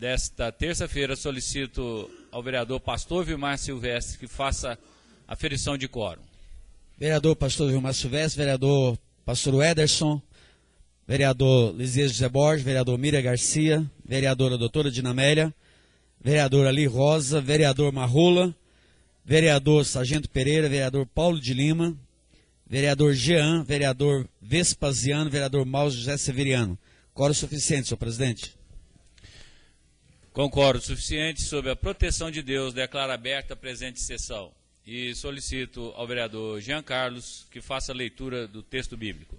desta terça-feira, solicito ao vereador Pastor Vilmar Silvestre que faça a aferição de quórum. Vereador Pastor Vilmar Silvestre, vereador Pastor Ederson, vereador Lisias José Borges, vereador Miriam Garcia, vereadora doutora Dinamélia, vereador Ali Rosa, vereador Marrola, vereador Sargento Pereira, vereador Paulo de Lima, vereador Jean, vereador Vespasiano, vereador Maus José Severiano. Quórum suficiente, senhor presidente. Concordo, suficiente. Sob a proteção de Deus, declaro aberta a presente sessão e solicito ao vereador Jean Carlos que faça a leitura do texto bíblico.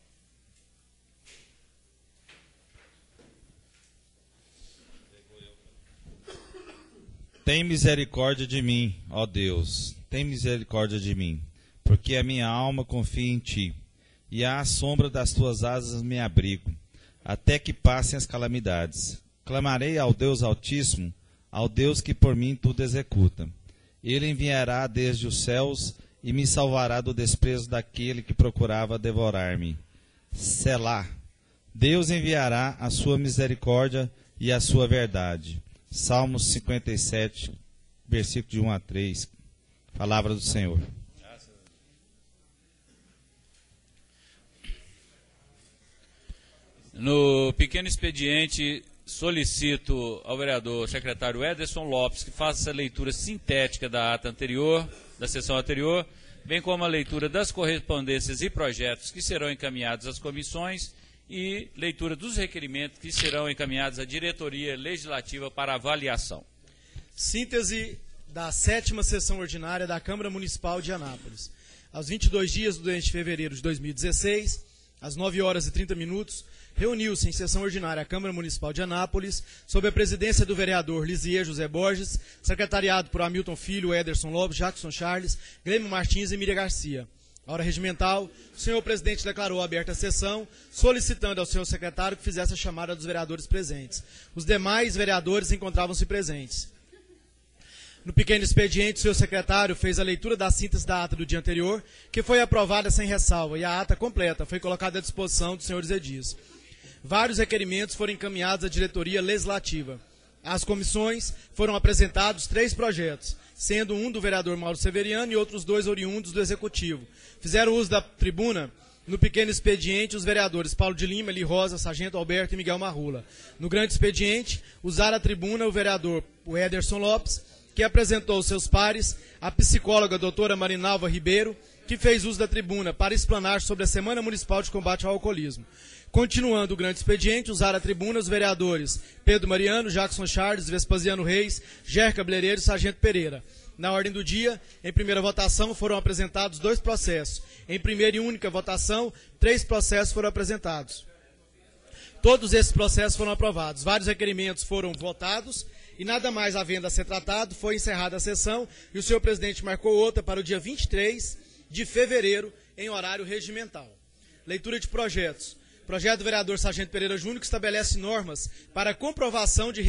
Tem misericórdia de mim, ó Deus, tem misericórdia de mim, porque a minha alma confia em ti, e à sombra das tuas asas me abrigo, até que passem as calamidades. Clamarei ao Deus Altíssimo, ao Deus que por mim tudo executa. Ele enviará desde os céus e me salvará do desprezo daquele que procurava devorar-me. Selá. Deus enviará a sua misericórdia e a sua verdade. Salmos 57, versículo de 1 a 3. Palavra do Senhor. No pequeno expediente, solicito ao vereador secretário Ederson Lopes que faça a leitura sintética da ata anterior, da sessão anterior, bem como a leitura das correspondências e projetos que serão encaminhados às comissões e leitura dos requerimentos que serão encaminhados à diretoria legislativa para avaliação. Síntese da 7ª sessão ordinária da Câmara Municipal de Anápolis. Aos 22 dias do mês de fevereiro de 2016, às 9 horas e 30 minutos, reuniu-se em sessão ordinária a Câmara Municipal de Anápolis, sob a presidência do vereador Lisias José Borges, secretariado por Hamilton Filho, Ederson Lopes, Jackson Charles, Grêmio Martins e Miriam Garcia. A hora regimental, o senhor presidente declarou aberta a sessão, solicitando ao senhor secretário que fizesse a chamada dos vereadores presentes. Os demais vereadores encontravam-se presentes. No pequeno expediente, o senhor secretário fez a leitura da síntese da ata do dia anterior, que foi aprovada sem ressalva, e a ata completa foi colocada à disposição dos senhores edis. Vários requerimentos foram encaminhados à diretoria legislativa. Às comissões foram apresentados 3 projetos, sendo um do vereador Mauro Severiano e outros 2 oriundos do Executivo. Fizeram uso da tribuna, no pequeno expediente, os vereadores Paulo de Lima, Eli Rosa, Sargento Alberto e Miguel Marrola. No grande expediente, usaram a tribuna o vereador Ederson Lopes, que apresentou aos seus pares a psicóloga doutora Marinalva Ribeiro, que fez uso da tribuna para explanar sobre a Semana Municipal de Combate ao Alcoolismo. Continuando o grande expediente, usaram a tribuna os vereadores Pedro Mariano, Jackson Charles, Vespasiano Reis, Ger Cabeleireiro e Sargento Pereira. Na ordem do dia, em primeira votação, foram apresentados 2 processos. Em primeira e única votação, 3 processos foram apresentados. Todos esses processos foram aprovados. Vários requerimentos foram votados e nada mais havendo a ser tratado, foi encerrada a sessão e o senhor presidente marcou outra para o dia 23 de fevereiro, em horário regimental. Leitura de projetos. Projeto do vereador Sargento Pereira Júnior, que estabelece normas para comprovação de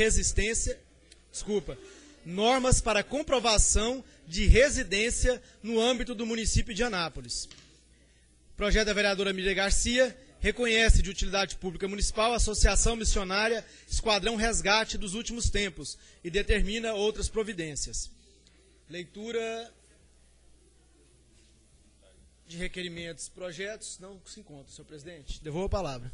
normas para comprovação de residência no âmbito do município de Anápolis. Projeto da vereadora Miriam Garcia, reconhece de utilidade pública municipal a Associação Missionária Esquadrão Resgate dos últimos tempos e determina outras providências. Leitura de requerimentos, projetos, não se encontra, senhor presidente. Devolvo a palavra.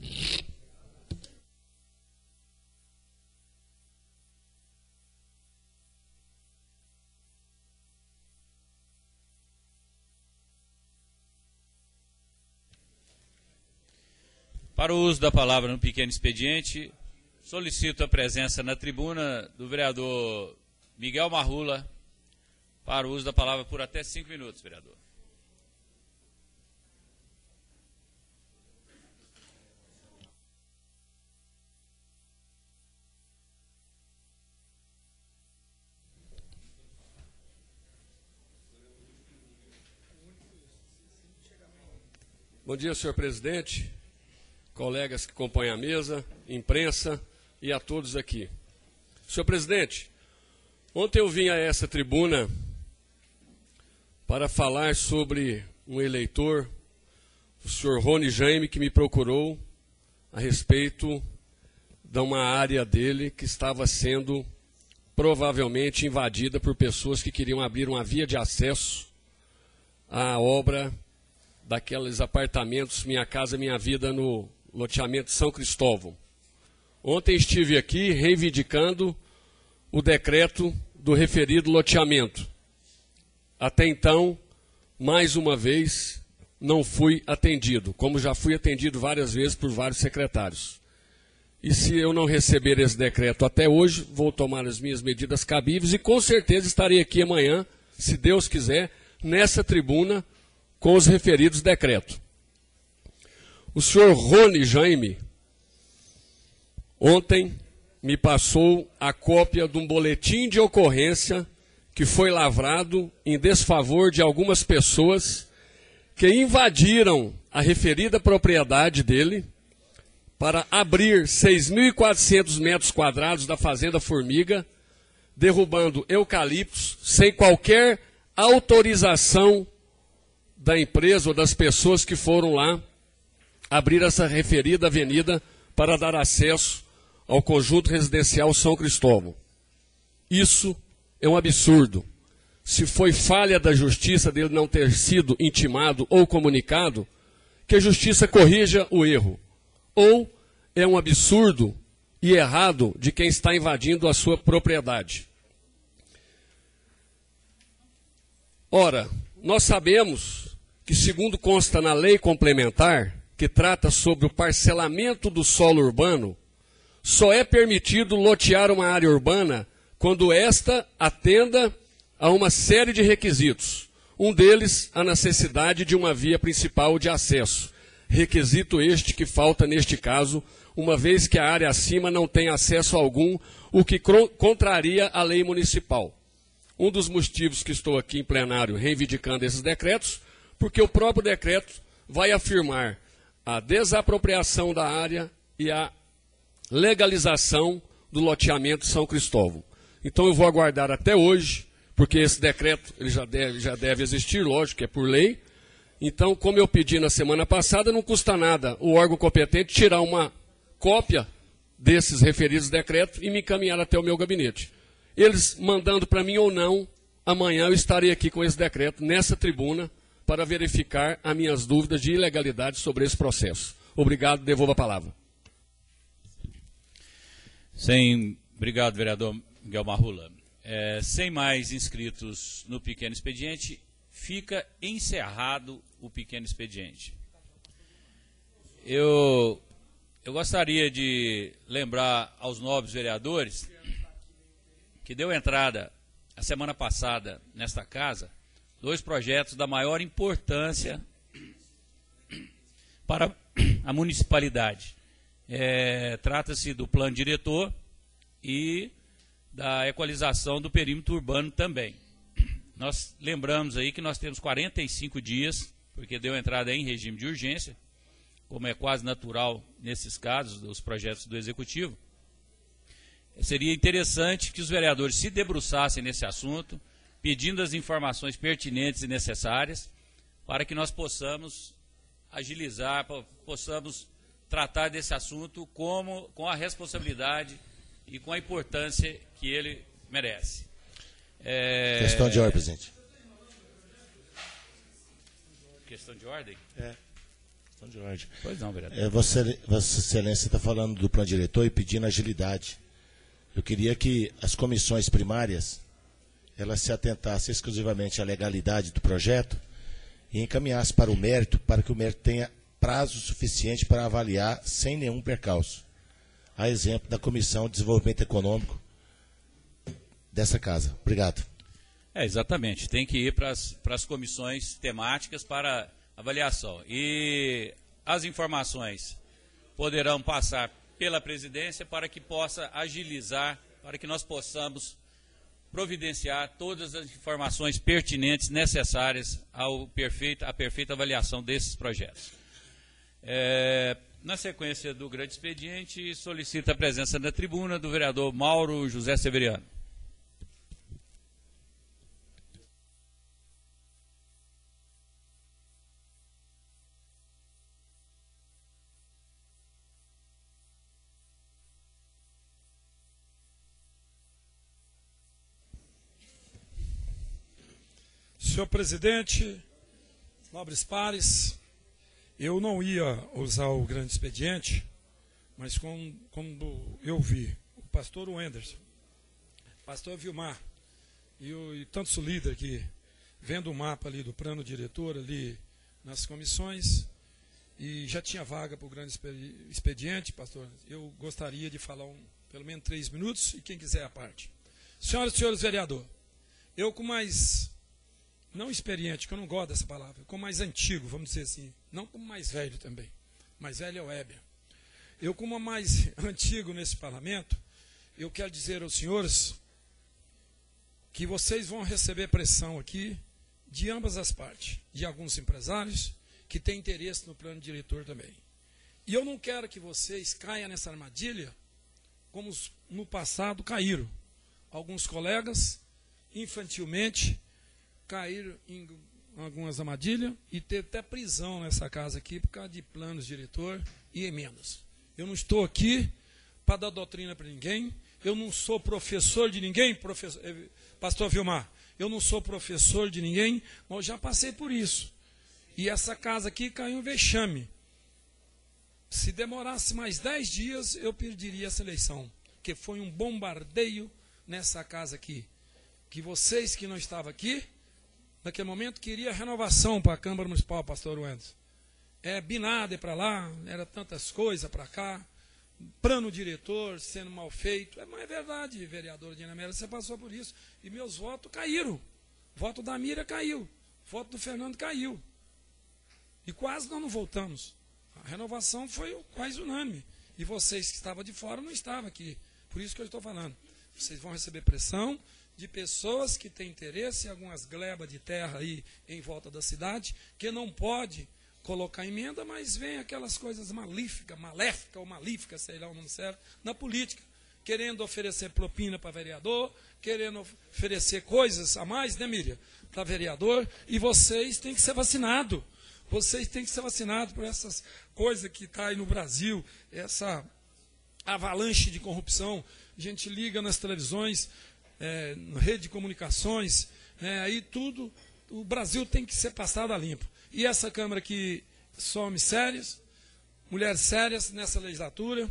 Para o uso da palavra no pequeno expediente, solicito a presença na tribuna do vereador Miguel Marrola, para o uso da palavra por até 5 minutos, vereador. Bom dia, senhor presidente, colegas que acompanham a mesa, imprensa e a todos aqui. Senhor presidente, ontem eu vim a essa tribuna para falar sobre um eleitor, o senhor Rony Jaime, que me procurou a respeito de uma área dele que estava sendo provavelmente invadida por pessoas que queriam abrir uma via de acesso à obra daqueles apartamentos Minha Casa Minha Vida no loteamento São Cristóvão. Ontem estive aqui reivindicando o decreto do referido loteamento. Até então, mais uma vez, não fui atendido, como já fui atendido várias vezes por vários secretários. E se eu não receber esse decreto até hoje, vou tomar as minhas medidas cabíveis e com certeza estarei aqui amanhã, se Deus quiser, nessa tribuna com os referidos decretos. O senhor Rony Jaime, ontem, me passou a cópia de um boletim de ocorrência que foi lavrado em desfavor de algumas pessoas que invadiram a referida propriedade dele para abrir 6.400 metros quadrados da Fazenda Formiga, derrubando eucaliptos sem qualquer autorização da empresa ou das pessoas que foram lá abrir essa referida avenida para dar acesso ao conjunto residencial São Cristóvão. Isso é um absurdo. Se foi falha da justiça dele não ter sido intimado ou comunicado, que a justiça corrija o erro. Ou é um absurdo e errado de quem está invadindo a sua propriedade. Ora, nós sabemos que, segundo consta na lei complementar, que trata sobre o parcelamento do solo urbano, só é permitido lotear uma área urbana quando esta atenda a uma série de requisitos. Um deles, a necessidade de uma via principal de acesso. Requisito este que falta neste caso, uma vez que a área acima não tem acesso algum, o que contraria a lei municipal. Um dos motivos que estou aqui em plenário reivindicando esses decretos, porque o próprio decreto vai afirmar a desapropriação da área e a legalização do loteamento São Cristóvão. Então eu vou aguardar até hoje, porque esse decreto ele já deve existir, lógico que é por lei. Então, como eu pedi na semana passada, não custa nada o órgão competente tirar uma cópia desses referidos decretos e me encaminhar até o meu gabinete. Eles mandando para mim ou não, amanhã eu estarei aqui com esse decreto, nessa tribuna, para verificar as minhas dúvidas de ilegalidade sobre esse processo. Obrigado, devolvo a palavra. Obrigado, vereador Miguel Marrula. Sem mais inscritos no pequeno expediente, fica encerrado o pequeno expediente. Eu gostaria de lembrar aos nobres vereadores que deu entrada a semana passada nesta casa 2 projetos da maior importância para a municipalidade. Trata-se do plano diretor e da equalização do perímetro urbano também. Nós lembramos aí que nós temos 45 dias, porque deu entrada em regime de urgência, como é quase natural nesses casos, dos projetos do Executivo. Seria interessante que os vereadores se debruçassem nesse assunto, pedindo as informações pertinentes e necessárias, para que nós possamos agilizar, possamos tratar desse assunto com a responsabilidade e com a importância que ele merece. Questão de ordem, presidente. Questão de ordem? Questão de ordem. Pois não, vereador. Vossa Excelência está falando do plano diretor e pedindo agilidade. Eu queria que as comissões primárias elas se atentassem exclusivamente à legalidade do projeto e encaminhassem para o mérito, para que o mérito tenha prazo suficiente para avaliar sem nenhum percalço. A exemplo da Comissão de Desenvolvimento Econômico dessa casa. Obrigado. Exatamente. Tem que ir para as comissões temáticas para avaliação. E as informações poderão passar pela presidência para que possa agilizar, para que nós possamos providenciar todas as informações pertinentes necessárias à perfeita avaliação desses projetos. Na sequência do grande expediente, solicito a presença na tribuna do vereador Mauro José Severiano. Senhor presidente, nobres pares, eu não ia usar o grande expediente, mas quando eu vi o pastor Wenderson, o pastor Vilmar e tantos líderes aqui, vendo o mapa ali do plano diretor ali nas comissões, e já tinha vaga para o grande expediente, pastor, eu gostaria de falar pelo menos 3 minutos, e quem quiser a parte. Senhoras e senhores vereadores, eu com mais, não experiente, que eu não gosto dessa palavra, com mais antigo, vamos dizer assim, não como mais velho também, mais velho é o Heber. Eu como mais antigo nesse parlamento, eu quero dizer aos senhores que vocês vão receber pressão aqui de ambas as partes, de alguns empresários que têm interesse no plano diretor também. E eu não quero que vocês caiam nessa armadilha como no passado caíram. Alguns colegas, infantilmente, caíram em algumas armadilhas e teve até prisão nessa casa aqui por causa de planos diretor e emendas. Eu não estou aqui para dar doutrina para ninguém, eu não sou professor de ninguém, pastor Vilmar, eu não sou professor de ninguém, mas eu já passei por isso. E essa casa aqui caiu um vexame. Se demorasse mais 10 dias, eu perderia essa eleição, porque foi um bombardeio nessa casa aqui. Que vocês que não estavam aqui, naquele momento, queriam renovação para a Câmara Municipal, pastor Wenderson. Binada para lá, era tantas coisas para cá, plano diretor sendo mal feito. Mas é verdade, vereadora Dina Mera, você passou por isso. E meus votos caíram. O voto da Mira caiu. O voto do Fernando caiu. E quase nós não voltamos. A renovação foi quase unânime. E vocês que estavam de fora não estavam aqui. Por isso que eu estou falando. Vocês vão receber pressão de pessoas que têm interesse em algumas glebas de terra aí em volta da cidade, que não pode colocar emenda, mas vem aquelas coisas maléficas, sei lá o nome certo, na política. Querendo oferecer propina para vereador, querendo oferecer coisas a mais, né, Miriam? Para vereador, e vocês têm que ser vacinados. Vocês têm que ser vacinados por essas coisas que está aí no Brasil, essa avalanche de corrupção. A gente liga nas televisões, na rede de comunicações, aí tudo, o Brasil tem que ser passado a limpo. E essa Câmara aqui, só homens sérios, mulheres sérias nessa legislatura,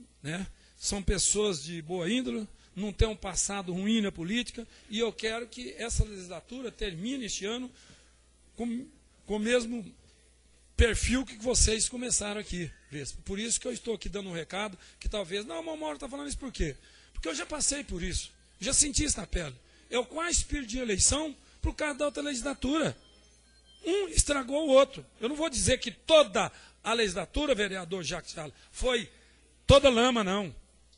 são pessoas de boa índole, não tem um passado ruim na política, e eu quero que essa legislatura termine este ano com o mesmo perfil que vocês começaram aqui. Por isso que eu estou aqui dando um recado, que talvez, não, o Mauro está falando isso por quê? Porque eu já passei por isso, já senti isso na pele. Eu quase perdi a eleição por causa da outra legislatura. Um estragou o outro. Eu não vou dizer que toda a legislatura, vereador Jacques Salles, foi toda lama, não.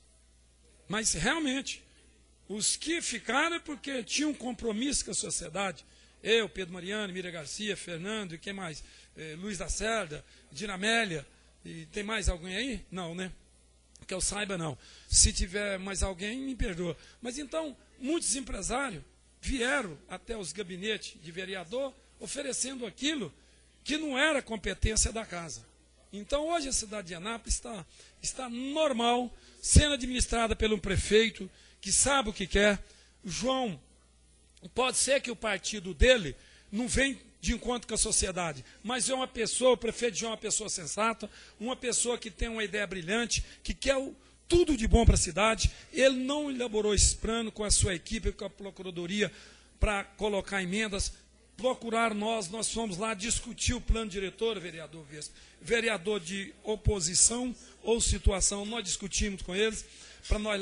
Mas, realmente, os que ficaram é porque tinham um compromisso com a sociedade. Eu, Pedro Mariano, Miriam Garcia, Fernando e quem mais? Luiz da Cerda, Dinamélia, e tem mais alguém aí? Não, né? Que eu saiba, não. Se tiver mais alguém, me perdoa. Mas então, muitos empresários vieram até os gabinetes de vereador oferecendo aquilo que não era competência da casa. Então, hoje a cidade de Anápolis está normal, sendo administrada pelo prefeito que sabe o que quer. O João, pode ser que o partido dele não vem de encontro com a sociedade, mas é uma pessoa, o prefeito João é uma pessoa sensata, uma pessoa que tem uma ideia brilhante, que quer tudo de bom para a cidade. Ele não elaborou esse plano com a sua equipe, com a procuradoria, para colocar emendas. Procurar nós fomos lá discutir o plano diretor, vereador Vespa. Vereador de oposição ou situação, nós discutimos com eles, para nós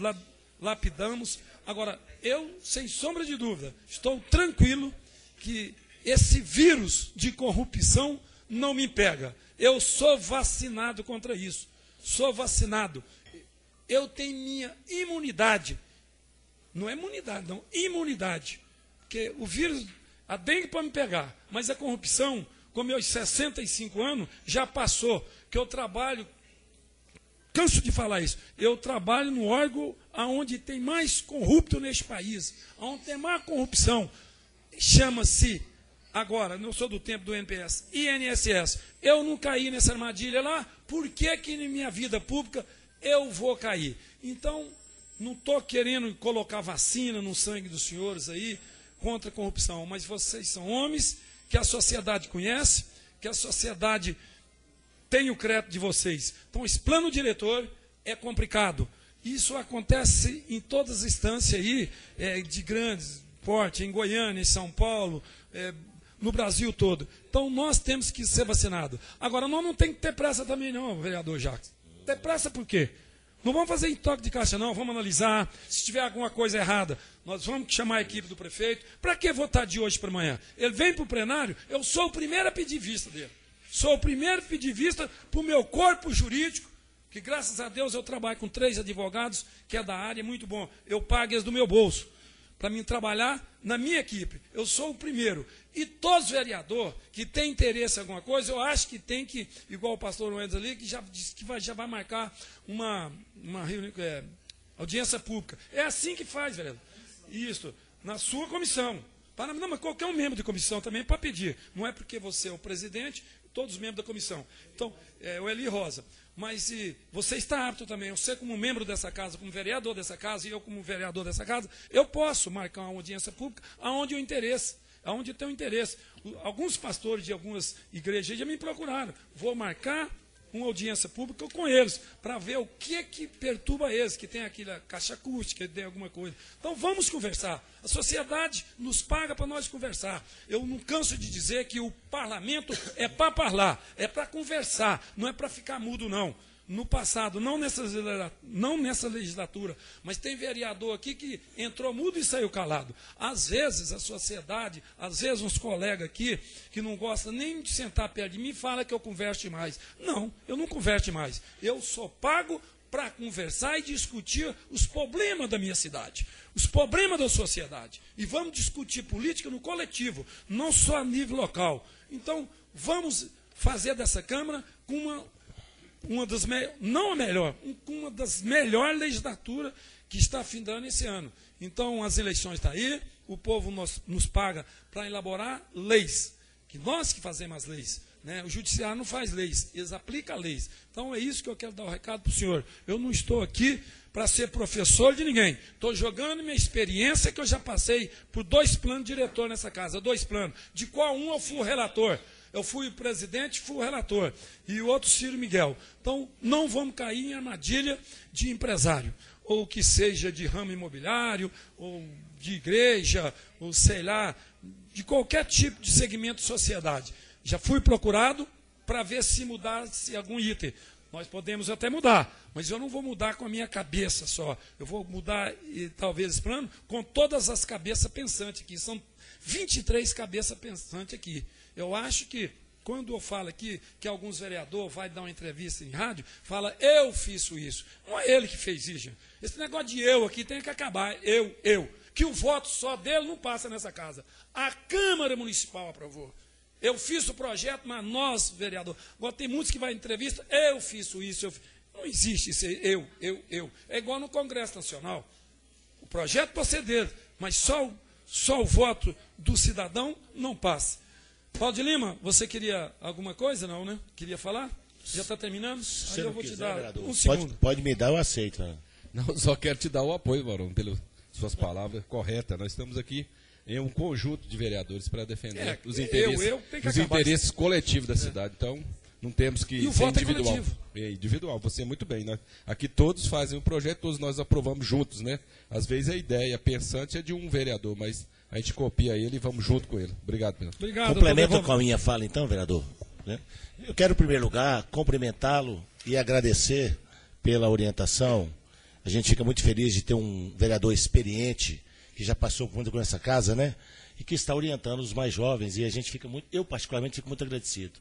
lapidamos. Agora, eu, sem sombra de dúvida, estou tranquilo que esse vírus de corrupção não me pega. Eu sou vacinado contra isso. Sou vacinado. Eu tenho minha imunidade. Não é imunidade, não. Imunidade. Porque o vírus, a dengue pode me pegar, mas a corrupção, com meus 65 anos, já passou. Que eu trabalho, canso de falar isso, eu trabalho no órgão onde tem mais corrupto neste país, onde tem mais corrupção. Chama-se, agora, não sou do tempo do NPS, INSS. Eu não caí nessa armadilha lá, por que que na minha vida pública eu vou cair? Então, não estou querendo colocar vacina no sangue dos senhores aí, contra a corrupção, mas vocês são homens que a sociedade conhece, que a sociedade tem o crédito de vocês. Então, esse plano diretor é complicado. Isso acontece em todas as instâncias aí, de grandes porte, em Goiânia, em São Paulo, no Brasil todo. Então, nós temos que ser vacinados. Agora, nós não temos que ter pressa também não, vereador Jacques. Ter pressa por quê? Não vamos fazer em toque de caixa não, vamos analisar. Se tiver alguma coisa errada, nós vamos chamar a equipe do prefeito. Para que votar de hoje para amanhã? Ele vem para o plenário, eu sou o primeiro a pedir vista dele. Sou o primeiro a pedir vista para o meu corpo jurídico, que graças a Deus eu trabalho com 3 advogados, que é da área, muito bom. Eu pago eles do meu bolso, para mim trabalhar na minha equipe. Eu sou o primeiro. E todos os vereadores que têm interesse em alguma coisa, eu acho que tem que, igual o pastor Wendes ali, que já disse que já vai marcar uma audiência pública. É assim que faz, vereador. Isso, na sua comissão. Não, mas qualquer um membro de comissão também pode pedir. Não é porque você é o presidente, todos os membros da comissão. Então, o Eli Rosa. Mas se você está apto também, você como membro dessa casa, como vereador dessa casa, e eu como vereador dessa casa, eu posso marcar uma audiência pública aonde eu interesse, aonde eu tenho interesse. Alguns pastores de algumas igrejas já me procuraram. Vou marcar uma audiência pública com eles, para ver o que perturba eles, que tem aquela caixa acústica, que tem alguma coisa. Então vamos conversar. A sociedade nos paga para nós conversar. Eu não canso de dizer que o parlamento é para falar, é para conversar, não é para ficar mudo, não. No passado, não nessa legislatura, mas tem vereador aqui que entrou mudo e saiu calado. Às vezes a sociedade, às vezes uns colegas aqui, que não gostam nem de sentar perto de mim, fala que eu converso demais. Não, eu não converso demais. Eu sou pago para conversar e discutir os problemas da minha cidade, os problemas da sociedade. E vamos discutir política no coletivo, não só a nível local. Então, vamos fazer dessa Câmara com uma das melhores legislaturas que está findando esse ano. Então, as eleições estão aí, o povo nos paga para elaborar leis, que nós que fazemos as leis. Né? O judiciário não faz leis, eles aplicam leis. Então, é isso que eu quero dar o recado para o senhor. Eu não estou aqui para ser professor de ninguém. Estou jogando minha experiência, que eu já passei por 2 planos de diretor nessa casa, 2 planos, de qual um eu fui o relator. Eu fui o presidente, fui o relator. E o outro, Ciro Miguel. Então, não vamos cair em armadilha de empresário. Ou que seja de ramo imobiliário, ou de igreja, ou sei lá, de qualquer tipo de segmento de sociedade. Já fui procurado para ver se mudasse algum item. Nós podemos até mudar, mas eu não vou mudar com a minha cabeça só. Eu vou mudar, talvez, esse plano com todas as cabeças pensantes aqui. São 23 cabeças pensantes aqui. Eu acho que, quando eu falo aqui que alguns vereadores vão dar uma entrevista em rádio, fala, eu fiz isso. Não é ele que fez isso. Gente. Esse negócio de eu aqui tem que acabar. Eu. Que o voto só dele não passa nessa casa. A Câmara Municipal aprovou. Eu fiz o projeto, mas nós, vereador. Agora tem muitos que vão em entrevista, eu fiz isso. Não existe isso, eu. É igual no Congresso Nacional. O projeto pode ser dele, mas só o voto do cidadão não passa. Paulo de Lima, você queria alguma coisa? Não, né? Queria falar? Já está terminando? Aí eu vou te dar vereador, um segundo. Pode me dar, eu aceito. Né? Não, só quero te dar o apoio, Varão, pelas suas palavras corretas. Nós estamos aqui em um conjunto de vereadores para defender os interesses coletivos da cidade. Então, não temos que ser individual. Individual, você muito bem. Né? Aqui todos fazem um projeto, todos nós aprovamos juntos. Né? Às vezes a ideia pensante é de um vereador, mas a gente copia ele e vamos junto com ele. Obrigado, Pedro. Obrigado. Complementa com a minha fala, então, vereador. Né? Eu quero, em primeiro lugar, cumprimentá-lo e agradecer pela orientação. A gente fica muito feliz de ter um vereador experiente, que já passou muito com essa casa, né? E que está orientando os mais jovens. E a gente fica muito, eu particularmente fico muito agradecido.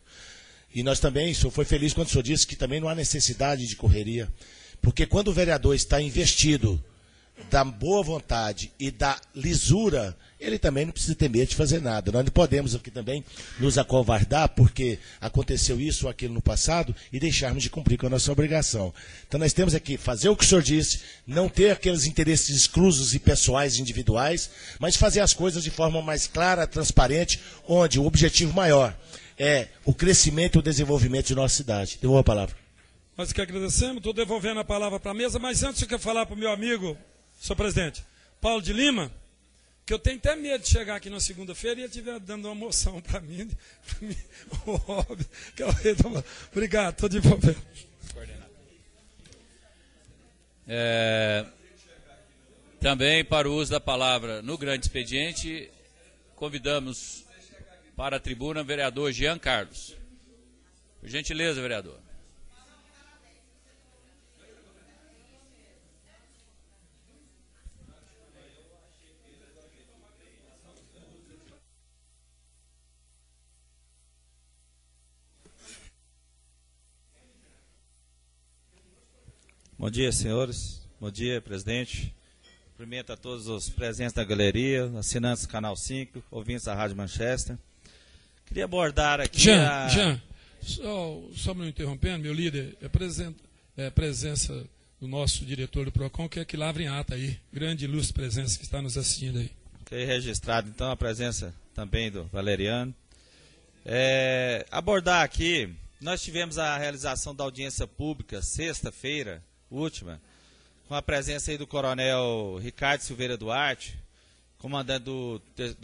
E nós também, o senhor foi feliz quando o senhor disse que também não há necessidade de correria. Porque quando o vereador está investido da boa vontade e da lisura, ele também não precisa ter medo de fazer nada. Nós não podemos aqui também nos acovardar porque aconteceu isso ou aquilo no passado e deixarmos de cumprir com a nossa obrigação. Então nós temos aqui fazer o que o senhor disse, não ter aqueles interesses exclusos e pessoais individuais, mas fazer as coisas de forma mais clara, transparente, onde o objetivo maior é o crescimento e o desenvolvimento de nossa cidade. Devolvo a palavra. Nós que agradecemos, estou devolvendo a palavra para a mesa, mas antes eu quero falar para o meu amigo, senhor presidente, Paulo de Lima, Porque eu tenho até medo de chegar aqui na segunda-feira e ele estiver dando uma moção para mim, o Rob, que é o rei do... Obrigado, estou de papel. Também para o uso da palavra no grande expediente, convidamos para a tribuna o vereador Jean Carlos. Por gentileza, vereador. Bom dia, senhores. Bom dia, presidente. Cumprimento a todos os presentes da galeria, assinantes do Canal 5, ouvintes da Rádio Manchester. Queria abordar aqui Jean, só me interrompendo, meu líder, é presença do nosso diretor do PROCON, que é que lavra em ata aí. Grande e ilustre presença que está nos assistindo aí. Foi registrado, então, a presença também do Valeriano. Abordar aqui, nós tivemos a realização da audiência pública, sexta-feira, última, com a presença aí do coronel Ricardo Silveira Duarte, comandante do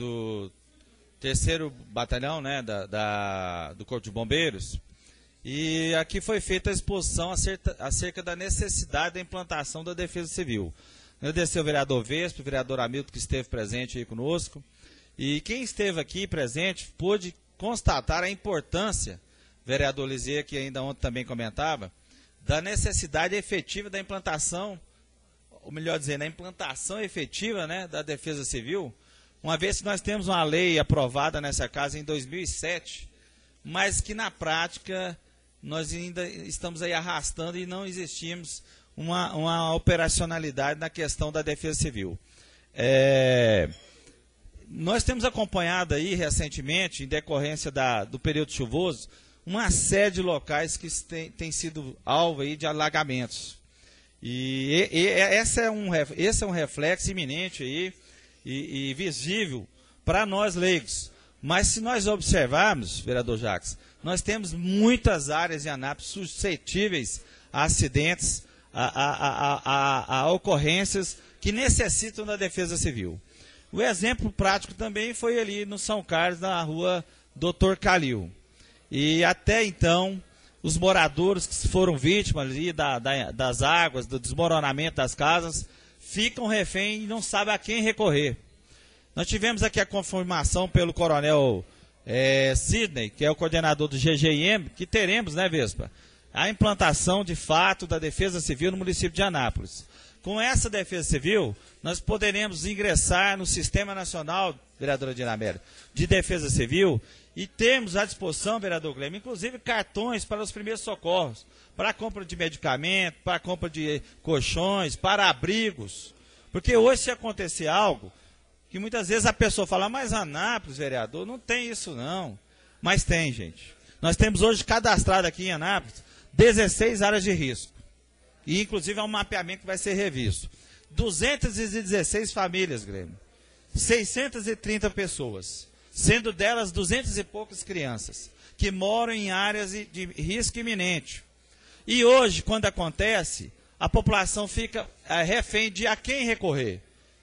3º Batalhão, né, do Corpo de Bombeiros. E aqui foi feita a exposição acerca da necessidade da implantação da Defesa Civil. Agradecer ao vereador Vespo, o vereador Hamilton, que esteve presente aí conosco. E quem esteve aqui presente pôde constatar a importância, vereador Lisier, que ainda ontem também comentava, da necessidade efetiva da implantação, ou melhor dizendo, a implantação efetiva, né, da Defesa Civil, uma vez que nós temos uma lei aprovada nessa casa em 2007, mas que na prática nós ainda estamos aí arrastando e não existimos uma operacionalidade na questão da Defesa Civil. Nós temos acompanhado aí recentemente, em decorrência do período chuvoso, uma série de locais que tem sido alvo aí de alagamentos. E esse é um reflexo iminente aí e visível para nós leigos. Mas se nós observarmos, vereador Jacques, nós temos muitas áreas em Anápolis suscetíveis a acidentes, a ocorrências que necessitam da Defesa Civil. O exemplo prático também foi ali no São Carlos, na rua Dr. Calil. E até então, os moradores que foram vítimas ali das águas, do desmoronamento das casas, ficam refém e não sabem a quem recorrer. Nós tivemos aqui a confirmação pelo coronel Sidney, que é o coordenador do GGIM, que teremos, né, Vespa, a implantação de fato da Defesa Civil no município de Anápolis. Com essa Defesa Civil, nós poderemos ingressar no Sistema Nacional, vereadora Dinamélia, de Defesa Civil, e temos à disposição, vereador Glênio, inclusive cartões para os primeiros socorros, para a compra de medicamento, para a compra de colchões, para abrigos. Porque hoje, se acontecer algo, que muitas vezes a pessoa fala, mas Anápolis, vereador, não tem isso não. Mas tem, gente. Nós temos hoje cadastrado aqui em Anápolis 16 áreas de risco. E inclusive é um mapeamento que vai ser revisto. 216 famílias, Grêmio. 630 pessoas. Sendo delas 200 e poucas crianças, que moram em áreas de risco iminente. E hoje, quando acontece, a população fica refém de a quem recorrer.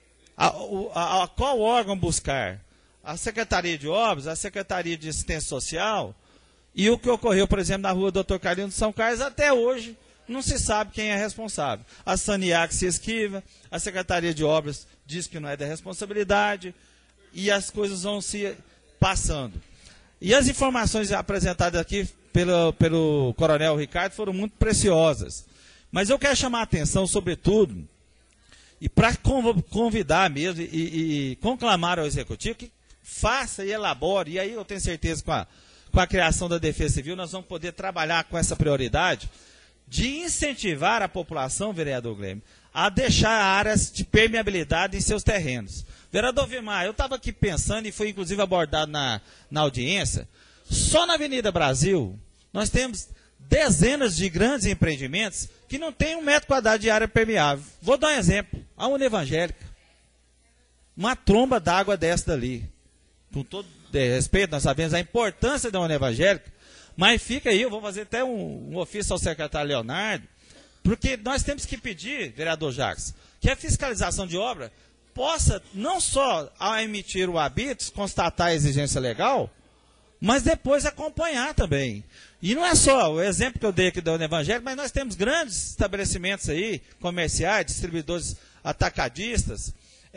A qual órgão buscar? A Secretaria de Obras, a Secretaria de Assistência Social. E o que ocorreu, por exemplo, na rua Dr. Carlinhos de São Carlos, até hoje não se sabe quem é responsável. A Saniac se esquiva, a Secretaria de Obras diz que não é da responsabilidade, e as coisas vão se passando. E as informações apresentadas aqui pelo coronel Ricardo foram muito preciosas. Mas eu quero chamar a atenção, sobretudo, e para convidar mesmo e conclamar ao Executivo que faça e elabore, e aí eu tenho certeza com a criação da Defesa Civil nós vamos poder trabalhar com essa prioridade de incentivar a população, vereador Glênio, a deixar áreas de permeabilidade em seus terrenos. Vereador Vimar, eu estava aqui pensando, e foi inclusive abordado na audiência, só na Avenida Brasil, nós temos dezenas de grandes empreendimentos que não tem 1 metro quadrado de área permeável. Vou dar um exemplo, a Uni Evangélica. Uma tromba d'água dessa dali. Com todo respeito, nós sabemos a importância da Uni Evangélica, mas fica aí, eu vou fazer até um ofício ao secretário Leonardo, porque nós temos que pedir, vereador Jacques, que a fiscalização de obra possa, não só ao emitir o habitus, constatar a exigência legal, mas depois acompanhar também. E não é só o exemplo que eu dei aqui do Evangelho, mas nós temos grandes estabelecimentos aí, comerciais, distribuidores atacadistas,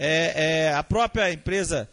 a própria empresa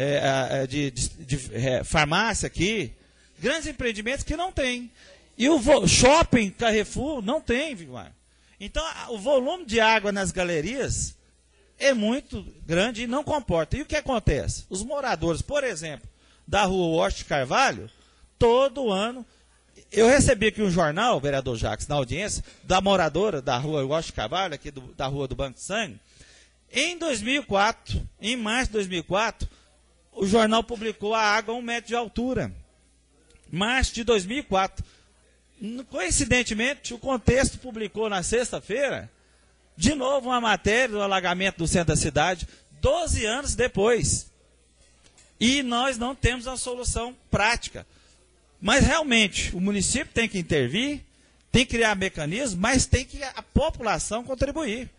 de farmácia aqui, grandes empreendimentos que não tem. E o shopping Carrefour não tem, Vigmar. Então, o volume de água nas galerias é muito grande e não comporta. E o que acontece? Os moradores, por exemplo, da rua Washington Carvalho, todo ano, eu recebi aqui um jornal, vereador Jacques, na audiência, da moradora da rua Washington Carvalho, aqui da rua do Banco de Sangue. Em 2004, em março de 2004, o jornal publicou a água a 1 metro de altura. Março de 2004. Coincidentemente, o Contexto publicou na sexta-feira, de novo uma matéria do alagamento do centro da cidade, 12 anos depois. E nós não temos uma solução prática. Mas realmente, o município tem que intervir, tem que criar mecanismos, mas tem que a população contribuir.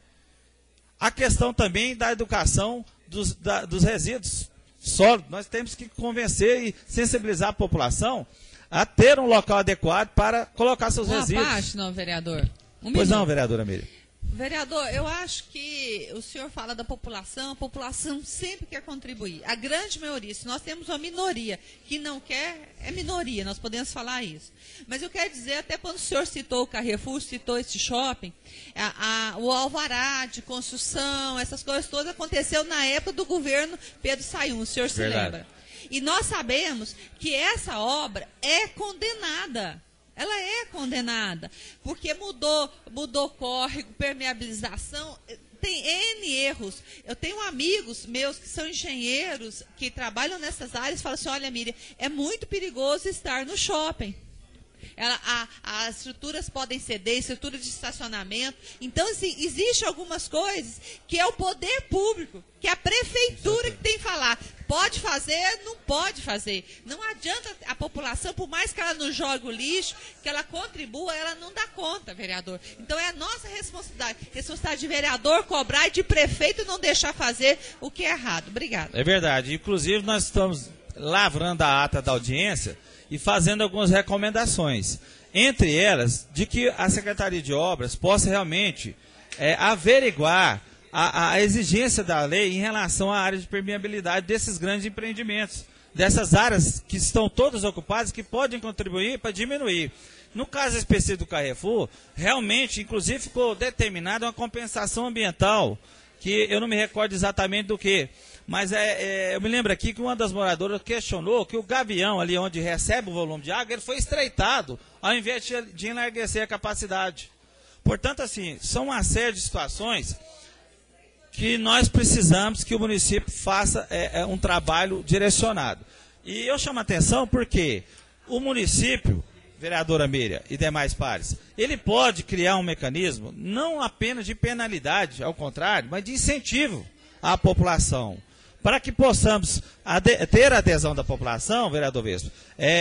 A questão também da educação dos resíduos sólidos. Nós temos que convencer e sensibilizar a população a ter um local adequado para colocar seus resíduos. Uma parte, não, vereador. Pois não, vereadora Miriam. Vereador, eu acho que o senhor fala da população, a população sempre quer contribuir. A grande maioria, se nós temos uma minoria que não quer, é minoria, nós podemos falar isso. Mas eu quero dizer, até quando o senhor citou o Carrefour, citou esse shopping, o alvará de construção, essas coisas todas, aconteceu na época do governo Pedro Sayun, o senhor se lembra? E nós sabemos que essa obra é condenada. Ela é condenada, porque mudou córrego, permeabilização, tem N erros. Eu tenho amigos meus que são engenheiros, que trabalham nessas áreas, e falam assim, olha, Miriam, é muito perigoso estar no shopping. As estruturas podem ceder, estrutura de estacionamento. Então, assim, existem algumas coisas que é o poder público, que é a prefeitura que tem que falar. Pode fazer, não pode fazer. Não adianta a população, por mais que ela não jogue o lixo, que ela contribua, ela não dá conta, vereador. Então, é a nossa responsabilidade de vereador cobrar e de prefeito não deixar fazer o que é errado. Obrigada. É verdade. Inclusive, nós estamos lavrando a ata da audiência e fazendo algumas recomendações. Entre elas, de que a Secretaria de Obras possa realmente averiguar a exigência da lei em relação à área de permeabilidade desses grandes empreendimentos, dessas áreas que estão todas ocupadas, que podem contribuir para diminuir. No caso específico do Carrefour, realmente, inclusive, ficou determinada uma compensação ambiental, que eu não me recordo exatamente do que, mas eu me lembro aqui que uma das moradoras questionou que o gavião, ali onde recebe o volume de água, ele foi estreitado, ao invés de enlarguecer a capacidade. Portanto, assim, são uma série de situações que nós precisamos que o município faça um trabalho direcionado. E eu chamo a atenção porque o município, vereadora Miriam e demais pares, ele pode criar um mecanismo não apenas de penalidade, ao contrário, mas de incentivo à população. Para que possamos ter a adesão da população, vereador Vespo,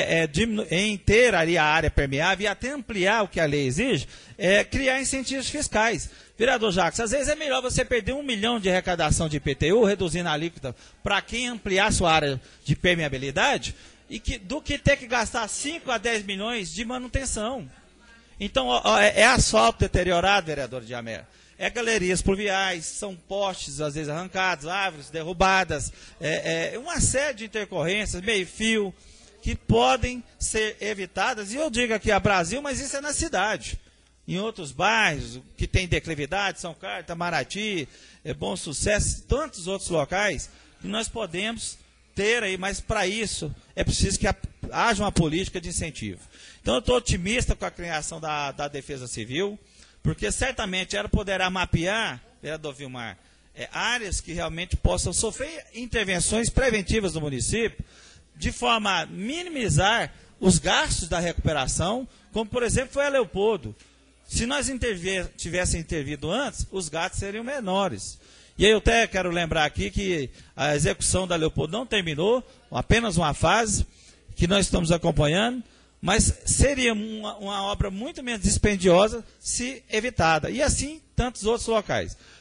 em ter ali a área permeável e até ampliar o que a lei exige, criar incentivos fiscais. Vereador Jacques, às vezes é melhor você perder 1 milhão de arrecadação de IPTU, reduzindo a alíquota, para quem ampliar sua área de permeabilidade, do que ter que gastar 5 a 10 milhões de manutenção. Então, é asfalto deteriorado, vereador de América. É galerias pluviais, são postes, às vezes arrancados, árvores derrubadas, uma série de intercorrências, meio-fio, que podem ser evitadas. E eu digo aqui a Brasil, mas isso é na cidade. Em outros bairros que tem declividade, São Carlos, Itamaraty, Bom Sucesso, tantos outros locais, que nós podemos ter aí, mas para isso é preciso que haja uma política de incentivo. Então eu estou otimista com a criação da Defesa Civil, porque certamente ela poderá mapear, vereador Vilmar, áreas que realmente possam sofrer intervenções preventivas do município, de forma a minimizar os gastos da recuperação, como por exemplo foi a Leopoldo. Se nós tivéssemos intervido antes, os gastos seriam menores. E aí eu até quero lembrar aqui que a execução da Leopoldo não terminou, apenas uma fase que nós estamos acompanhando, mas seria uma obra muito menos dispendiosa se evitada. E assim, tantos outros locais.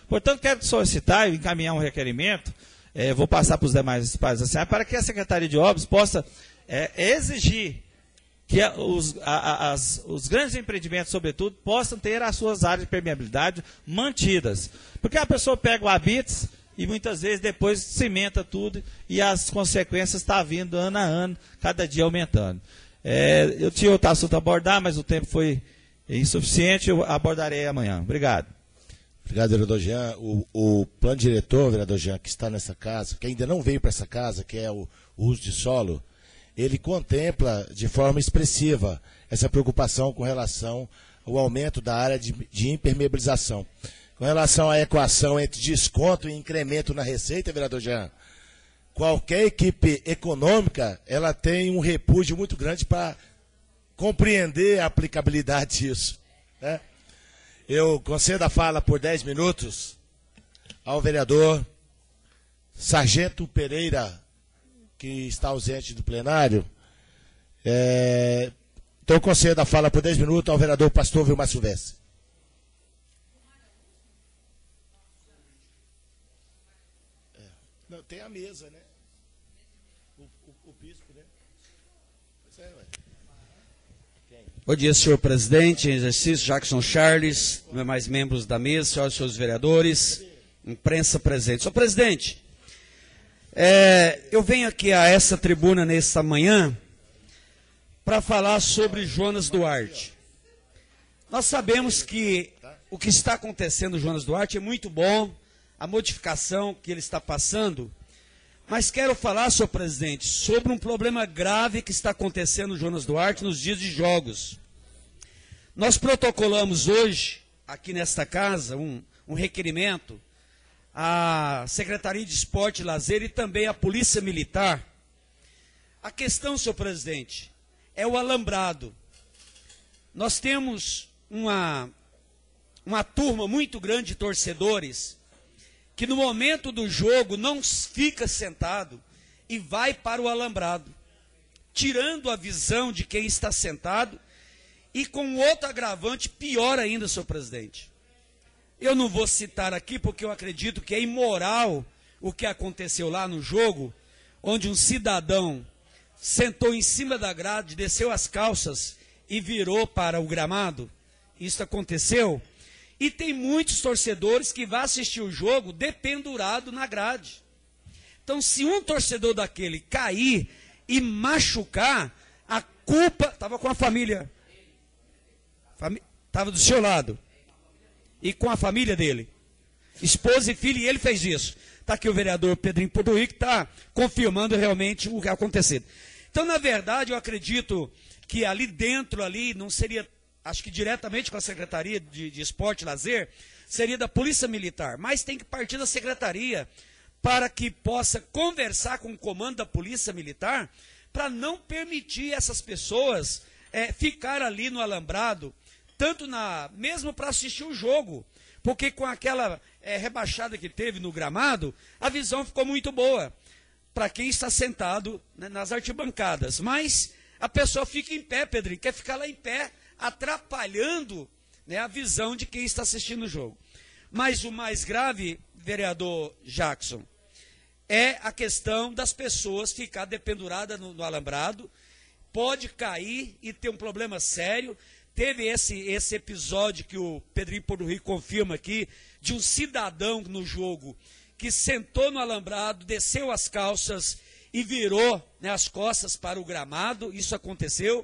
Portanto, quero solicitar e encaminhar um requerimento, vou passar para os demais pares assim, para que a Secretaria de Obras possa exigir que os grandes empreendimentos, sobretudo, possam ter as suas áreas de permeabilidade mantidas. Porque a pessoa pega o habites e muitas vezes depois cimenta tudo e as consequências estão vindo ano a ano, cada dia aumentando. Eu tinha outro assunto a abordar, mas o tempo foi insuficiente, eu abordarei amanhã. Obrigado. Obrigado, vereador Jean. O plano diretor, vereador Jean, que está nessa casa, que ainda não veio para essa casa, que é o uso de solo, ele contempla de forma expressiva essa preocupação com relação ao aumento da área de impermeabilização. Com relação à equação entre desconto e incremento na receita, vereador Jean, qualquer equipe econômica, ela tem um repúdio muito grande para compreender a aplicabilidade disso, né? Eu concedo a fala por 10 minutos ao vereador Sargento Pereira, que está ausente do plenário. Então, concedo a fala por 10 minutos ao vereador Pastor Vilmar Silvestre. Não, tem a mesa, né? O bispo, né? Bom dia, senhor presidente, em exercício, Jackson Charles, demais membros da mesa, senhoras e senhores vereadores, imprensa presente. Senhor presidente, eu venho aqui a essa tribuna nesta manhã para falar sobre Jonas Duarte. Nós sabemos que o que está acontecendo, Jonas Duarte, é muito bom, a modificação que ele está passando, mas quero falar, senhor presidente, sobre um problema grave que está acontecendo no Jonas Duarte nos dias de jogos. Nós protocolamos hoje, aqui nesta casa, um requerimento à Secretaria de Esporte e Lazer e também à Polícia Militar. A questão, senhor presidente, é o alambrado. Nós temos uma turma muito grande de torcedores que no momento do jogo não fica sentado e vai para o alambrado, tirando a visão de quem está sentado e com outro agravante pior ainda, senhor presidente. Eu não vou citar aqui porque eu acredito que é imoral o que aconteceu lá no jogo, onde um cidadão sentou em cima da grade, desceu as calças e virou para o gramado. Isso aconteceu. E tem muitos torcedores que vão assistir o jogo dependurado na grade. Então, se um torcedor daquele cair e machucar, a culpa estava com a família. Estava do seu lado. E com a família dele. Esposa e filho, e ele fez isso. Está aqui o vereador Pedrinho Portuí, que está confirmando realmente o que aconteceu. Então, na verdade, eu acredito que ali dentro, não seria, acho que diretamente com a Secretaria de Esporte e Lazer, seria da Polícia Militar. Mas tem que partir da Secretaria para que possa conversar com o comando da Polícia Militar para não permitir essas pessoas ficar ali no alambrado, tanto mesmo para assistir o jogo, porque com aquela rebaixada que teve no gramado, a visão ficou muito boa para quem está sentado, né, nas arquibancadas. Mas a pessoa fica em pé, Pedrinho, quer ficar lá em pé, atrapalhando, né, a visão de quem está assistindo o jogo. Mas o mais grave, vereador Jackson, é a questão das pessoas ficar dependuradas no alambrado, pode cair e ter um problema sério. Teve esse episódio que o Pedrinho Portuí confirma aqui, de um cidadão no jogo que sentou no alambrado, desceu as calças e virou, né, as costas para o gramado. Isso aconteceu.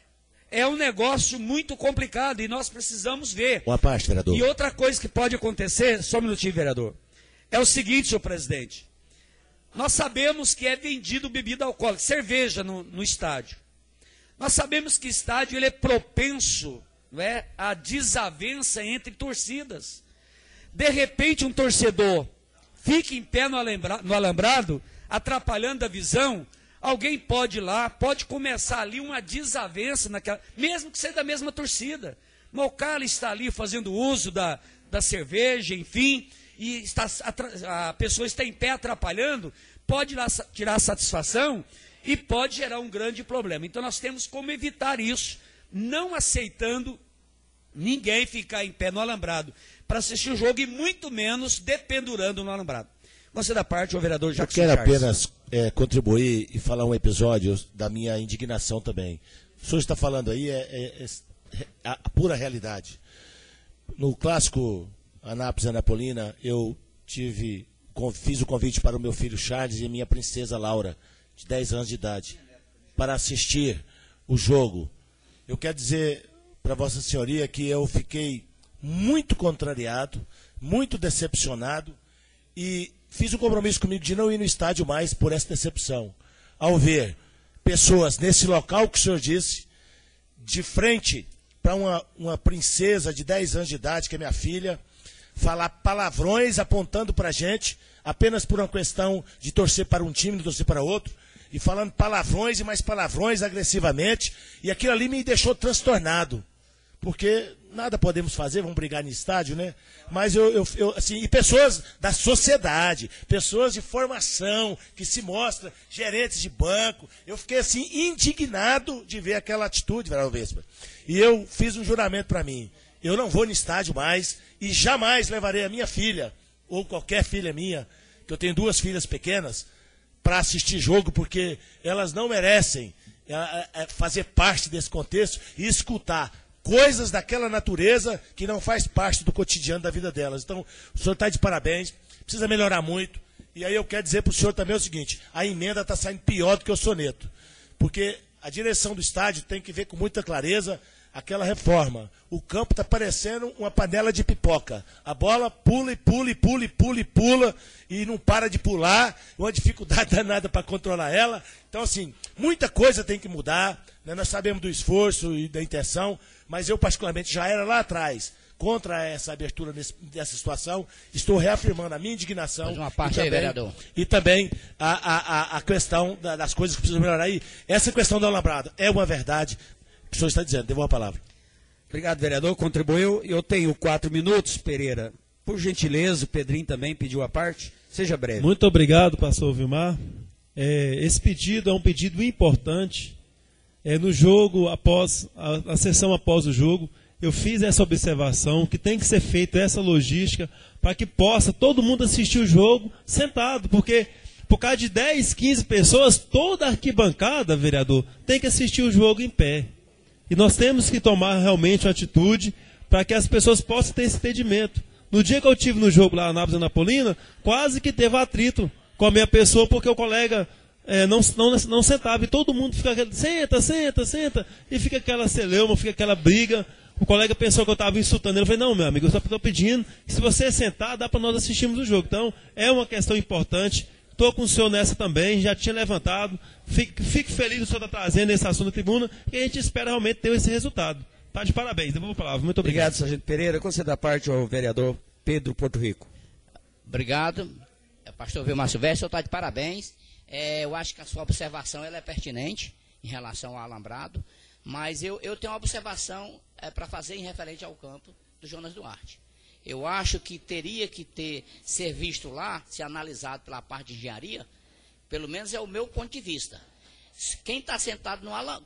É um negócio muito complicado e nós precisamos ver. Uma parte, vereador. E outra coisa que pode acontecer, só um minutinho, vereador, é o seguinte, senhor presidente. Nós sabemos que é vendido bebida alcoólica, cerveja no estádio. Nós sabemos que o estádio ele é propenso, não é, à desavença entre torcidas. De repente, um torcedor fica em pé no alambrado, atrapalhando a visão. Alguém pode ir lá, pode começar ali uma desavença, mesmo que seja da mesma torcida. Mas o cara está ali fazendo uso da cerveja, enfim, e a pessoa está em pé atrapalhando, pode ir lá tirar satisfação e pode gerar um grande problema. Então nós temos como evitar isso, não aceitando ninguém ficar em pé no alambrado. para assistir o jogo e muito menos dependurando no alambrado. Você da parte, o vereador Jackson Eu quero Charles. apenas contribuir e falar um episódio da minha indignação também. O senhor está falando aí é a pura realidade. No clássico Anápolis Anapolina, eu fiz o convite para o meu filho Charles e minha princesa Laura, de 10 anos de idade, para assistir o jogo. Eu quero dizer para Vossa Senhoria que eu fiquei muito contrariado, muito decepcionado e fiz um compromisso comigo de não ir no estádio mais por essa decepção. Ao ver pessoas nesse local que o senhor disse, de frente para uma princesa de 10 anos de idade, que é minha filha, falar palavrões apontando para a gente, apenas por uma questão de torcer para um time e torcer para outro, e falando palavrões e mais palavrões agressivamente, e aquilo ali me deixou transtornado, porque nada podemos fazer, vamos brigar no estádio, né? Mas assim, e pessoas da sociedade, pessoas de formação, que se mostram gerentes de banco, eu fiquei assim indignado de ver aquela atitude, vereador Vespa. E eu fiz um juramento para mim, eu não vou no estádio mais e jamais levarei a minha filha, ou qualquer filha minha, que eu tenho 2 filhas pequenas, para assistir jogo, porque elas não merecem fazer parte desse contexto e escutar coisas daquela natureza que não faz parte do cotidiano da vida delas. Então, o senhor está de parabéns, precisa melhorar muito. E aí eu quero dizer para o senhor também o seguinte, a emenda está saindo pior do que o soneto, porque a direção do estádio tem que ver com muita clareza aquela reforma. O campo está parecendo uma panela de pipoca. A bola pula e pula e pula e pula e pula e não para de pular. Uma dificuldade danada para controlar ela. Então, assim, muita coisa tem que mudar. Né? Nós sabemos do esforço e da intenção, mas eu, particularmente, já era lá atrás contra essa abertura dessa situação. Estou reafirmando a minha indignação. Mais uma parte aí, vereador. E também a questão das coisas que precisam melhorar aí. Essa questão do alambrado é uma verdade. O senhor está dizendo, devo a palavra. Obrigado, vereador, contribuiu. Eu tenho 4 minutos, Pereira. Por gentileza, o Pedrinho também pediu a parte. Seja breve. Muito obrigado, pastor Vilmar. Esse pedido é um pedido importante. No jogo, após a sessão após o jogo, eu fiz essa observação, que tem que ser feita essa logística para que possa todo mundo assistir o jogo sentado, porque por causa de 10, 15 pessoas, toda a arquibancada, vereador, tem que assistir o jogo em pé. E nós temos que tomar realmente uma atitude para que as pessoas possam ter esse entendimento. No dia que eu estive no jogo lá na Anápolis Anapolina, quase que teve atrito com a minha pessoa, porque o colega não sentava. E todo mundo fica senta, e fica aquela celeuma, fica aquela briga. O colega pensou que eu estava insultando ele. Eu falei, não, meu amigo, eu só estou pedindo que se você sentar, dá para nós assistirmos o jogo. Então, é uma questão importante. Estou com o senhor nessa também, já tinha levantado. Fique feliz do senhor estar trazendo esse assunto na tribuna e a gente espera realmente ter esse resultado. Está de parabéns, devolvo a palavra. Muito obrigado. Obrigado, sargento Pereira. Quando você dá parte ao vereador Pedro Porto Rico. Obrigado. Pastor Vilmar Silvestre, o senhor está de parabéns. Eu acho que a sua observação ela é pertinente em relação ao alambrado, mas eu tenho uma observação para fazer em referente ao campo do Jonas Duarte. Eu acho que teria que ser visto lá, ser analisado pela parte de engenharia, pelo menos é o meu ponto de vista. Quem está sentado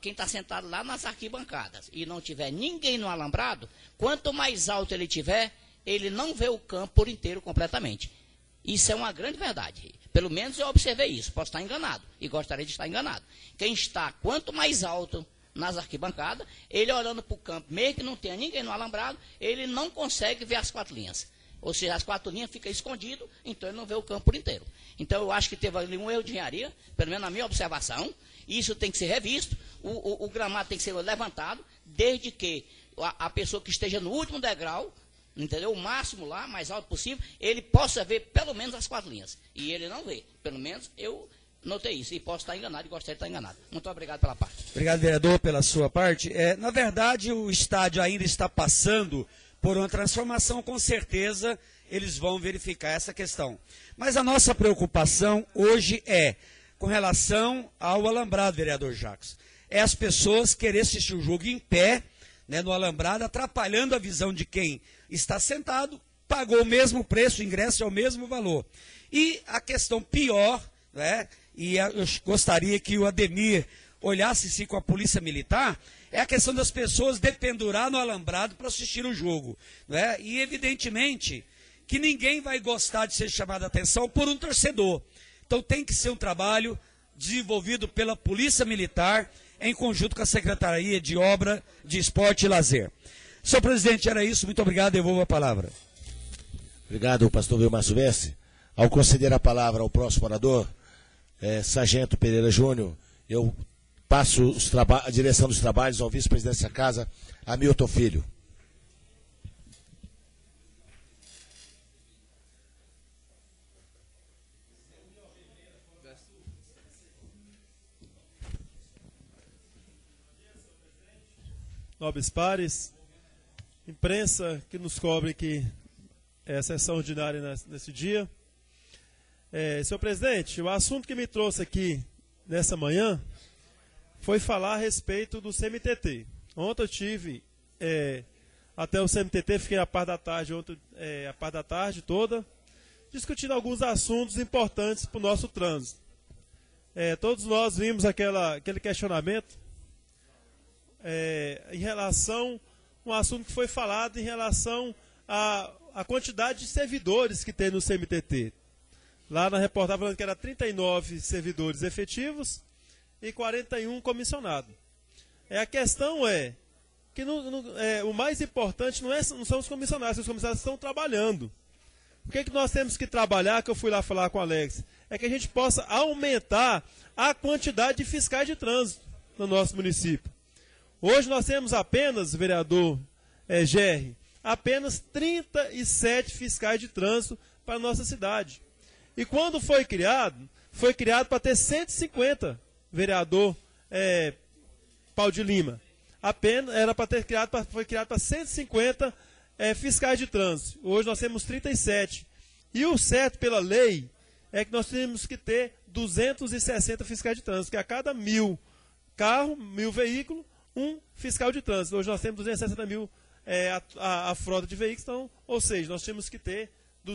lá nas arquibancadas e não tiver ninguém no alambrado, quanto mais alto ele tiver, ele não vê o campo por inteiro completamente. Isso é uma grande verdade. Pelo menos eu observei isso. Posso estar enganado e gostaria de estar enganado. Quem está quanto mais alto nas arquibancadas, ele olhando para o campo, mesmo que não tenha ninguém no alambrado, ele não consegue ver as 4 linhas. Ou seja, as 4 linhas ficam escondidas, então ele não vê o campo por inteiro. Então eu acho que teve ali um erro de engenharia, pelo menos na minha observação, e isso tem que ser revisto, o gramado tem que ser levantado, desde que a pessoa que esteja no último degrau, entendeu? O máximo lá, mais alto possível, ele possa ver pelo menos as 4 linhas. E ele não vê. Pelo menos eu notei isso. E posso estar enganado e gostaria de estar enganado. Muito obrigado pela parte. Obrigado, vereador, pela sua parte. Na verdade, o estádio ainda está passando por uma transformação, com certeza eles vão verificar essa questão. Mas a nossa preocupação hoje é com relação ao alambrado, vereador Jacques. É as pessoas querer assistir o jogo em pé, né, no alambrado, atrapalhando a visão de quem está sentado, pagou o mesmo preço, o ingresso é o mesmo valor. E a questão pior, né, e eu gostaria que o Ademir olhasse-se com a polícia militar, é a questão das pessoas dependurar no alambrado para assistir o jogo. Né? E, evidentemente, que ninguém vai gostar de ser chamado a atenção por um torcedor. Então, tem que ser um trabalho desenvolvido pela Polícia Militar, em conjunto com a Secretaria de Obra, de Esporte e Lazer. Senhor presidente, era isso. Muito obrigado. Devolvo a palavra. Obrigado, pastor Vilmar Silvestre. Ao conceder a palavra ao próximo orador, Sargento Pereira Júnior, eu passo a direção dos trabalhos ao vice-presidente da casa, Hamilton Filho. Nobres pares, imprensa que nos cobre que é a sessão ordinária nesse dia. Senhor presidente, o assunto que me trouxe aqui nessa manhã foi falar a respeito do CMTT. Ontem eu tive até o CMTT, fiquei a par da tarde, a par da tarde toda, discutindo alguns assuntos importantes para o nosso trânsito. Todos nós vimos aquele questionamento em relação a um assunto que foi falado em relação à quantidade de servidores que tem no CMTT. Lá na reportagem falando que era 39 servidores efetivos e 41 comissionados. A questão é que o mais importante não são os comissionados estão trabalhando. O que nós temos que trabalhar, que eu fui lá falar com o Alex, é que a gente possa aumentar a quantidade de fiscais de trânsito no nosso município. Hoje nós temos apenas, vereador Gerri, apenas 37 fiscais de trânsito para a nossa cidade. E quando foi criado para ter 150, vereador Paulo de Lima. Apenas era para ter foi criado para 150 fiscais de trânsito. Hoje nós temos 37. E o certo pela lei é que nós temos que ter 260 fiscais de trânsito, que a cada 1.000 carros, 1.000 veículos, um fiscal de trânsito. Hoje nós temos 260 mil a frota de veículos, então, ou seja, nós temos que ter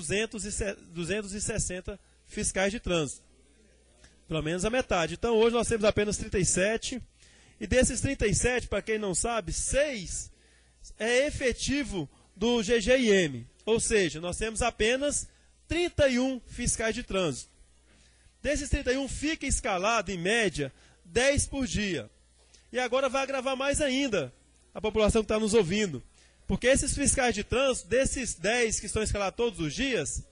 260 fiscais de trânsito. Pelo menos a metade. Então, hoje nós temos apenas 37. E desses 37, para quem não sabe, 6 é efetivo do GGIM. Ou seja, nós temos apenas 31 fiscais de trânsito. Desses 31, fica escalado, em média, 10 por dia. E agora vai agravar mais ainda a população que está nos ouvindo. Porque esses fiscais de trânsito, desses 10 que estão escalados todos os dias,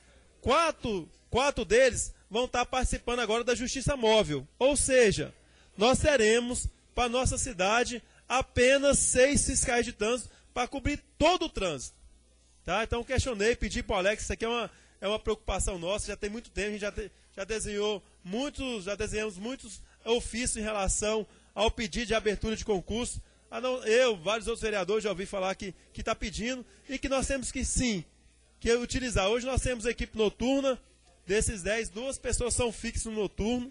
4 deles vão estar participando agora da Justiça Móvel. Ou seja, nós teremos para a nossa cidade apenas 6 fiscais de trânsito para cobrir todo o trânsito. Tá? Então questionei, pedi para o Alex, isso aqui é uma preocupação nossa, já tem muito tempo, a gente já desenhamos muitos ofícios em relação ao pedido de abertura de concurso. Vários outros vereadores já ouvi falar que está pedindo e que nós temos que sim, que utilizar. Hoje nós temos equipe noturna, desses 10, 2 pessoas são fixas no noturno.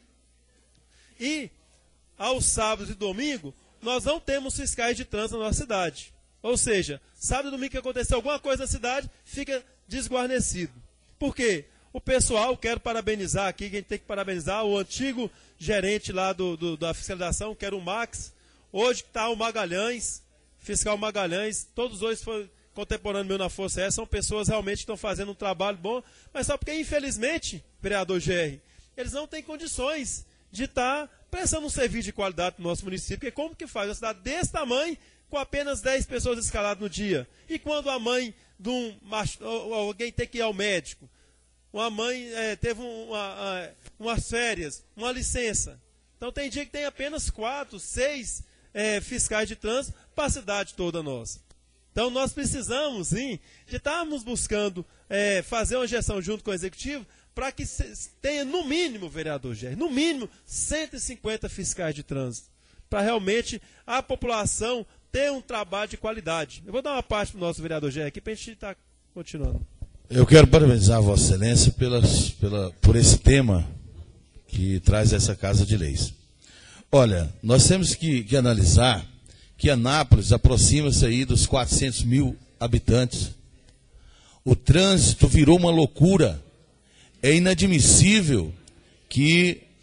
E aos sábados e domingo, nós não temos fiscais de trânsito na nossa cidade. Ou seja, sábado e domingo que acontecer alguma coisa na cidade, fica desguarnecido. Por quê? O pessoal, quero parabenizar aqui, que a gente tem que parabenizar o antigo gerente lá da fiscalização, que era o Max. Hoje está o Magalhães, fiscal Magalhães, todos dois foram contemporâneos meu na Força S, são pessoas realmente que estão fazendo um trabalho bom, mas só porque, infelizmente, vereador GR, eles não têm condições de estar prestando um serviço de qualidade no nosso município, porque como que faz uma cidade desse tamanho, com apenas 10 pessoas escaladas no dia? E quando a mãe de alguém tem que ir ao médico, uma mãe teve umas férias, uma licença. Então tem dia que tem apenas 4, 6 fiscais de trânsito para a cidade toda nossa. Então nós precisamos, sim, de estarmos buscando fazer uma gestão junto com o Executivo para que tenha, no mínimo, vereador Gerri, no mínimo 150 fiscais de trânsito, para realmente a população ter um trabalho de qualidade. Eu vou dar uma parte para o nosso vereador Gerri aqui para a gente estar continuando. Eu quero parabenizar a Vossa Excelência por esse tema que traz essa Casa de Leis. Olha, nós temos que analisar que Anápolis aproxima-se aí dos 400 mil habitantes. O trânsito virou uma loucura. É inadmissível que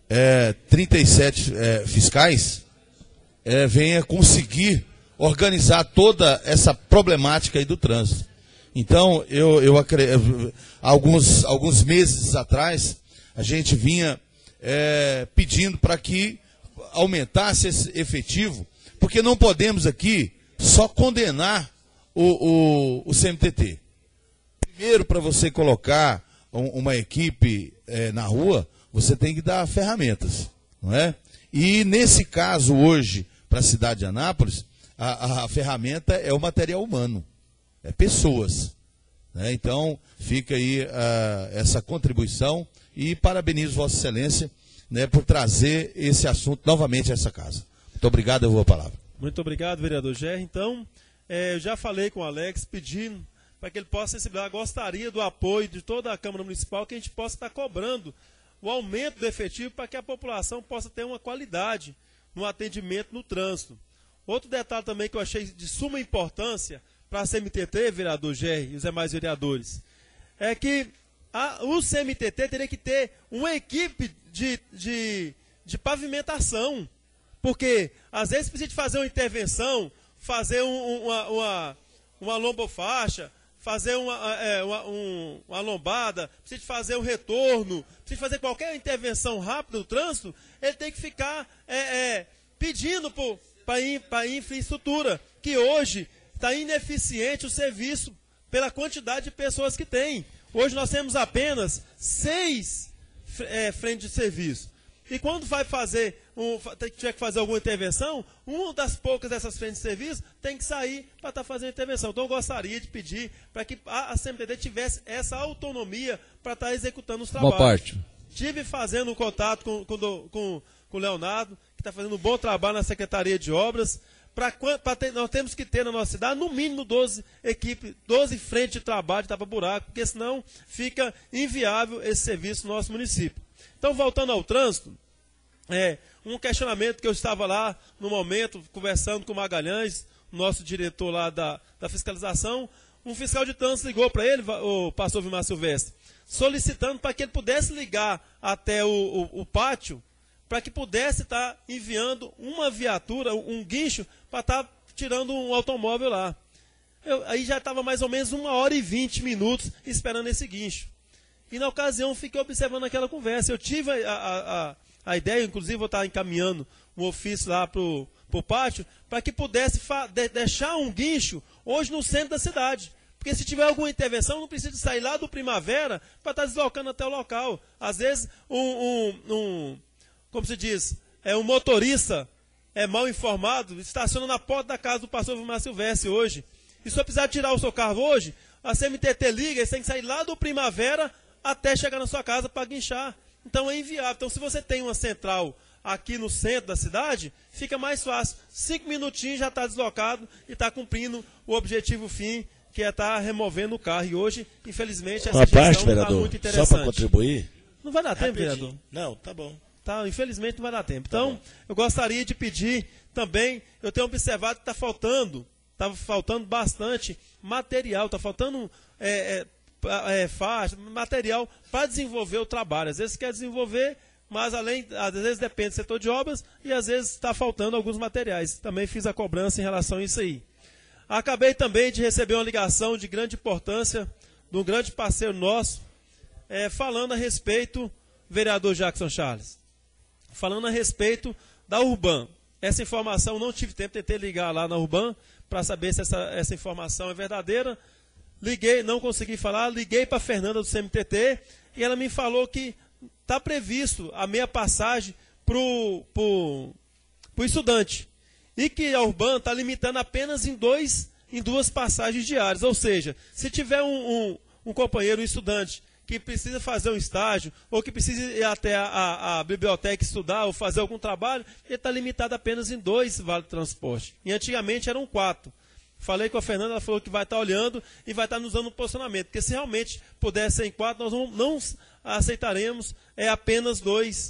37 fiscais venha conseguir organizar toda essa problemática aí do trânsito. Então, eu acredito, alguns meses atrás, a gente vinha pedindo para que aumentasse esse efetivo, porque não podemos aqui só condenar o CMTT. Primeiro, para você colocar uma equipe na rua, você tem que dar ferramentas, não é? E nesse caso hoje, para a cidade de Anápolis, a ferramenta é o material humano, é pessoas, né? Então fica aí essa contribuição e parabenizo Vossa Excelência, né, por trazer esse assunto novamente a essa casa. Muito obrigado, eu vou a palavra. Muito obrigado, vereador Gerry. Então, eu já falei com o Alex pedindo para que ele possa sensibilizar. Gostaria do apoio de toda a Câmara Municipal, que a gente possa estar cobrando o aumento do efetivo para que a população possa ter uma qualidade no atendimento no trânsito. Outro detalhe também que eu achei de suma importância para a CMTT, vereador Gerry e os demais vereadores, é que o CMTT teria que ter uma equipe de pavimentação, porque às vezes precisa de fazer uma intervenção, fazer uma lombofaixa, fazer uma lombada, precisa de fazer um retorno, precisa de fazer qualquer intervenção rápida no trânsito, ele tem que ficar pedindo para a infraestrutura, que hoje está ineficiente o serviço pela quantidade de pessoas que tem. Hoje nós temos apenas 6 frentes de serviço. E quando vai fazer, tiver que fazer alguma intervenção, uma das poucas dessas frentes de serviço tem que sair para estar fazendo intervenção. Então eu gostaria de pedir para que a CMTT tivesse essa autonomia para estar executando os trabalhos. Boa parte. Estive fazendo um contato com o Leonardo, que está fazendo um bom trabalho na Secretaria de Obras. Nós temos que ter na nossa cidade, no mínimo, 12 equipes, 12 frentes de trabalho de tapa-buraco, porque senão fica inviável esse serviço no nosso município. Então, voltando ao trânsito, um questionamento que eu estava lá, no momento, conversando com o Magalhães, nosso diretor lá da fiscalização, um fiscal de trânsito ligou para ele, o pastor Vilmar Silvestre, solicitando para que ele pudesse ligar até o pátio, para que pudesse estar enviando uma viatura, um guincho, para estar tirando um automóvel lá. Aí já estava mais ou menos 1h20 esperando esse guincho. E na ocasião fiquei observando aquela conversa. Eu tive a ideia, inclusive vou estar encaminhando um ofício lá para o pátio, para que pudesse deixar um guincho hoje no centro da cidade. Porque se tiver alguma intervenção, não precisa sair lá do Primavera para estar deslocando até o local. Às vezes, como se diz, um motorista mal informado, estaciona na porta da casa do pastor Vilmar Silvestre hoje. E se eu precisar tirar o seu carro hoje, a CMTT liga, você tem que sair lá do Primavera até chegar na sua casa para guinchar. Então é inviável. Então se você tem uma central aqui no centro da cidade, fica mais fácil. 5 minutinhos já está deslocado e está cumprindo o objetivo fim, que é estar removendo o carro. E hoje, infelizmente, essa gestão está muito interessante. Só para contribuir? Não vai dar tempo, vereador? Não, tá bom. Tá, infelizmente não vai dar tempo. Então, eu gostaria de pedir também, eu tenho observado que está faltando bastante material, está faltando material para desenvolver o trabalho. Às vezes quer desenvolver, mas às vezes depende do setor de obras e às vezes está faltando alguns materiais. Também fiz a cobrança em relação a isso aí. Acabei também de receber uma ligação de grande importância de um grande parceiro nosso, falando a respeito, vereador Jackson Charles, falando a respeito da Urban. Essa informação, não tive tempo, tentei ligar lá na Urban para saber se essa informação é verdadeira. Liguei, não consegui falar, liguei para a Fernanda do CMTT e ela me falou que está previsto a meia passagem para o estudante. E que a Urban está limitando apenas em 2 passagens diárias. Ou seja, se tiver um companheiro, um estudante, que precisa fazer um estágio, ou que precisa ir até a biblioteca estudar, ou fazer algum trabalho, ele está limitado apenas em 2 vale-transporte. E antigamente eram 4. Falei com a Fernanda, ela falou que vai estar olhando e vai estar nos dando um posicionamento. Porque se realmente puder ser em 4, nós não aceitaremos apenas 2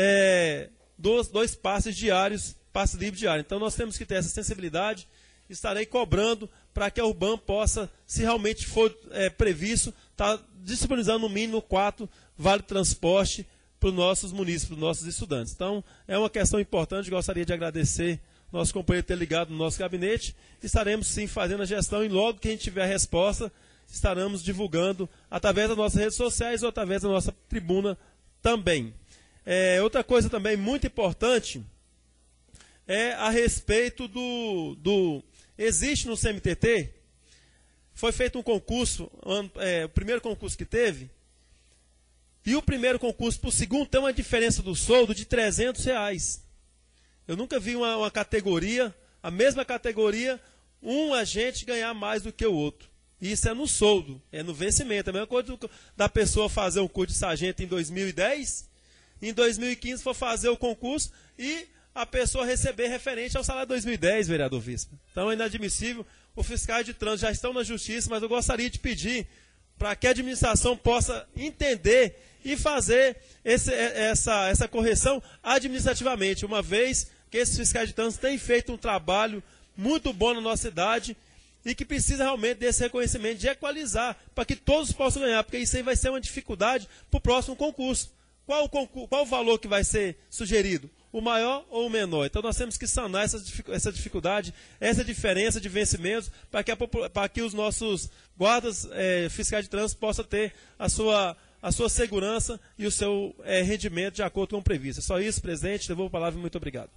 passes diários, passe livre diário. Então nós temos que ter essa sensibilidade. Estarei cobrando para que a Urban possa, se realmente for previsto, estar disponibilizando no mínimo 4 vale-transporte para os nossos munícipes, para os nossos estudantes. Então, é uma questão importante, gostaria de agradecer nosso companheiro ter ligado no nosso gabinete. Estaremos sim fazendo a gestão e logo que a gente tiver a resposta, estaremos divulgando através das nossas redes sociais ou através da nossa tribuna também. Outra coisa também muito importante é a respeito existe no CMTT, foi feito um concurso, o primeiro concurso que teve, e o primeiro concurso para o segundo tem uma diferença do soldo de R$300. Eu nunca vi uma categoria, a mesma categoria, um agente ganhar mais do que o outro. Isso é no soldo, é no vencimento. É a mesma coisa da pessoa fazer um curso de sargento em 2010, em 2015 for fazer o concurso e a pessoa receber referente ao salário de 2010, vereador Vispa. Então é inadmissível. Os fiscais de trânsito já estão na justiça, mas eu gostaria de pedir para que a administração possa entender e fazer essa correção administrativamente, uma vez que esses fiscais de trânsito têm feito um trabalho muito bom na nossa cidade e que precisa realmente desse reconhecimento de equalizar, para que todos possam ganhar, porque isso aí vai ser uma dificuldade para o próximo concurso. Qual o valor que vai ser sugerido? O maior ou o menor? Então nós temos que sanar essa dificuldade, essa diferença de vencimentos, para que os nossos guardas fiscais de trânsito possam ter a sua segurança e o seu rendimento de acordo com o previsto. É só isso, presidente. Devolvo a palavra e muito obrigado.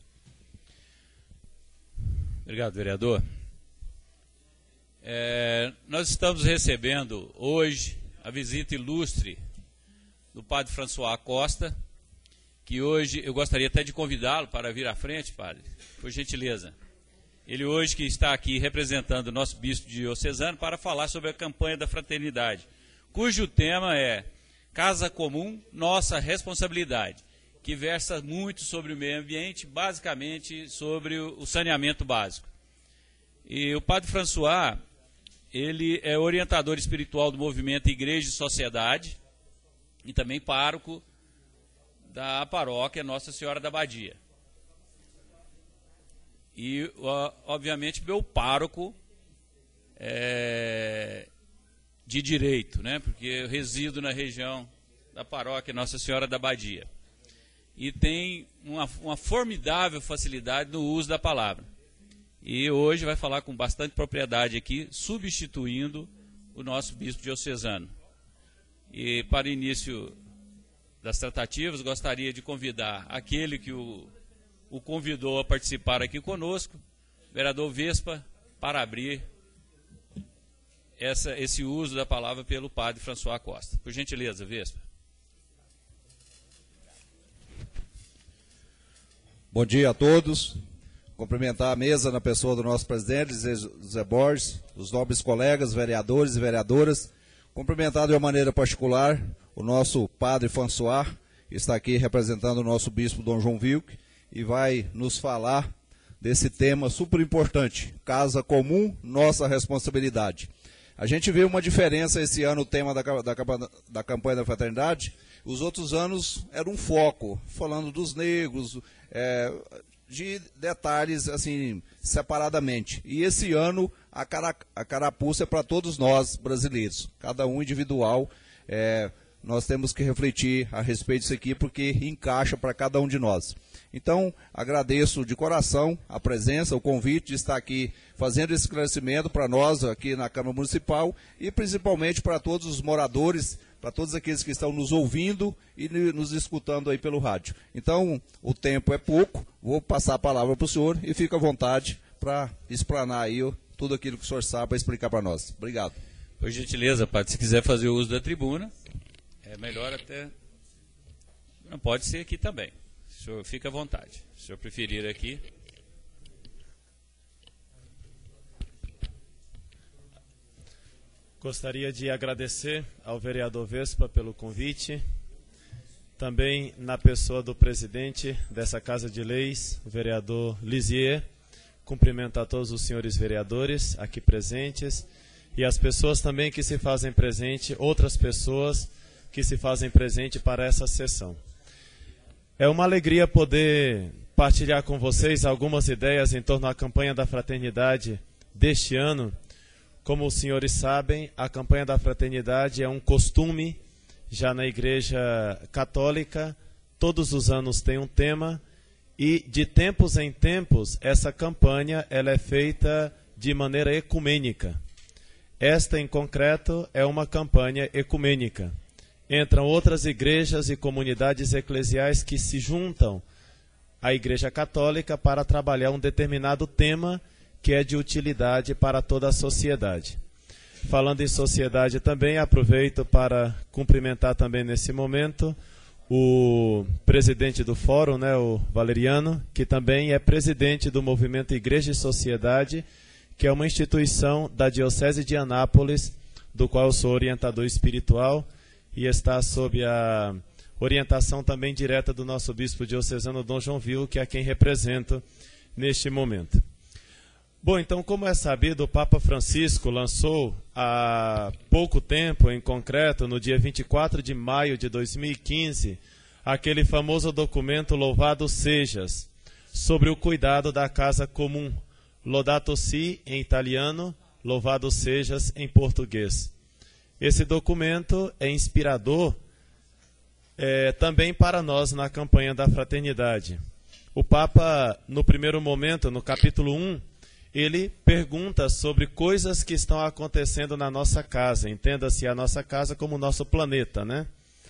Obrigado, vereador. Nós estamos recebendo hoje a visita ilustre do padre François Costa, que hoje eu gostaria até de convidá-lo para vir à frente, padre, por gentileza. Ele hoje que está aqui representando o nosso bispo diocesano para falar sobre a campanha da fraternidade, cujo tema é Casa Comum, Nossa Responsabilidade, que versa muito sobre o meio ambiente, basicamente sobre o saneamento básico. E o padre François, ele é orientador espiritual do movimento Igreja e Sociedade e também pároco da paróquia Nossa Senhora da Badia. E, obviamente, meu pároco de direito, né? Porque eu resido na região da paróquia Nossa Senhora da Badia. E tem uma formidável facilidade no uso da palavra. E hoje vai falar com bastante propriedade aqui, substituindo o nosso bispo diocesano. E para início das tratativas, gostaria de convidar aquele que o convidou a participar aqui conosco, vereador Vespa, para abrir esse uso da palavra pelo padre François Costa. Por gentileza, Vespa. Bom dia a todos. Cumprimentar a mesa na pessoa do nosso presidente, José Borges, os nobres colegas, vereadores e vereadoras. Cumprimentar de uma maneira particular o nosso padre François, que está aqui representando o nosso bispo Dom João Wilk, e vai nos falar desse tema super importante, Casa Comum, Nossa Responsabilidade. A gente vê uma diferença esse ano, o tema da campanha da fraternidade. Os outros anos era um foco, falando dos negros, de detalhes assim, separadamente. E esse ano a carapuça é para todos nós brasileiros, cada um individual. Nós temos que refletir a respeito disso aqui, porque encaixa para cada um de nós. Então, agradeço de coração a presença, o convite de estar aqui fazendo esse esclarecimento para nós aqui na Câmara Municipal e principalmente para todos os moradores, para todos aqueles que estão nos ouvindo e nos escutando aí pelo rádio. Então, o tempo é pouco, vou passar a palavra para o senhor e fica à vontade para explanar aí tudo aquilo que o senhor sabe para explicar para nós. Obrigado. Por gentileza, padre, se quiser fazer o uso da tribuna, é melhor até... Não pode ser aqui também. O senhor fica à vontade. Se o senhor preferir aqui... Gostaria de agradecer ao vereador Vespa pelo convite, também na pessoa do presidente dessa Casa de Leis, o vereador Lisier, cumprimentar todos os senhores vereadores aqui presentes e as pessoas também que se fazem presente, outras pessoas que se fazem presente para essa sessão. É uma alegria poder partilhar com vocês algumas ideias em torno da campanha da fraternidade deste ano. Como os senhores sabem, a campanha da fraternidade é um costume Já na Igreja Católica, todos os anos tem um tema e de tempos em tempos essa campanha ela é feita de maneira ecumênica. Esta em concreto é uma campanha ecumênica. Entram outras igrejas e comunidades eclesiais que se juntam à Igreja Católica para trabalhar um determinado tema que é de utilidade para toda a sociedade. Falando em sociedade também, aproveito para cumprimentar também nesse momento o presidente do fórum, né, o Valeriano, que também é presidente do movimento Igreja e Sociedade, que é uma instituição da Diocese de Anápolis, do qual eu sou orientador espiritual e está sob a orientação também direta do nosso bispo diocesano Dom João Vil, que é quem represento neste momento. Bom, então, como é sabido, o Papa Francisco lançou há pouco tempo, em concreto, no dia 24 de maio de 2015, aquele famoso documento Louvado Sejas, sobre o cuidado da casa comum, Laudato Si em italiano, Louvado Sejas em português. Esse documento é inspirador também para nós na campanha da fraternidade. O Papa, no primeiro momento, no capítulo 1, ele pergunta sobre coisas que estão acontecendo na nossa casa. Entenda-se a nossa casa como o nosso planeta, né?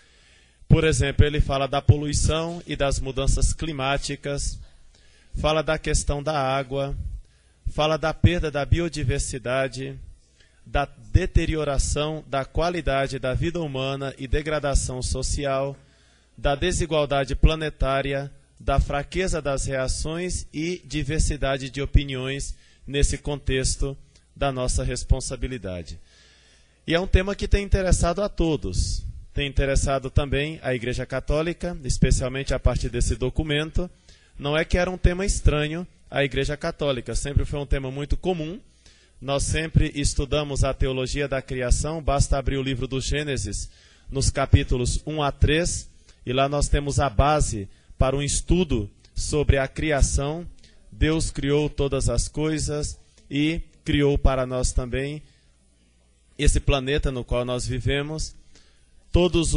Por exemplo, ele fala da poluição e das mudanças climáticas, fala da questão da água, fala da perda da biodiversidade, da deterioração da qualidade da vida humana e degradação social, da desigualdade planetária, da fraqueza das reações e diversidade de opiniões nesse contexto da nossa responsabilidade. E é um tema que tem interessado a todos. Tem interessado também a Igreja Católica, especialmente a partir desse documento. Não é que era um tema estranho à Igreja Católica, sempre foi um tema muito comum. Nós sempre estudamos a teologia da criação, basta abrir o livro do Gênesis, nos capítulos 1 a 3, e lá nós temos a base para um estudo sobre a criação. Deus criou todas as coisas e criou para nós também esse planeta no qual nós vivemos. Todos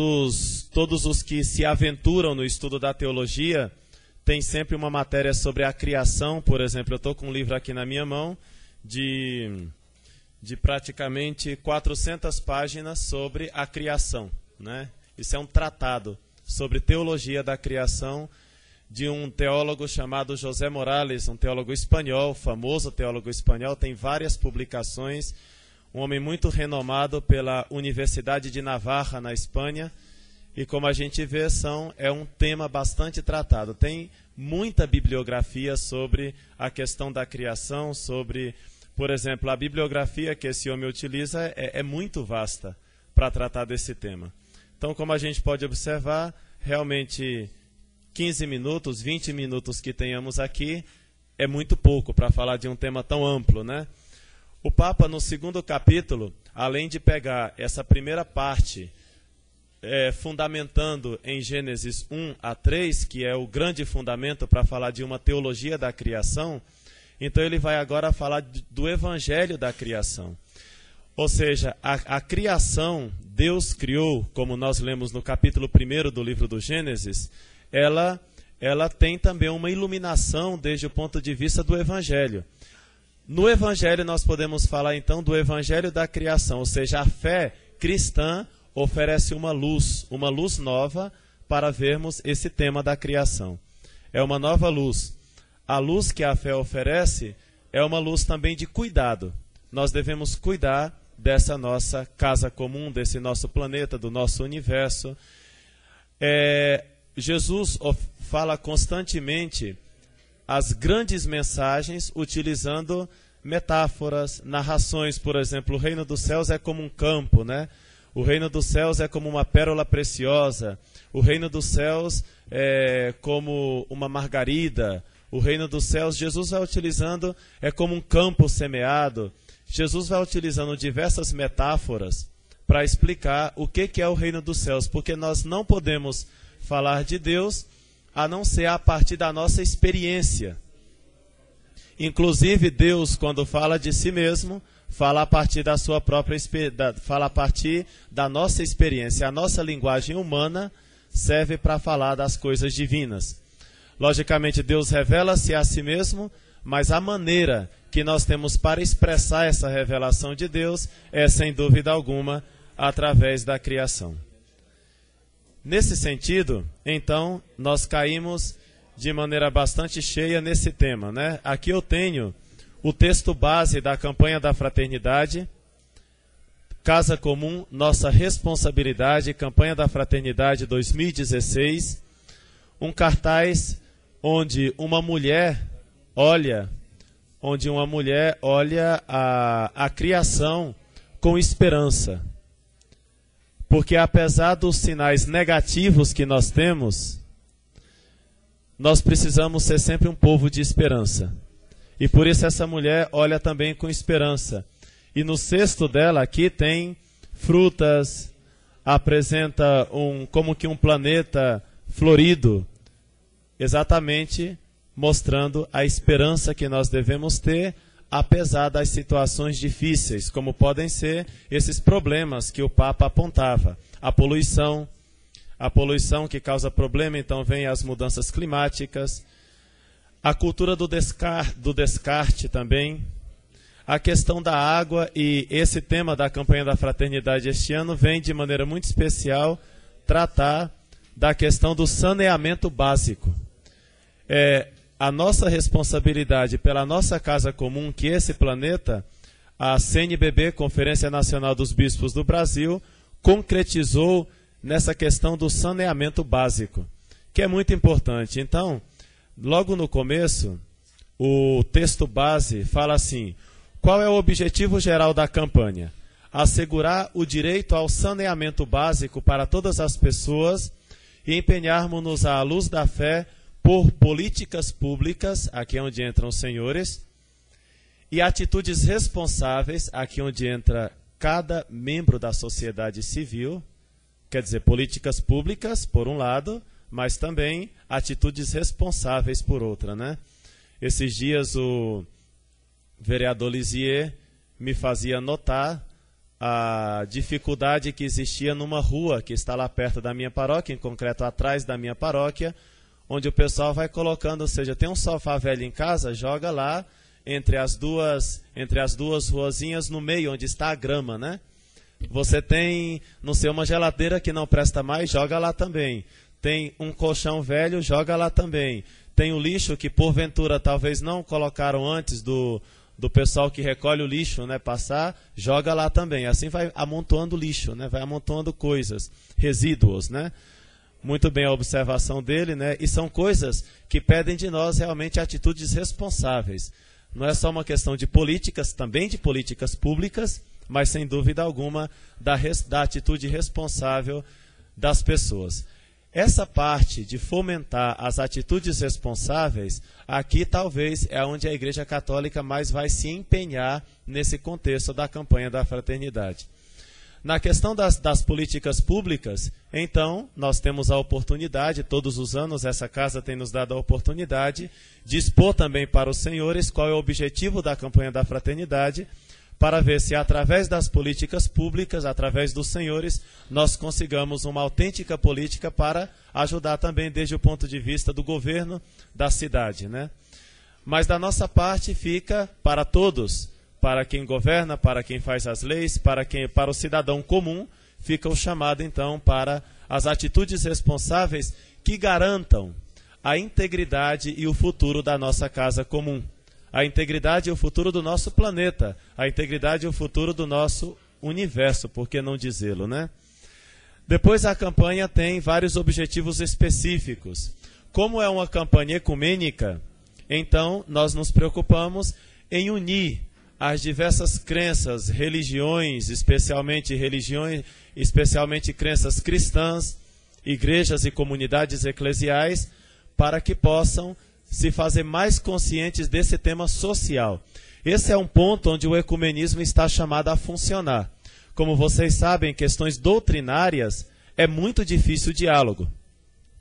os que se aventuram no estudo da teologia têm sempre uma matéria sobre a criação. Por exemplo, eu estou com um livro aqui na minha mão de praticamente 400 páginas sobre a criação, né? Isso é um tratado sobre teologia da criação de um teólogo chamado José Morales, um teólogo espanhol, famoso teólogo espanhol, tem várias publicações, um homem muito renomado pela Universidade de Navarra, na Espanha, e como a gente vê, é um tema bastante tratado. Tem muita bibliografia sobre a questão da criação, sobre, por exemplo, a bibliografia que esse homem utiliza é muito vasta para tratar desse tema. Então, como a gente pode observar, realmente 15 minutos, 20 minutos que tenhamos aqui é muito pouco para falar de um tema tão amplo, né? O Papa, no segundo capítulo, além de pegar essa primeira parte, fundamentando em Gênesis 1 a 3, que é o grande fundamento para falar de uma teologia da criação, então ele vai agora falar do evangelho da criação. Ou seja, a criação, Deus criou, como nós lemos no capítulo 1 do livro do Gênesis, ela tem também uma iluminação desde o ponto de vista do evangelho. No evangelho nós podemos falar então do evangelho da criação, ou seja, a fé cristã oferece uma luz nova para vermos esse tema da criação. É uma nova luz. A luz que a fé oferece é uma luz também de cuidado. Nós devemos cuidar dessa nossa casa comum, desse nosso planeta, do nosso universo. Jesus fala constantemente as grandes mensagens utilizando metáforas, narrações. Por exemplo, o reino dos céus é como um campo, né? O reino dos céus é como uma pérola preciosa. O reino dos céus é como uma margarida. O reino dos céus, Jesus vai utilizando, é como um campo semeado. Jesus vai utilizando diversas metáforas para explicar o que é o reino dos céus, porque nós não podemos falar de Deus a não ser a partir da nossa experiência. Inclusive, Deus, quando fala de si mesmo, fala a partir da sua própria fala a partir da nossa experiência. A nossa linguagem humana serve para falar das coisas divinas. Logicamente, Deus revela-se a si mesmo, mas a maneira que nós temos para expressar essa revelação de Deus é, sem dúvida alguma, através da criação. Nesse sentido, então, nós caímos de maneira bastante cheia nesse tema, né? Aqui eu tenho o texto base da campanha da fraternidade, Casa Comum, Nossa Responsabilidade, Campanha da Fraternidade 2016, um cartaz onde uma mulher olha a criação com esperança. Porque apesar dos sinais negativos que nós temos, nós precisamos ser sempre um povo de esperança. E por isso essa mulher olha também com esperança. E no cesto dela aqui tem frutas, apresenta como que um planeta florido, exatamente mostrando a esperança que nós devemos ter, apesar das situações difíceis, como podem ser esses problemas que o Papa apontava. A poluição que causa problema, então vem as mudanças climáticas, a cultura do descarte também, a questão da água, e esse tema da campanha da fraternidade este ano vem de maneira muito especial tratar da questão do saneamento básico. A nossa responsabilidade pela nossa casa comum, que esse planeta, a CNBB, Conferência Nacional dos Bispos do Brasil, concretizou nessa questão do saneamento básico, que é muito importante. Então, logo no começo, o texto base fala assim: qual é o objetivo geral da campanha? Assegurar o direito ao saneamento básico para todas as pessoas e empenharmos-nos à luz da fé por políticas públicas, aqui é onde entram os senhores, e atitudes responsáveis, aqui onde entra cada membro da sociedade civil, quer dizer, políticas públicas, por um lado, mas também atitudes responsáveis, por outra, né? Esses dias o vereador Lisier me fazia notar a dificuldade que existia numa rua que está lá perto da minha paróquia, em concreto atrás da minha paróquia, onde o pessoal vai colocando, ou seja, tem um sofá velho em casa, joga lá entre as duas ruazinhas no meio, onde está a grama, né? Você tem, não sei, uma geladeira que não presta mais, joga lá também. Tem um colchão velho, joga lá também. Tem o lixo que, porventura, talvez não colocaram antes do pessoal que recolhe o lixo, né, passar, joga lá também. Assim vai amontoando lixo, né? Vai amontoando coisas, resíduos, né? Muito bem a observação dele, né? E são coisas que pedem de nós realmente atitudes responsáveis. Não é só uma questão de políticas, também de políticas públicas, mas sem dúvida alguma da atitude responsável das pessoas. Essa parte de fomentar as atitudes responsáveis, aqui talvez é onde a Igreja Católica mais vai se empenhar nesse contexto da campanha da fraternidade. Na questão das políticas públicas, então, nós temos a oportunidade, todos os anos essa casa tem nos dado a oportunidade de expor também para os senhores qual é o objetivo da campanha da fraternidade, para ver se através das políticas públicas, através dos senhores, nós consigamos uma autêntica política para ajudar também desde o ponto de vista do governo da cidade, né? Mas da nossa parte fica para todos, para quem governa, para quem faz as leis, para o cidadão comum, fica o chamado então para as atitudes responsáveis que garantam a integridade e o futuro da nossa casa comum. A integridade e o futuro do nosso planeta, a integridade e o futuro do nosso universo, por que não dizê-lo, né? Depois a campanha tem vários objetivos específicos. Como é uma campanha ecumênica, então nós nos preocupamos em unir as diversas crenças, religiões, especialmente crenças cristãs, igrejas e comunidades eclesiais, para que possam se fazer mais conscientes desse tema social. Esse é um ponto onde o ecumenismo está chamado a funcionar. Como vocês sabem, em questões doutrinárias, é muito difícil o diálogo.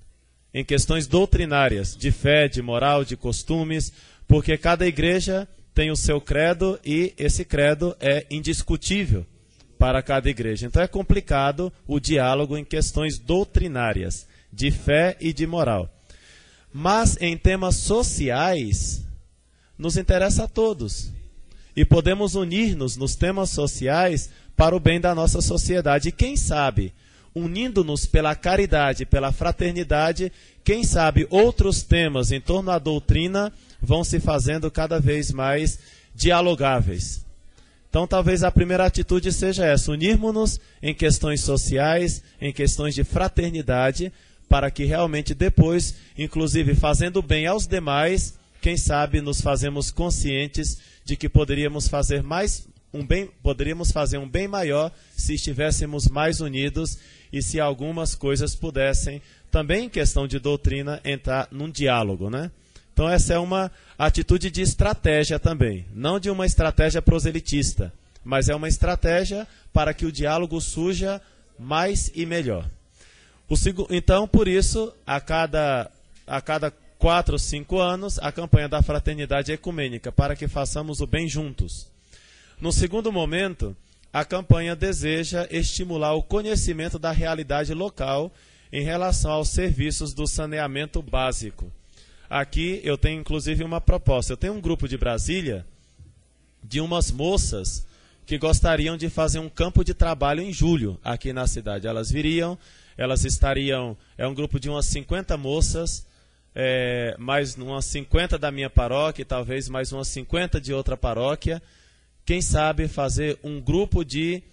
Em questões doutrinárias, de fé, de moral, de costumes, porque cada igreja tem o seu credo e esse credo é indiscutível para cada igreja. Então é complicado o diálogo em questões doutrinárias, de fé e de moral. Mas em temas sociais, nos interessa a todos. E podemos unir-nos nos temas sociais para o bem da nossa sociedade. E quem sabe, unindo-nos pela caridade, pela fraternidade, quem sabe outros temas em torno da doutrina vão se fazendo cada vez mais dialogáveis. Então talvez a primeira atitude seja essa, unirmos-nos em questões sociais, em questões de fraternidade, para que realmente depois, inclusive fazendo bem aos demais, quem sabe nos fazemos conscientes de que poderíamos fazer um bem maior se estivéssemos mais unidos e se algumas coisas pudessem, também em questão de doutrina, entrar num diálogo, né? Então essa é uma atitude de estratégia também, não de uma estratégia proselitista, mas é uma estratégia para que o diálogo surja mais e melhor. Então, por isso, a cada 4 ou 5 anos, a campanha da Fraternidade Ecumênica, para que façamos o bem juntos. No segundo momento, a campanha deseja estimular o conhecimento da realidade local em relação aos serviços do saneamento básico. Aqui eu tenho inclusive uma proposta. Eu tenho um grupo de Brasília, de umas moças que gostariam de fazer um campo de trabalho em julho aqui na cidade. Elas viriam, elas estariam, é um grupo de umas 50 moças, mais umas 50 da minha paróquia e talvez mais umas 50 de outra paróquia. Quem sabe fazer um grupo de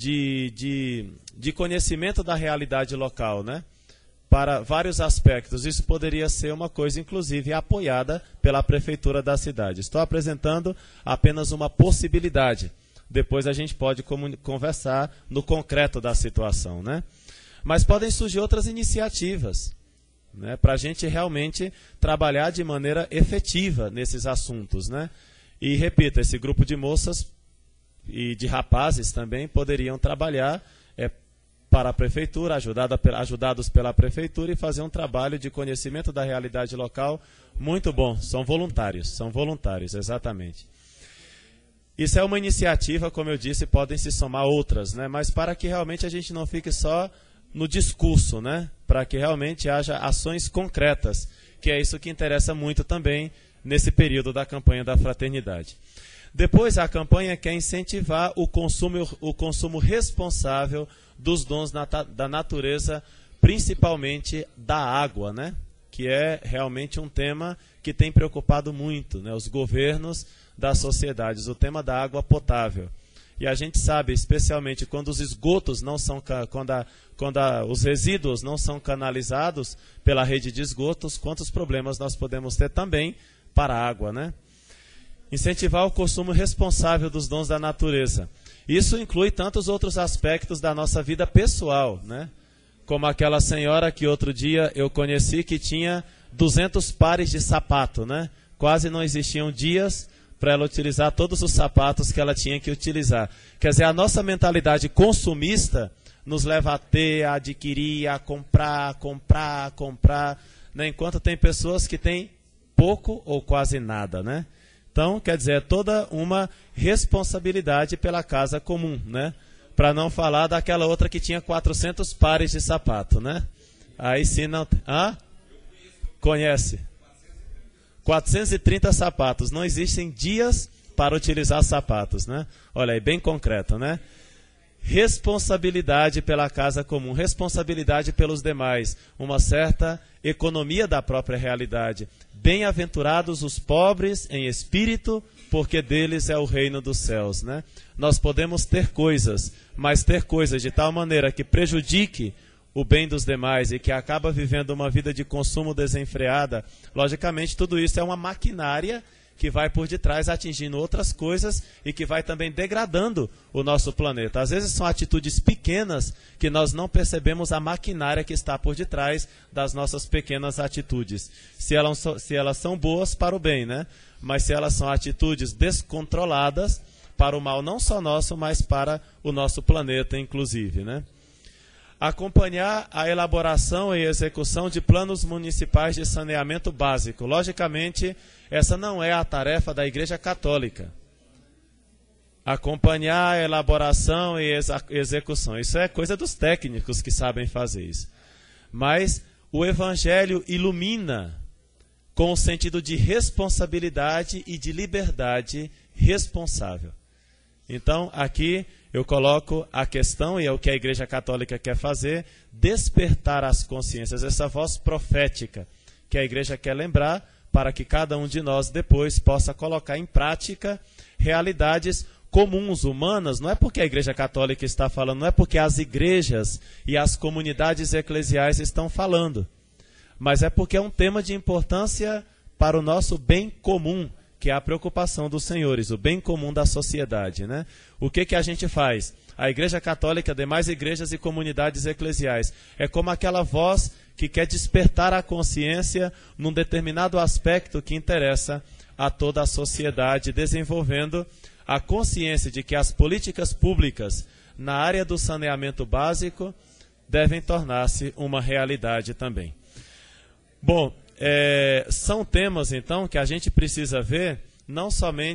conhecimento da realidade local, né? Para vários aspectos. Isso poderia ser uma coisa, inclusive, apoiada pela prefeitura da cidade. Estou apresentando apenas uma possibilidade. Depois a gente pode conversar no concreto da situação, né? Mas podem surgir outras iniciativas, né, para a gente realmente trabalhar de maneira efetiva nesses assuntos, né? E, repito, esse grupo de moças e de rapazes também poderiam trabalhar para a prefeitura, ajudados pela prefeitura, e fazer um trabalho de conhecimento da realidade local muito bom. São voluntários, exatamente. Isso é uma iniciativa, como eu disse, podem se somar outras, né? Mas para que realmente a gente não fique só no discurso, né? Para que realmente haja ações concretas, que é isso que interessa muito também nesse período da campanha da fraternidade. Depois, a campanha quer incentivar o consumo responsável dos dons da natureza, principalmente da água, né? Que é realmente um tema que tem preocupado muito, né, os governos das sociedades, o tema da água potável. E a gente sabe, especialmente quando os esgotos não são, quando os resíduos não são canalizados pela rede de esgotos, quantos problemas nós podemos ter também para a água, né? Incentivar o consumo responsável dos dons da natureza. Isso inclui tantos outros aspectos da nossa vida pessoal, né? Como aquela senhora que outro dia eu conheci que tinha 200 pares de sapato, né? Quase não existiam dias para ela utilizar todos os sapatos que ela tinha que utilizar. Quer dizer, a nossa mentalidade consumista nos leva a ter, a adquirir, a comprar, né? Enquanto tem pessoas que têm pouco ou quase nada, né? Então, quer dizer, é toda uma responsabilidade pela casa comum, né? Para não falar daquela outra que tinha 400 pares de sapato, né? Aí sim não... Conhece? 430 sapatos. Não existem dias para utilizar sapatos, né? Olha aí, bem concreto, né? Responsabilidade pela casa comum, responsabilidade pelos demais, uma certa economia da própria realidade. Bem-aventurados os pobres em espírito, porque deles é o reino dos céus, né? Nós podemos ter coisas, mas ter coisas de tal maneira que prejudique o bem dos demais e que acaba vivendo uma vida de consumo desenfreada, logicamente tudo isso é uma maquinária que vai por detrás atingindo outras coisas e que vai também degradando o nosso planeta. Às vezes são atitudes pequenas que nós não percebemos a maquinária que está por detrás das nossas pequenas atitudes. Se elas são boas, para o bem, né? Mas se elas são atitudes descontroladas, para o mal não só nosso, mas para o nosso planeta, inclusive, né? acompanhar a elaboração e execução de planos municipais de saneamento básico. Logicamente, essa não é a tarefa da Igreja Católica. Acompanhar a elaboração e execução. Isso é coisa dos técnicos que sabem fazer isso. Mas o Evangelho ilumina com o sentido de responsabilidade e de liberdade responsável. Então, aqui eu coloco a questão, e é o que a Igreja Católica quer fazer, despertar as consciências, essa voz profética que a Igreja quer lembrar, para que cada um de nós depois possa colocar em prática realidades comuns, humanas. Não é porque a Igreja Católica está falando, não é porque as igrejas e as comunidades eclesiais estão falando, mas é porque é um tema de importância para o nosso bem comum, que é a preocupação dos senhores, o bem comum da sociedade, né? O que a gente faz? A Igreja Católica, demais igrejas e comunidades eclesiais, é como aquela voz que quer despertar a consciência num determinado aspecto que interessa a toda a sociedade, desenvolvendo a consciência de que as políticas públicas na área do saneamento básico devem tornar-se uma realidade também. Bom, são temas, então, que a gente precisa ver, não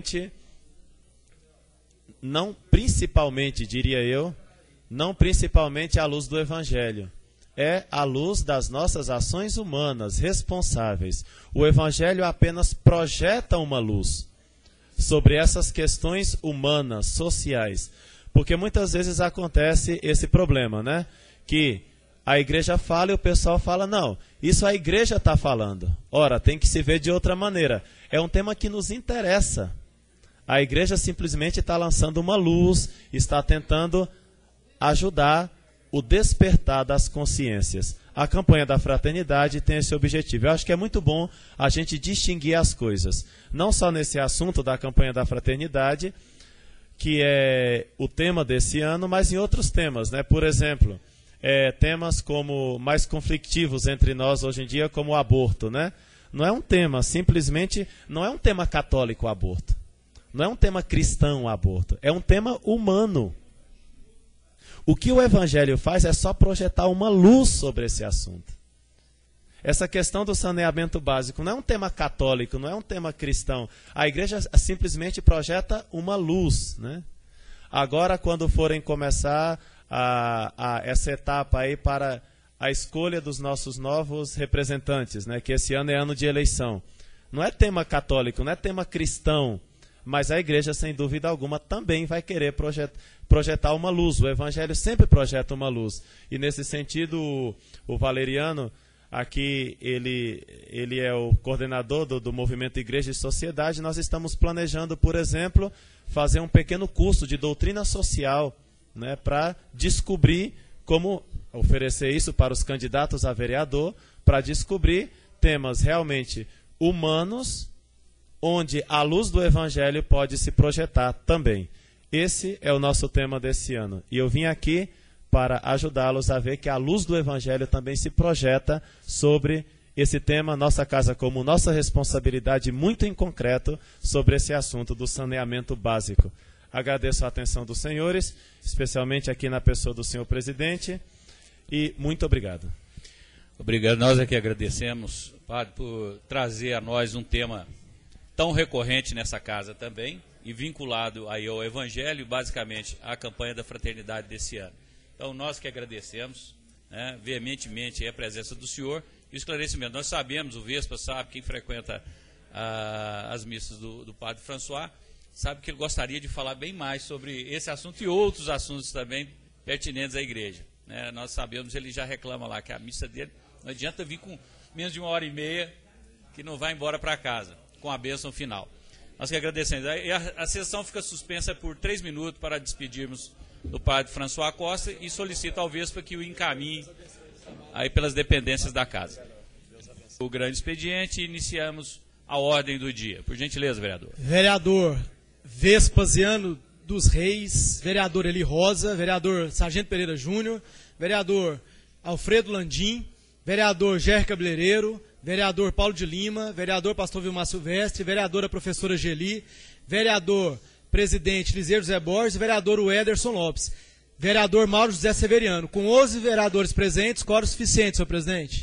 principalmente, diria eu, não principalmente à luz do Evangelho. É à luz das nossas ações humanas, responsáveis. O Evangelho apenas projeta uma luz sobre essas questões humanas, sociais. Porque muitas vezes acontece esse problema, né? Que a igreja fala e o pessoal fala, não, isso a igreja está falando. Ora, tem que se ver de outra maneira. É um tema que nos interessa. A igreja simplesmente está lançando uma luz, está tentando ajudar o despertar das consciências. A campanha da fraternidade tem esse objetivo. Eu acho que é muito bom a gente distinguir as coisas. Não só nesse assunto da campanha da fraternidade, que é o tema desse ano, mas em outros temas, né? Por exemplo, temas como mais conflitivos entre nós hoje em dia, como o aborto, né? Não é um tema, simplesmente, não é um tema católico o aborto. Não é um tema cristão o aborto. É um tema humano. O que o Evangelho faz é só projetar uma luz sobre esse assunto. Essa questão do saneamento básico não é um tema católico, não é um tema cristão. A igreja simplesmente projeta uma luz, né? Agora, quando forem começar essa etapa aí para a escolha dos nossos novos representantes, né? Que esse ano é ano de eleição. Não é tema católico, não é tema cristão, mas a igreja, sem dúvida alguma, também vai querer projetar uma luz. O Evangelho sempre projeta uma luz. E nesse sentido, o Valeriano, aqui, ele é o coordenador do movimento Igreja e Sociedade. Nós estamos planejando, por exemplo, fazer um pequeno curso de doutrina social, né, para descobrir como oferecer isso para os candidatos a vereador, para descobrir temas realmente humanos, onde a luz do Evangelho pode se projetar também. Esse é o nosso tema desse ano. E eu vim aqui para ajudá-los a ver que a luz do Evangelho também se projeta sobre esse tema, nossa casa como nossa responsabilidade muito em concreto sobre esse assunto do saneamento básico. Agradeço a atenção dos senhores, especialmente aqui na pessoa do senhor presidente, e muito obrigado. Obrigado. Nós aqui agradecemos, padre, por trazer a nós um tema tão recorrente nessa casa também, e vinculado aí ao Evangelho, basicamente à campanha da fraternidade desse ano. Então, nós que agradecemos, né, veementemente a presença do senhor e o esclarecimento. Nós sabemos, o Vespa sabe, quem frequenta as missas do padre François, sabe que ele gostaria de falar bem mais sobre esse assunto e outros assuntos também pertinentes à igreja, né? Nós sabemos, ele já reclama lá que a missa dele não adianta vir com menos de 1h30, que não vai embora para casa, com a bênção final. Nós que agradecemos. A sessão fica suspensa por 3 minutos para despedirmos do padre François Costa e solicito ao Vespa que o encaminhe aí pelas dependências da casa. O grande expediente, iniciamos a ordem do dia. Por gentileza, vereador. Vereador Vespasiano dos Reis, vereador Eli Rosa, vereador Sargento Pereira Júnior, vereador Alfredo Landim, vereador Ger Cabeleireiro, vereador Paulo de Lima, vereador Pastor Vilmar Silvestre, vereadora professora Geli, vereador presidente Liseiro Zé Borges, vereador Ederson Lopes. Vereador Mauro José Severiano. Com 11 vereadores presentes, quórum suficiente, senhor presidente.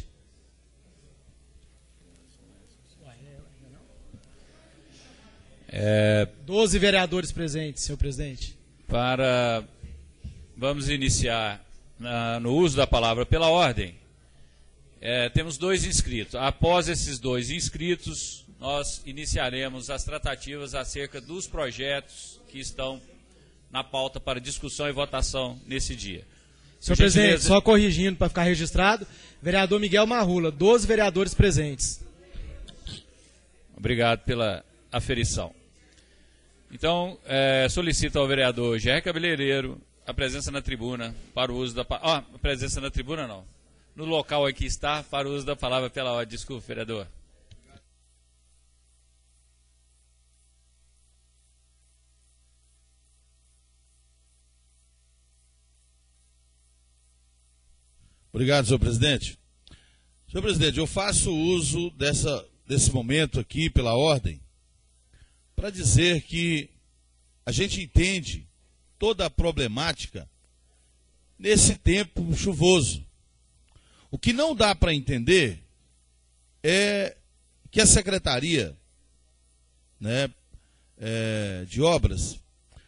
É, 12 vereadores presentes, senhor presidente. Vamos iniciar no uso da palavra pela ordem. Temos 2 inscritos. Após esses 2 inscritos, nós iniciaremos as tratativas acerca dos projetos que estão na pauta para discussão e votação nesse dia. Senhor presidente, só corrigindo para ficar registrado, vereador Miguel Marrula, 12 vereadores presentes. Obrigado pela aferição. Então, solicito ao vereador Jair Cabeleireiro a presença na tribuna para o uso da palavra. A presença na tribuna não. No local aqui está, para o uso da palavra pela ordem. Desculpe, vereador. Obrigado, senhor presidente. Senhor presidente, eu faço uso desse momento aqui, pela ordem, para dizer que a gente entende toda a problemática nesse tempo chuvoso. O que não dá para entender é que a Secretaria, né, de Obras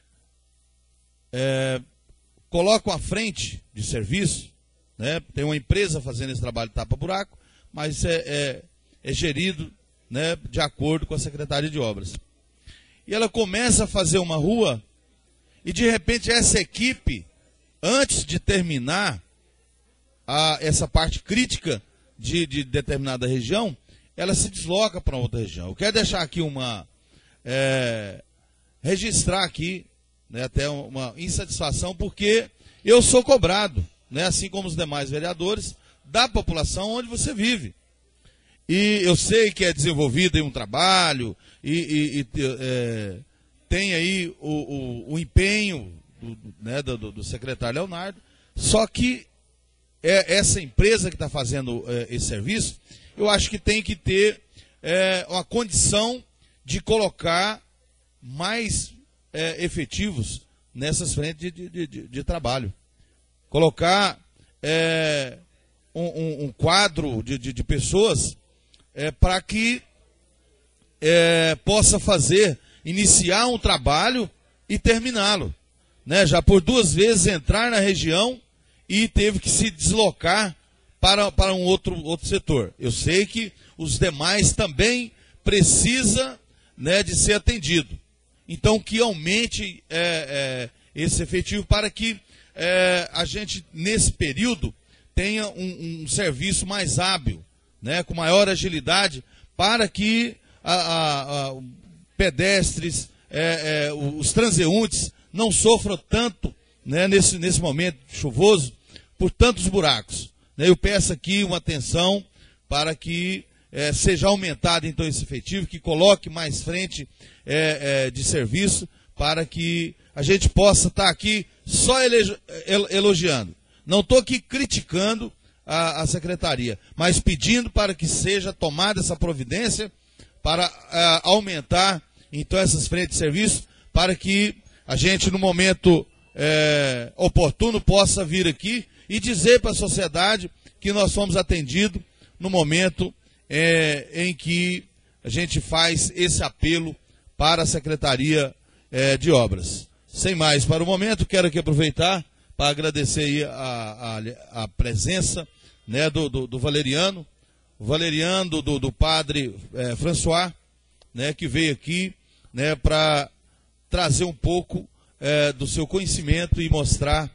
coloca à frente de serviço, né, tem uma empresa fazendo esse trabalho de tapa-buraco, mas é gerido, né, de acordo com a Secretaria de Obras. E ela começa a fazer uma rua e, de repente, essa equipe, antes de terminar essa parte crítica de determinada região, ela se desloca para outra região. Eu quero deixar aqui registrar aqui, né, até uma insatisfação, porque eu sou cobrado, né, assim como os demais vereadores, da população onde você vive. E eu sei que é desenvolvido em um trabalho, tem aí o empenho do secretário Leonardo, só que essa empresa que está fazendo esse serviço, eu acho que tem que ter uma condição de colocar mais efetivos nessas frentes de trabalho. Colocar um quadro de pessoas para que possa iniciar um trabalho e terminá-lo. Né? Já por 2 vezes entrar na região e teve que se deslocar para um outro setor. Eu sei que os demais também precisam, né, de ser atendido. Então que aumente esse efetivo para que a gente, nesse período, tenha um serviço mais hábil, né, com maior agilidade, para que pedestres, os transeuntes não sofram tanto, né, nesse momento chuvoso, por tantos buracos. Eu peço aqui uma atenção para que seja aumentado então esse efetivo, que coloque mais frente de serviço, para que a gente possa estar aqui só elogiando. Não estou aqui criticando a secretaria, mas pedindo para que seja tomada essa providência para aumentar então essas frentes de serviço, para que a gente no momento oportuno possa vir aqui e dizer para a sociedade que nós fomos atendidos no momento em que a gente faz esse apelo para a Secretaria de Obras. Sem mais para o momento, quero aqui aproveitar para agradecer aí a presença, né, do Valeriano, do padre François, né, que veio aqui, né, para trazer um pouco do seu conhecimento e mostrar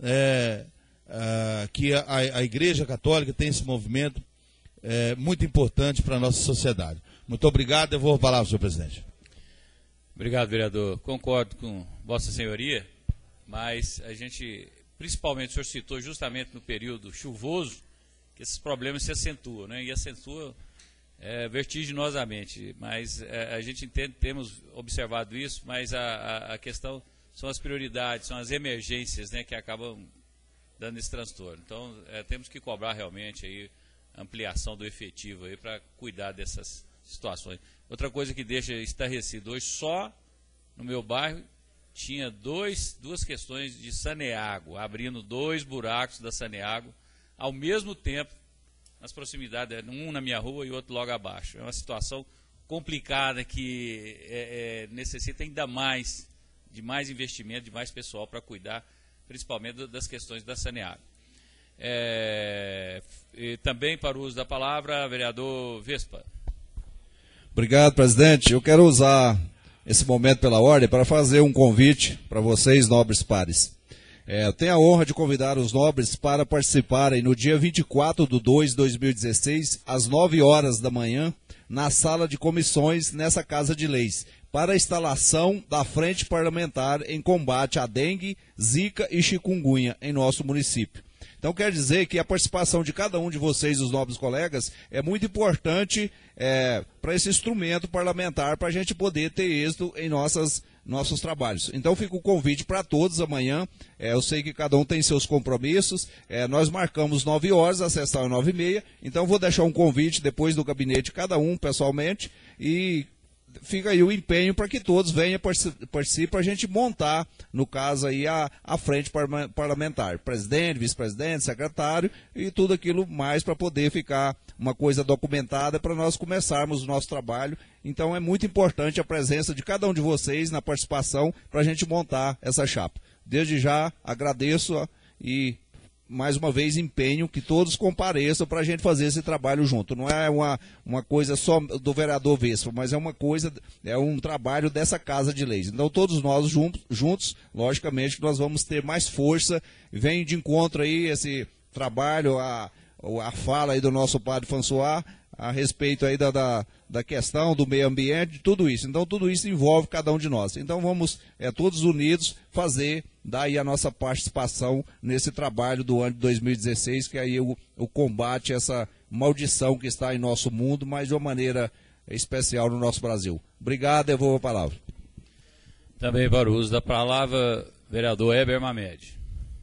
que a Igreja Católica tem esse movimento muito importante para a nossa sociedade. Muito obrigado, devolvo a palavra, senhor presidente. Obrigado, vereador. Concordo com Vossa Senhoria, mas a gente, principalmente, o senhor citou justamente no período chuvoso, que esses problemas se acentuam, né? E acentuam vertiginosamente. Mas a gente entende, temos observado isso, mas a questão são as prioridades, são as emergências, né, que acabam dando esse transtorno. Então, temos que cobrar realmente aí ampliação do efetivo aí para cuidar dessas situações. Outra coisa que deixa estarrecido hoje, só no meu bairro tinha duas questões de Saneago, abrindo 2 buracos da Saneago ao mesmo tempo, nas proximidades, um na minha rua e outro logo abaixo. É uma situação complicada que necessita ainda mais de mais investimento, de mais pessoal para cuidar, principalmente das questões da Saneago. E também para o uso da palavra, vereador Vespa. Obrigado, presidente. Eu quero usar esse momento pela ordem para fazer um convite para vocês, nobres pares. Eu tenho a honra de convidar os nobres para participarem no dia 24/2/2016, às 9 horas da manhã, na sala de comissões nessa Casa de Leis, para a instalação da Frente Parlamentar em combate à dengue, zika e chikungunya em nosso município. Então quer dizer que a participação de cada um de vocês, os nobres colegas, é muito importante para esse instrumento parlamentar, para a gente poder ter êxito em nossos trabalhos. Então fica o convite para todos amanhã. Eu sei que cada um tem seus compromissos. Nós marcamos 9 horas, a sessão é 9h30. Então vou deixar um convite depois do gabinete, cada um pessoalmente, e fica aí o empenho para que todos venham participar para a gente montar, no caso aí, a frente parlamentar. Presidente, vice-presidente, secretário e tudo aquilo mais para poder ficar uma coisa documentada para nós começarmos o nosso trabalho. Então é muito importante a presença de cada um de vocês na participação para a gente montar essa chapa. Desde já agradeço e mais uma vez empenho que todos compareçam para a gente fazer esse trabalho junto. Não é uma coisa só do vereador Vespa, mas é um trabalho dessa Casa de Leis. Então todos nós juntos, logicamente, nós vamos ter mais força. Vem de encontro aí esse trabalho, a fala aí do nosso padre François, a respeito aí da questão do meio ambiente, de tudo isso. Então tudo isso envolve cada um de nós. Então vamos todos unidos fazer daí a nossa participação nesse trabalho do ano de 2016, que é aí o combate a essa maldição que está em nosso mundo, mas de uma maneira especial no nosso Brasil. Obrigado, devolvo a palavra. Também para o uso da palavra, vereador Heber Mamed.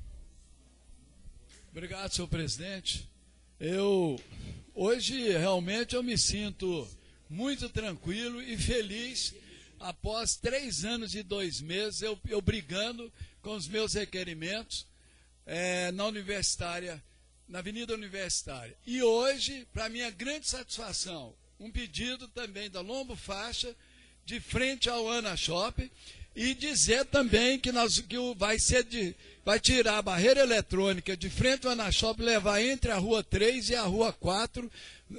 Obrigado, senhor presidente. Hoje realmente eu me sinto muito tranquilo e feliz após 3 anos e 2 meses eu brigando com os meus requerimentos na Avenida Universitária. E hoje, para minha grande satisfação, um pedido também da Lombo Faixa, de frente ao Ana Shopping, e dizer também que vai tirar a barreira eletrônica de frente ao Ana Shopping, levar entre a Rua 3 e a Rua 4,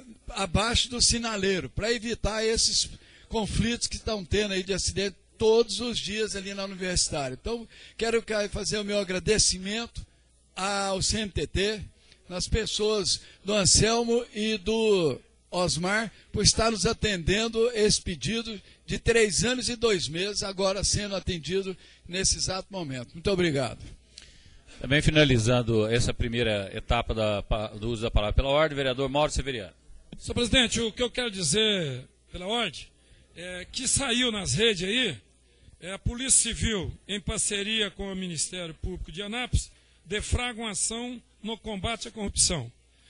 abaixo do sinaleiro, para evitar esses conflitos que estão tendo aí de acidente todos os dias ali na Universitária. Então, quero fazer o meu agradecimento ao CMTT, nas pessoas do Anselmo e do Osmar, por estar nos atendendo esse pedido de 3 anos e 2 meses, agora sendo atendido nesse exato momento. Muito obrigado. Também finalizando essa primeira etapa do uso da palavra pela ordem, vereador Mauro Severiano. Senhor presidente, o que eu quero dizer pela ordem é que saiu nas redes aí, a Polícia Civil, em parceria com o Ministério Público de Anápolis, deflagra uma ação no combate à corrupção.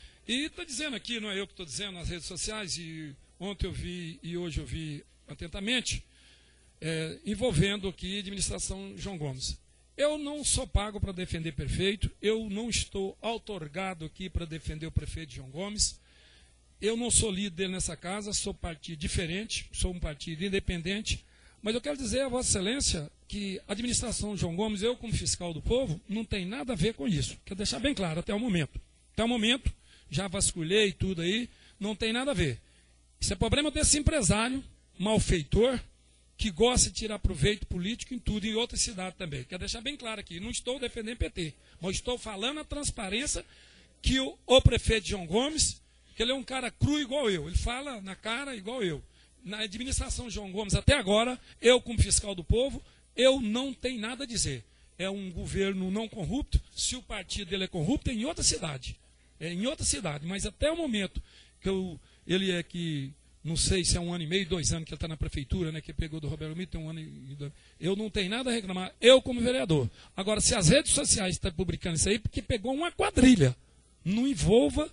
E está dizendo aqui, não é eu que estou dizendo, nas redes sociais, e ontem eu vi e hoje eu vi atentamente, envolvendo aqui a administração João Gomes. Eu não sou pago para defender prefeito, eu não estou outorgado aqui para defender o prefeito João Gomes, eu não sou líder dele nessa casa, sou partido diferente, sou um partido independente, mas eu quero dizer a Vossa Excelência que a administração João Gomes, eu como fiscal do povo, não tem nada a ver com isso. Quero deixar bem claro até o momento. Até o momento, já vasculhei tudo aí, não tem nada a ver. Isso é problema desse empresário, malfeitor, que gosta de tirar proveito político em tudo, em outra cidade também. Quero deixar bem claro aqui, não estou defendendo PT, mas estou falando a transparência que o prefeito João Gomes, que ele é um cara cru igual eu, ele fala na cara igual eu. Na administração João Gomes, até agora, eu como fiscal do povo, eu não tenho nada a dizer. É um governo não corrupto, se o partido dele é corrupto, é em outra cidade. É em outra cidade, mas até o momento que ele é que, não sei se é 1 ano e meio, 2 anos que ele está na prefeitura, né, que pegou do Roberto Mito, tem 1 ano e 2 anos. Eu não tenho nada a reclamar, eu como vereador. Agora, se as redes sociais estão publicando isso aí, porque pegou uma quadrilha, não envolva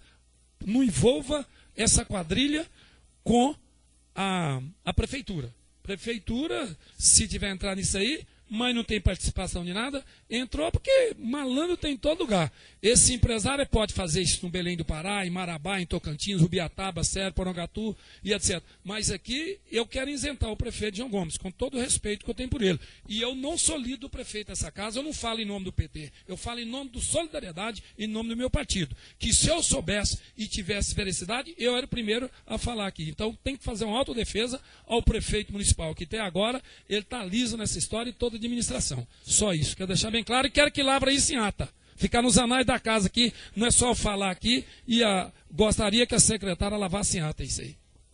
essa quadrilha com a prefeitura. Prefeitura, se tiver entrar nisso aí, mas não tem participação de nada. Entrou porque malandro tem em todo lugar. Esse empresário pode fazer isso no Belém do Pará, em Marabá, em Tocantins, Rubiataba, Serra, Porangatu e etc. Mas aqui eu quero isentar o prefeito João Gomes, com todo o respeito que eu tenho por ele. E eu não sou líder do prefeito dessa casa, eu não falo em nome do PT, eu falo em nome do Solidariedade, em nome do meu partido. Que se eu soubesse e tivesse veracidade, eu era o primeiro a falar aqui. Então tem que fazer uma autodefesa ao prefeito municipal, que até agora ele está liso nessa história e toda a administração. Só isso, quero deixar bem claro e quero que lavra isso em ata. Ficar nos anais da casa aqui, não é só eu falar aqui, e gostaria que a secretária lavasse em ata isso aí.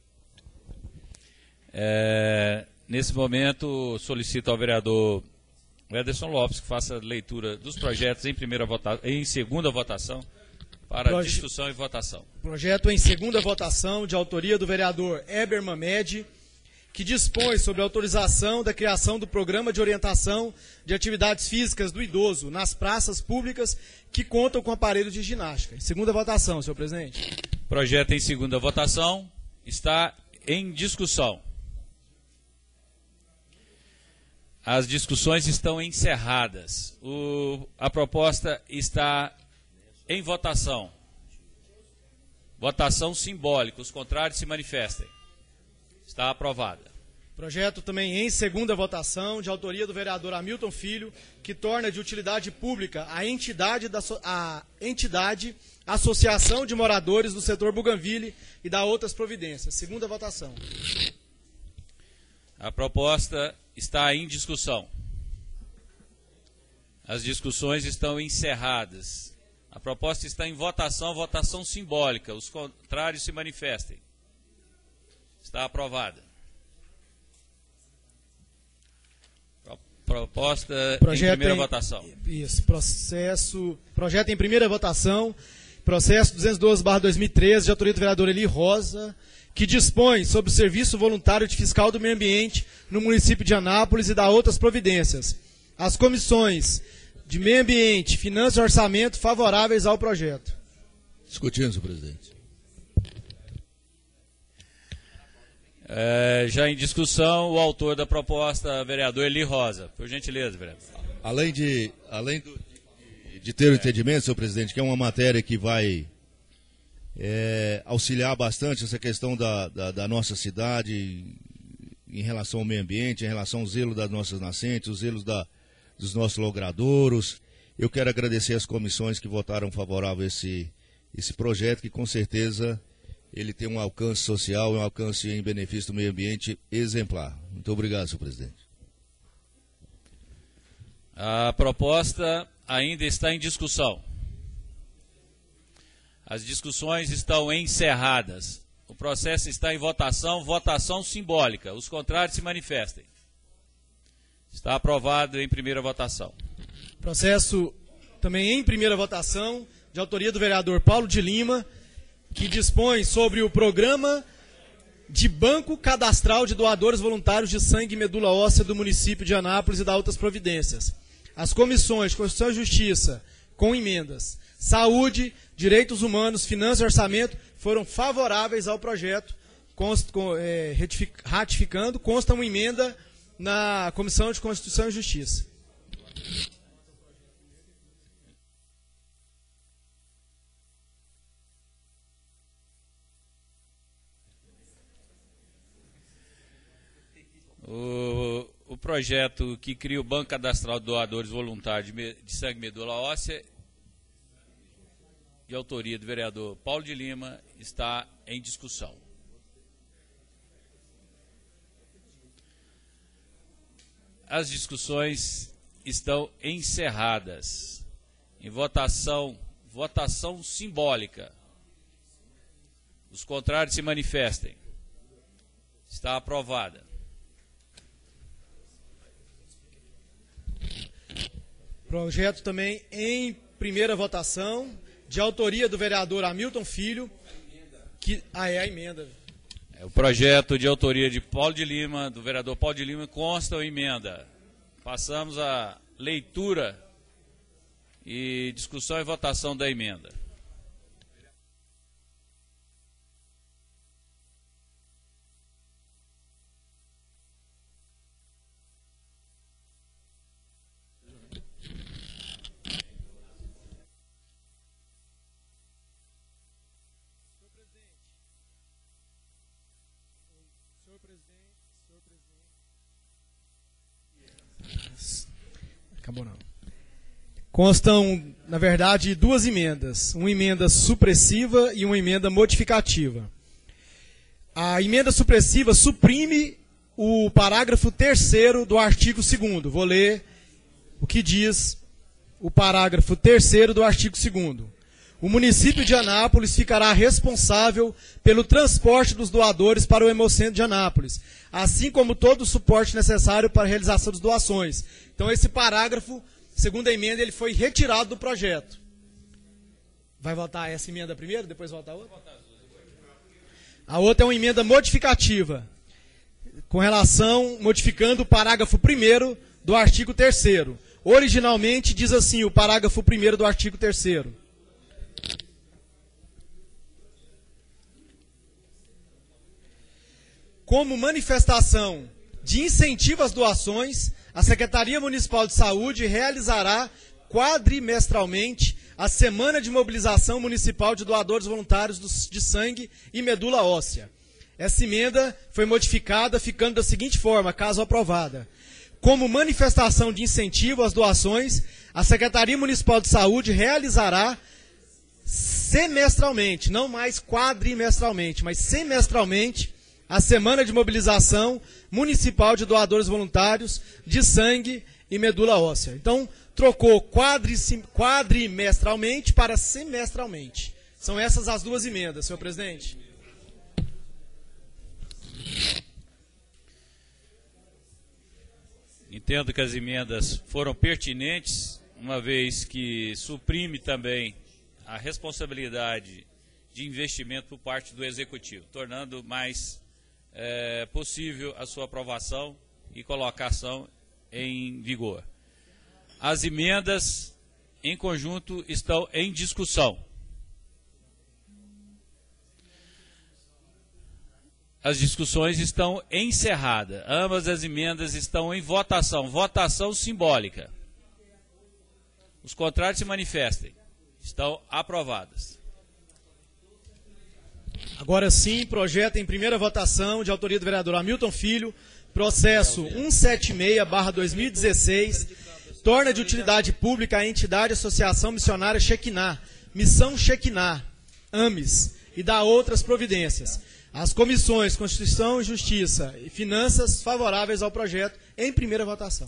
Nesse momento, solicito ao vereador Ederson Lopes que faça a leitura dos projetos em segunda votação, para discussão e votação. Projeto em segunda votação, de autoria do vereador Eber Mamed, que dispõe sobre a autorização da criação do Programa de Orientação de Atividades Físicas do Idoso nas praças públicas que contam com aparelhos de ginástica. Em segunda votação, senhor presidente. Projeto em segunda votação está em discussão. As discussões estão encerradas. A proposta está em votação. Votação simbólica. Os contrários se manifestem. Está aprovada. Projeto também em segunda votação, de autoria do vereador Hamilton Filho, que torna de utilidade pública a entidade Associação de Moradores do Setor Bougainville e dá outras providências. Segunda votação. A proposta está em discussão. As discussões estão encerradas. A proposta está em votação, votação simbólica. Os contrários se manifestem. Está aprovada. Proposta em primeira votação. Isso, projeto em primeira votação, processo 212/2013, de autoria do vereador Eli Rosa, que dispõe sobre o serviço voluntário de fiscal do meio ambiente no município de Anápolis e dá outras providências. As comissões de meio ambiente, finanças e orçamento favoráveis ao projeto. Discutindo, senhor presidente. Já em discussão, o autor da proposta, vereador Eli Rosa. Por gentileza, vereador. Além de ter o entendimento, senhor presidente, que é uma matéria que vai auxiliar bastante essa questão da nossa cidade em relação ao meio ambiente, em relação ao zelo das nossas nascentes, os zelos dos nossos logradouros. Eu quero agradecer as comissões que votaram favorável a esse projeto, que com certeza ele tem um alcance social, um alcance em benefício do meio ambiente exemplar. Muito obrigado, senhor presidente. A proposta ainda está em discussão. As discussões estão encerradas. O processo está em votação, votação simbólica. Os contrários se manifestem. Está aprovado em primeira votação. Processo também em primeira votação, de autoria do vereador Paulo de Lima, que dispõe sobre o programa de banco cadastral de doadores voluntários de sangue e medula óssea do município de Anápolis e dá outras providências. As comissões de Constituição e Justiça, com emendas, Saúde, Direitos Humanos, Finanças e Orçamento, foram favoráveis ao projeto, ratificando, consta uma emenda na Comissão de Constituição e Justiça. O projeto que cria o Banco Cadastral de Doadores Voluntários de Sangue e Medula Óssea, de autoria do vereador Paulo de Lima, está em discussão. As discussões estão encerradas. Em votação simbólica. Os contrários se manifestem. Está aprovada. Projeto também em primeira votação, de autoria do vereador Hamilton Filho, que a emenda. O projeto de autoria de Paulo de Lima, do vereador Paulo de Lima, consta a emenda. Passamos à leitura e discussão e votação da emenda. Acabou não. Constam, na verdade, duas emendas. Uma emenda supressiva e uma emenda modificativa. A emenda supressiva suprime o parágrafo 3º do artigo 2º. Vou ler o que diz o parágrafo 3º do artigo 2º. O município de Anápolis ficará responsável pelo transporte dos doadores para o Hemocentro de Anápolis, assim como todo o suporte necessário para a realização das doações. Então, esse parágrafo, segundo a emenda, ele foi retirado do projeto. Vai votar essa emenda primeiro, depois votar a outra? A outra é uma emenda modificativa, com relação, modificando o parágrafo 1º do artigo 3º. Originalmente diz assim, o parágrafo 1º do artigo 3º. Como manifestação de incentivo às doações, a Secretaria Municipal de Saúde realizará quadrimestralmente a Semana de Mobilização Municipal de Doadores Voluntários de Sangue e Medula Óssea. Essa emenda foi modificada, ficando da seguinte forma, caso aprovada. Como manifestação de incentivo às doações, a Secretaria Municipal de Saúde realizará semestralmente, não mais quadrimestralmente, mas semestralmente, a Semana de Mobilização Municipal de Doadores Voluntários de Sangue e Medula Óssea. Então, trocou quadrimestralmente para semestralmente. São essas as duas emendas, senhor presidente. Entendo que as emendas foram pertinentes, uma vez que suprime também a responsabilidade de investimento por parte do Executivo, tornando mais possível a sua aprovação e colocação em vigor. As emendas, em conjunto, estão em discussão. As discussões estão encerradas. Ambas as emendas estão em votação. Votação simbólica. Os contrários se manifestem. Estão aprovadas. Agora sim, projeto em primeira votação, de autoria do vereador Hamilton Filho, processo 176/2016, torna de utilidade pública a entidade Associação Missionária Shekinah, Missão Shekinah, AMIS, e dá outras providências. As comissões Constituição e Justiça e Finanças favoráveis ao projeto em primeira votação.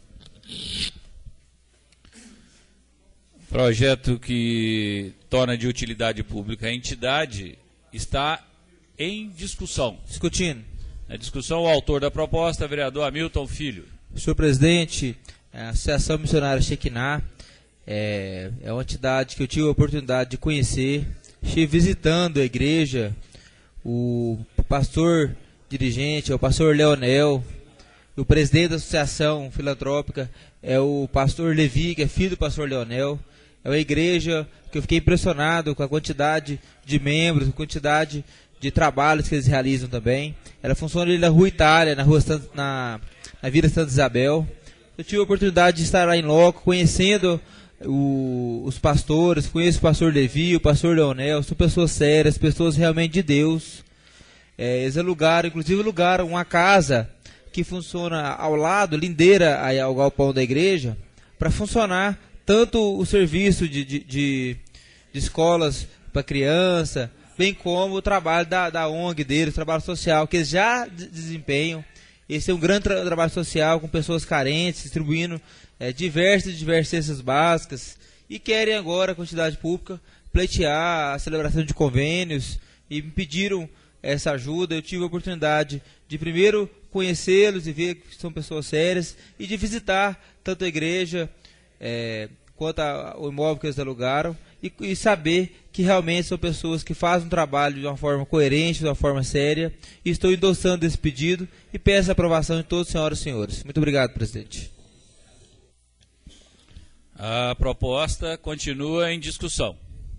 Projeto que torna de utilidade pública a entidade está em discussão. Discutindo. Na discussão, o autor da proposta, vereador Hamilton Filho. Senhor presidente, a Associação Missionária Shekinah é uma entidade que eu tive a oportunidade de conhecer. Estive visitando a igreja, o pastor dirigente é o pastor Leonel, o presidente da associação filantrópica é o pastor Levi, que é filho do pastor Leonel. É uma igreja que eu fiquei impressionado com a quantidade de membros, com a quantidade de trabalhos que eles realizam também. Ela funciona ali na Rua Itália, na Vila Santa Isabel. Eu tive a oportunidade de estar lá em loco, conhecendo os pastores, conheço o pastor Levi, o pastor Leonel, são pessoas sérias, pessoas realmente de Deus. Eles alugaram uma casa que funciona ao lado, lindeira ao galpão da igreja, para funcionar tanto o serviço de escolas para criança, bem como o trabalho da ONG deles, o trabalho social, que eles já desempenham. Esse é um grande trabalho social com pessoas carentes, distribuindo diversas cestas básicas, e querem agora, a quantidade pública, pleitear a celebração de convênios, e me pediram essa ajuda. Eu tive a oportunidade de primeiro conhecê-los e ver que são pessoas sérias, e de visitar tanto a igreja quanto o imóvel que eles alugaram, e saber que realmente são pessoas que fazem um trabalho de uma forma coerente, de uma forma séria, e estou endossando esse pedido e peço a aprovação de todos, senhoras e senhores. Muito obrigado, presidente. A proposta continua em discussão.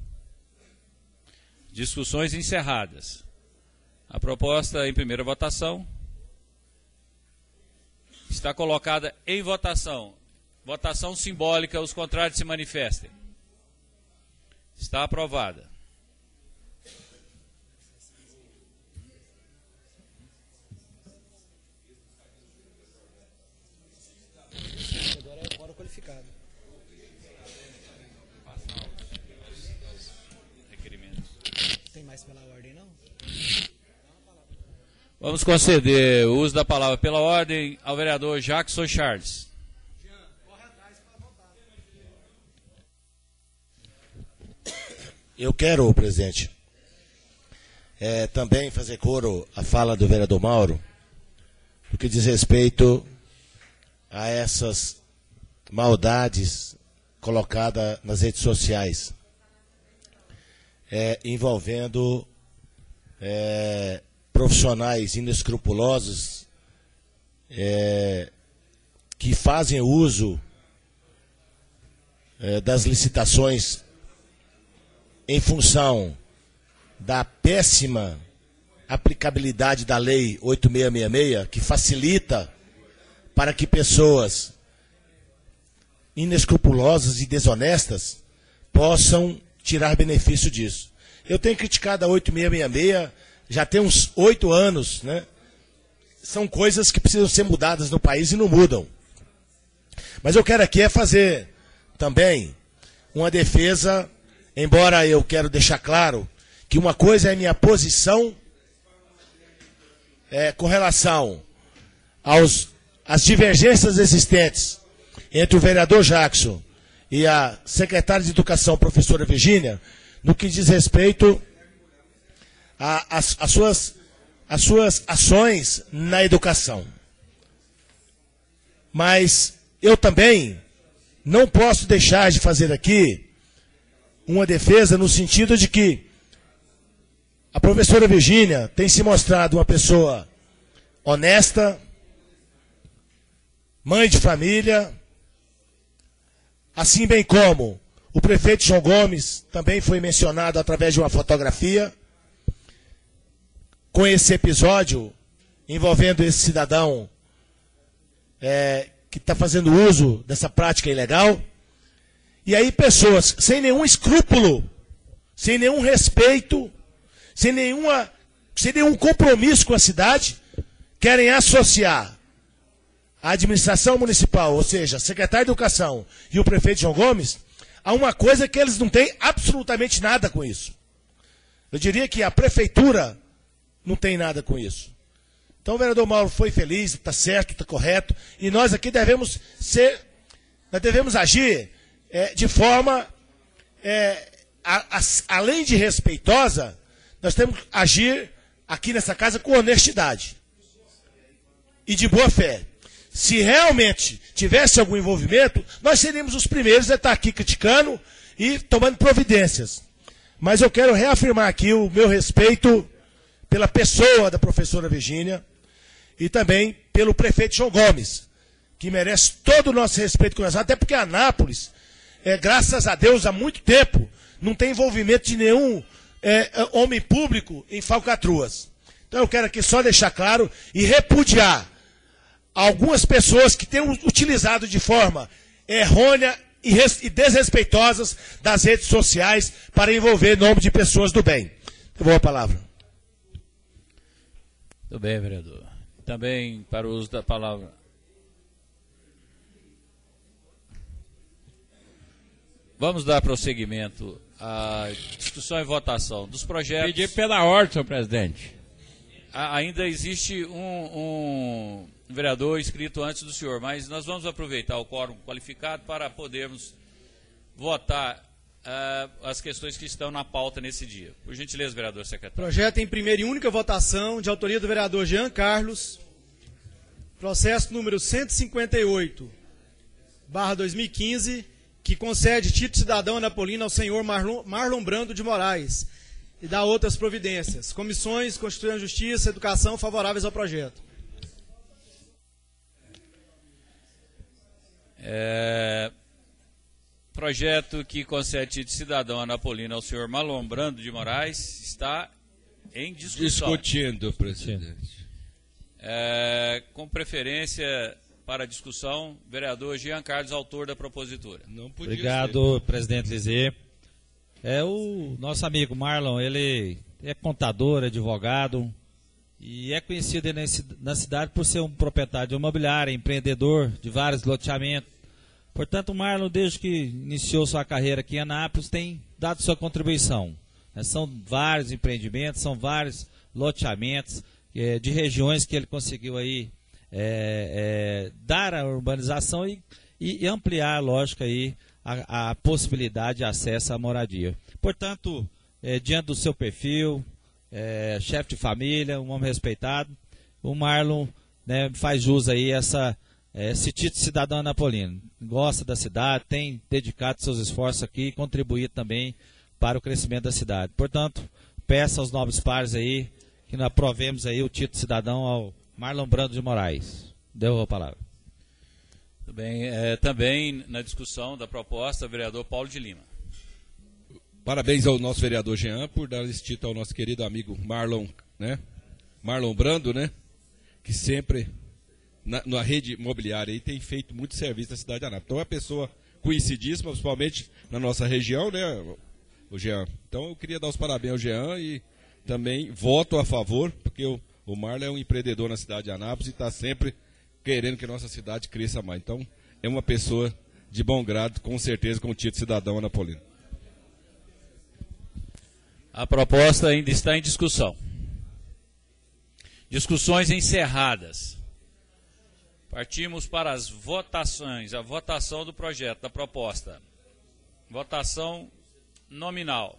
Discussões encerradas. A proposta em primeira votação está colocada em votação. Votação simbólica, os contrários se manifestem. Está aprovada. Vamos conceder o uso da palavra pela ordem ao vereador Jackson Charles. Eu quero, presidente, também fazer coro à fala do vereador Mauro, no que diz respeito a essas maldades colocadas nas redes sociais, envolvendo profissionais inescrupulosos que fazem uso das licitações em função da péssima aplicabilidade da Lei 8666, que facilita para que pessoas inescrupulosas e desonestas possam tirar benefício disso. Eu tenho criticado a 8666 já tem uns 8 anos, né? São coisas que precisam ser mudadas no país e não mudam. Mas eu quero aqui fazer também uma defesa, embora eu quero deixar claro que uma coisa é minha posição com relação às divergências existentes entre o vereador Jackson e a secretária de Educação, professora Virgínia, no que diz respeito às suas ações na educação. Mas eu também não posso deixar de fazer aqui uma defesa no sentido de que a professora Virgínia tem se mostrado uma pessoa honesta, mãe de família, assim bem como o prefeito João Gomes também foi mencionado através de uma fotografia, com esse episódio envolvendo esse cidadão que está fazendo uso dessa prática ilegal. E aí pessoas sem nenhum escrúpulo, sem nenhum respeito, sem nenhum compromisso com a cidade, querem associar a administração municipal, ou seja, a secretária de Educação e o prefeito João Gomes, a uma coisa que eles não têm absolutamente nada com isso. Eu diria que a prefeitura não tem nada com isso. Então o vereador Mauro foi feliz, está certo, está correto, e nós aqui devemos agir de forma, além de respeitosa, nós temos que agir aqui nessa casa com honestidade e de boa fé. Se realmente tivesse algum envolvimento, nós seríamos os primeiros a estar aqui criticando e tomando providências. Mas eu quero reafirmar aqui o meu respeito pela pessoa da professora Virgínia e também pelo prefeito João Gomes, que merece todo o nosso respeito com nós, até porque Anápolis, graças a Deus, há muito tempo, não tem envolvimento de nenhum homem público em falcatruas. Então eu quero aqui só deixar claro e repudiar algumas pessoas que têm utilizado de forma errônea e desrespeitosas das redes sociais para envolver nome de pessoas do bem. Eu vou a palavra. Muito bem, vereador. Também para o uso da palavra. Vamos dar prosseguimento à discussão e votação dos projetos. Pedir pela ordem, senhor presidente. Ainda existe um vereador inscrito antes do senhor, mas nós vamos aproveitar o quórum qualificado para podermos votar as questões que estão na pauta nesse dia. Por gentileza, vereador secretário. Projeto em primeira e única votação, de autoria do vereador Jean Carlos, processo número 158/2015, que concede título cidadão anapolino ao senhor Marlon Brando de Moraes e dá outras providências. Comissões, Constituição e Justiça, Educação, favoráveis ao projeto. Projeto que concede título de cidadão anapolino ao senhor Marlon Brando de Moraes está em discussão. Discutindo, presidente. Com preferência para discussão, vereador Jean Carlos, autor da propositura. Obrigado, presidente Lizê. O nosso amigo Marlon, ele é contador, advogado e é conhecido na cidade por ser um proprietário de imobiliária, empreendedor de vários loteamentos. Portanto, o Marlon, desde que iniciou sua carreira aqui em Anápolis, tem dado sua contribuição. São vários empreendimentos, são vários loteamentos de regiões que ele conseguiu aí dar a urbanização e ampliar, lógico, aí a possibilidade de acesso à moradia. Portanto, diante do seu perfil, chefe de família, um homem respeitado, o Marlon, né, faz jus aí esse título de cidadão anapolino. Gosta da cidade, tem dedicado seus esforços aqui e contribuído também para o crescimento da cidade. Portanto, peço aos nobres pares aí que nós aprovemos aí o título de cidadão ao Marlon Brando de Moraes. Devolvo a palavra. Tudo bem. Também na discussão da proposta, o vereador Paulo de Lima. Parabéns ao nosso vereador Jean por dar esse título ao nosso querido amigo Marlon, né? Marlon Brando, né? Que sempre na rede imobiliária aí tem feito muito serviço na cidade de Anápolis. Então é uma pessoa conhecidíssima, principalmente na nossa região, né, o Jean. Então eu queria dar os parabéns ao Jean e também voto a favor, porque o Marlon é um empreendedor na cidade de Anápolis e está sempre querendo que a nossa cidade cresça mais. Então é uma pessoa de bom grado, com certeza, com o título de cidadão anapolino. A proposta ainda está em discussão. Discussões encerradas. Partimos para as votações, a votação do projeto, da proposta. Votação nominal.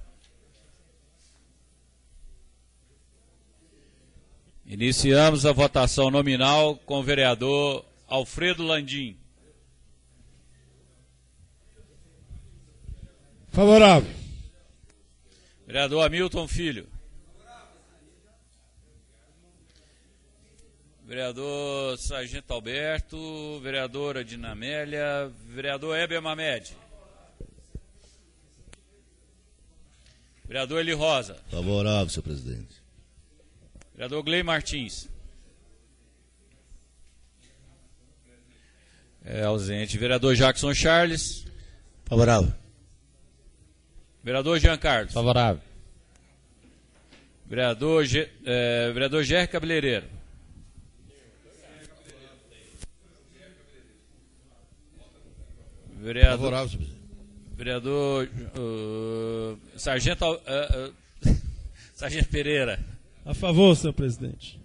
Iniciamos a votação nominal com o vereador Alfredo Landim. Favorável. Vereador Hamilton Filho. Vereador Sargento Alberto, vereadora Dinamélia, vereador Heber Mamed. Vereador Eli Rosa. Favorável, senhor presidente. Vereador Gley Martins. Ausente. Vereador Jackson Charles. Favorável. Vereador Jean Carlos. Favorável. Vereador Gerry Cabeleireiro. Favorável, vereador Sargento Pereira. A favor, senhor presidente.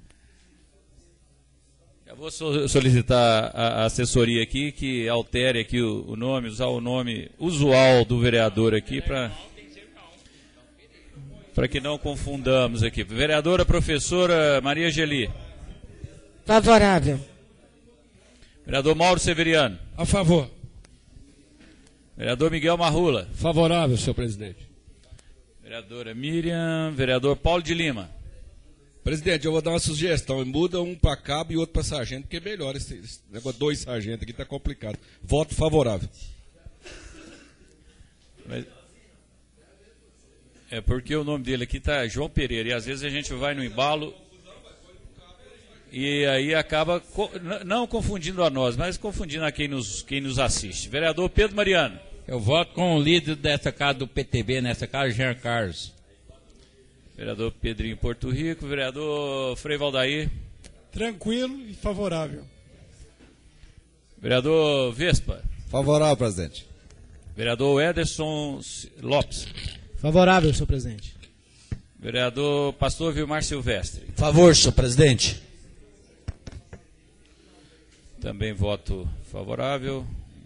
Eu vou solicitar a assessoria aqui que altere aqui o nome, usar o nome usual do vereador aqui para que não confundamos aqui. Vereadora professora Maria Geli. Favorável. Vereador Mauro Severiano. A favor. Vereador Miguel Marrula. Favorável, senhor presidente. Vereadora Miriam. Vereador Paulo de Lima. Presidente, eu vou dar uma sugestão. Muda um para cabo e outro para sargento, porque é melhor esse negócio 2 sargentos aqui, está complicado. Voto favorável. Mas é porque o nome dele aqui está João Pereira, e às vezes a gente vai no embalo e aí acaba não confundindo a nós, mas confundindo a quem nos assiste. Vereador Pedro Mariano. Eu voto com o líder dessa casa do PTB, nessa casa, Jean Carlos. Vereador Pedrinho Porto Rico. Vereador Frei Valdair. Tranquilo e favorável. Vereador Vespa. Favorável, presidente. Vereador Ederson Lopes. Favorável, senhor presidente. Vereador Pastor Vilmar Silvestre. Favor, senhor presidente. Também voto favorável.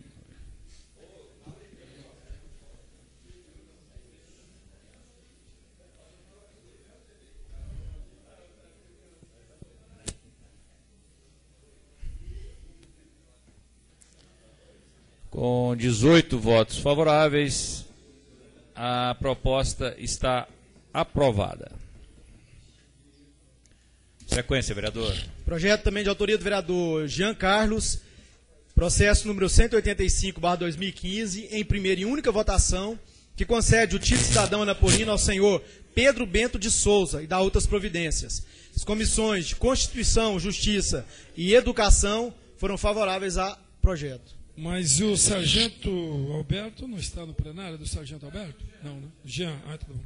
Com 18 votos favoráveis, a proposta está aprovada. Sequência, vereador. Projeto também de autoria do vereador Jean Carlos, processo número 185/2015, em primeira e única votação, que concede o título de cidadão anapolino ao senhor Pedro Bento de Souza e dá outras providências. As comissões de Constituição, Justiça e Educação foram favoráveis ao projeto. Mas o sargento Alberto não está no plenário do sargento Alberto? Não, né? Jean, tá bom.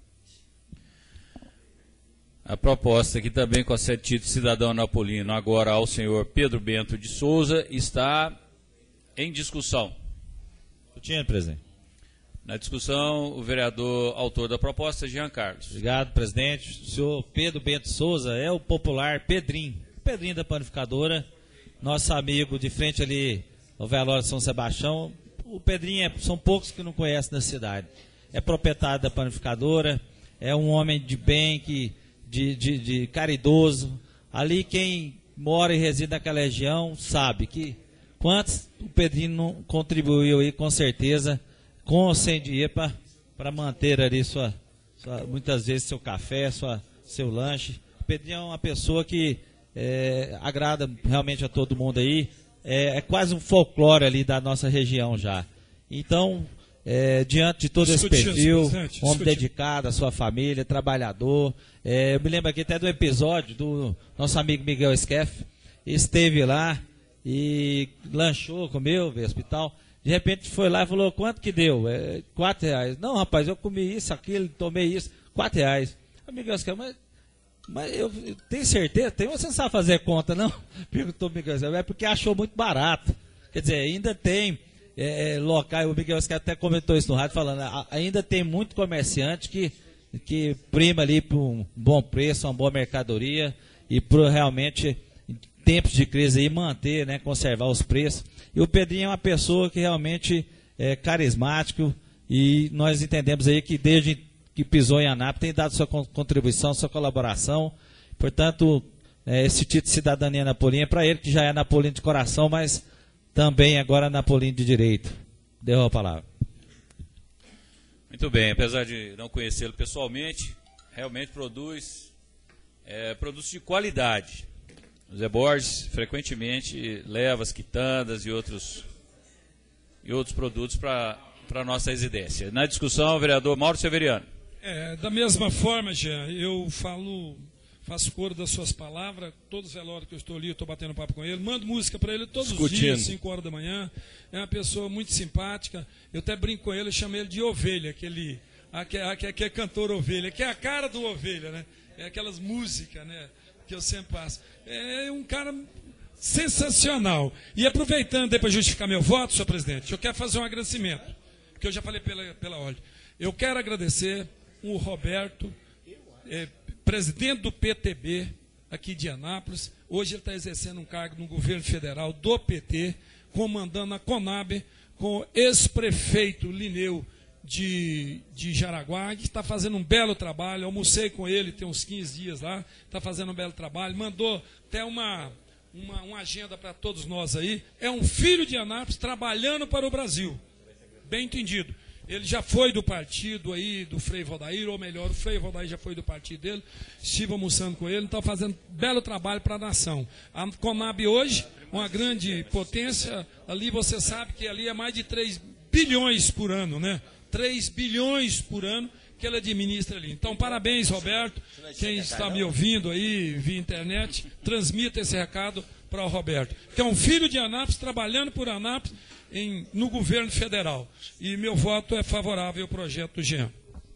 A proposta que também concede título de cidadão napolino agora ao senhor Pedro Bento de Souza está em discussão. Tinha, presidente. Na discussão, o vereador autor da proposta, Jean Carlos. Obrigado, presidente. O senhor Pedro Bento Souza é o popular Pedrinho. Pedrinho da panificadora, nosso amigo de frente ali ao velório de São Sebastião. O Pedrinho são poucos que não conhecem na cidade. É proprietário da panificadora, é um homem de bem, de caridoso. Ali quem mora e reside naquela região sabe que quantos o Pedrinho não contribuiu aí, com certeza, com ou sem dinheiro para manter ali muitas vezes seu café, seu lanche. O Pedrinho é uma pessoa que agrada realmente a todo mundo aí. É quase um folclore ali da nossa região já. Então, diante de todo esse perfil, homem dedicado à sua família, trabalhador. Eu me lembro aqui até do episódio do nosso amigo Miguel Skeff. Esteve lá e lanchou, comeu, veio ao hospital. De repente foi lá e falou, quanto que deu? R$4. Não, rapaz, eu comi isso, aquilo, tomei isso, R$4. Miguel Skeff, mas eu tenho certeza, você não sabe fazer conta, não? Perguntou o Miguel Skeff, é porque achou muito barato. Quer dizer, ainda tem locais, o Miguel Skeff até comentou isso no rádio, falando, ainda tem muito comerciante que prima ali por um bom preço, uma boa mercadoria, e por realmente, em tempos de crise aí, manter, né, conservar os preços. E o Pedrinho é uma pessoa que realmente é carismático, e nós entendemos aí que desde que pisou em Anápolis tem dado sua contribuição, sua colaboração. Portanto, esse título de cidadania napolina é para ele, que já é napolino de coração, mas também agora napolino de direito. Deu a palavra. Muito bem, apesar de não conhecê-lo pessoalmente, realmente produz produtos de qualidade. O Zé Borges frequentemente leva as quitandas e outros produtos para a nossa residência. Na discussão, o vereador Mauro Severiano. Da mesma forma, Jean, eu faço coro das suas palavras. Todos os velórios que eu estou ali, eu estou batendo papo com ele. Mando música para ele todos os dias, 5 horas da manhã. É uma pessoa muito simpática. Eu até brinco com ele, eu chamo ele de Ovelha, aquele que é cantor Ovelha, que é a cara do Ovelha, né? É aquelas músicas, né, que eu sempre faço. É um cara sensacional. E aproveitando para justificar meu voto, senhor presidente, eu quero fazer um agradecimento, que eu já falei pela ordem. Eu quero agradecer o Roberto, presidente do PTB aqui de Anápolis. Hoje ele está exercendo um cargo no governo federal do PT, comandando a Conab, com o ex-prefeito Lineu de Jaraguá, que está fazendo um belo trabalho. Almocei com ele, tem uns 15 dias lá, está fazendo um belo trabalho. Mandou até uma agenda para todos nós aí. É um filho de Anápolis trabalhando para o Brasil. Bem entendido. Ele já foi do partido aí, do Frei Valdair, ou melhor, o Frei Valdair já foi do partido dele. Estive almoçando com ele, está fazendo belo trabalho para a nação. A Conab hoje, uma grande potência, ali você sabe que ali é mais de 3 bilhões por ano, né? 3 bilhões por ano que ele administra ali. Então, parabéns, Roberto. Quem está me ouvindo aí via internet, transmita esse recado para o Roberto, que é um filho de Anápolis, trabalhando por Anápolis no governo federal. E meu voto é favorável ao projeto do Jean.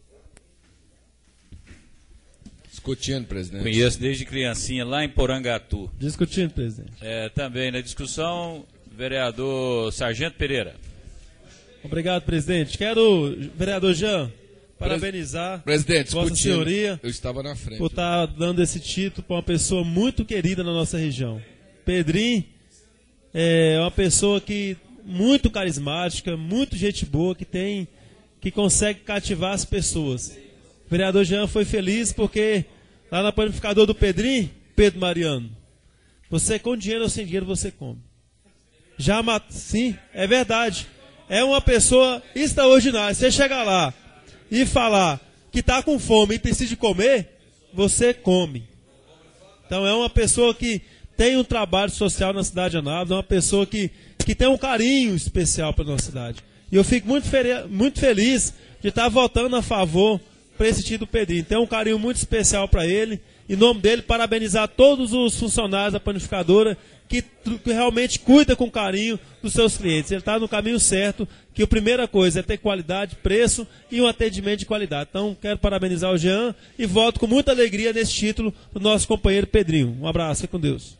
Discutindo, presidente. Conheço desde criancinha lá em Porangatu. Discutindo, presidente. Também na discussão, vereador Sargento Pereira. Obrigado, presidente. Quero, vereador Jean, parabenizar Vossa Senhoria. Eu estava na frente. Por estar dando esse título para uma pessoa muito querida na nossa região. Pedrinho é uma pessoa muito carismática, muito gente boa, que consegue cativar as pessoas. O vereador Jean foi feliz porque lá na panificadora do Pedrinho, Pedro Mariano, você com dinheiro ou sem dinheiro você come. Sim, é verdade. É uma pessoa extraordinária. Você chegar lá e falar que está com fome e precisa de comer, você come. Então é uma pessoa que tem um trabalho social na cidade de Anápolis, é uma pessoa que tem um carinho especial para a nossa cidade. E eu fico muito feliz de estar votando a favor para esse título Pedrinho. Tem um carinho muito especial para ele. Em nome dele, parabenizar todos os funcionários da panificadora que realmente cuida com carinho dos seus clientes. Ele está no caminho certo, que a primeira coisa é ter qualidade, preço e um atendimento de qualidade. Então, quero parabenizar o Jean e voto com muita alegria nesse título do nosso companheiro Pedrinho. Um abraço, fique com Deus.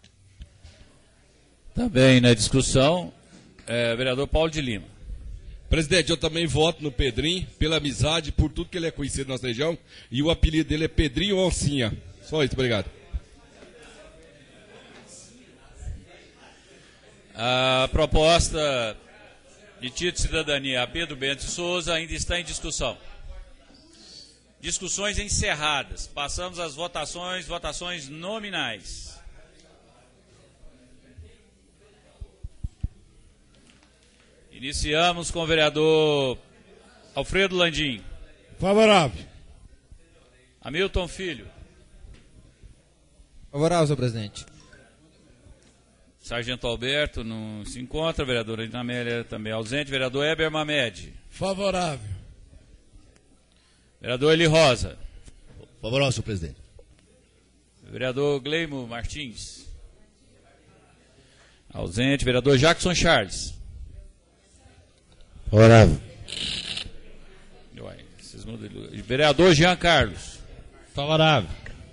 Também na discussão, vereador Paulo de Lima. Presidente, eu também voto no Pedrinho, pela amizade, por tudo que ele é conhecido na nossa região, e o apelido dele é Pedrinho Oncinha. Só isso, obrigado. A proposta de título de cidadania a Pedro Bento Souza ainda está em discussão. Discussões encerradas. Passamos às votações nominais. Iniciamos com o vereador Alfredo Landim. Favorável. Hamilton Filho. Favorável, senhor presidente. Sargento Alberto não se encontra. Vereadora Dinamélia também ausente. Vereador Heber Mamed. Favorável. Vereador Eli Rosa. Favorável, senhor presidente. Vereador Gleimo Martins. Ausente. Vereador Jackson Charles. Favorável. Vereador Jean Carlos. Favorável.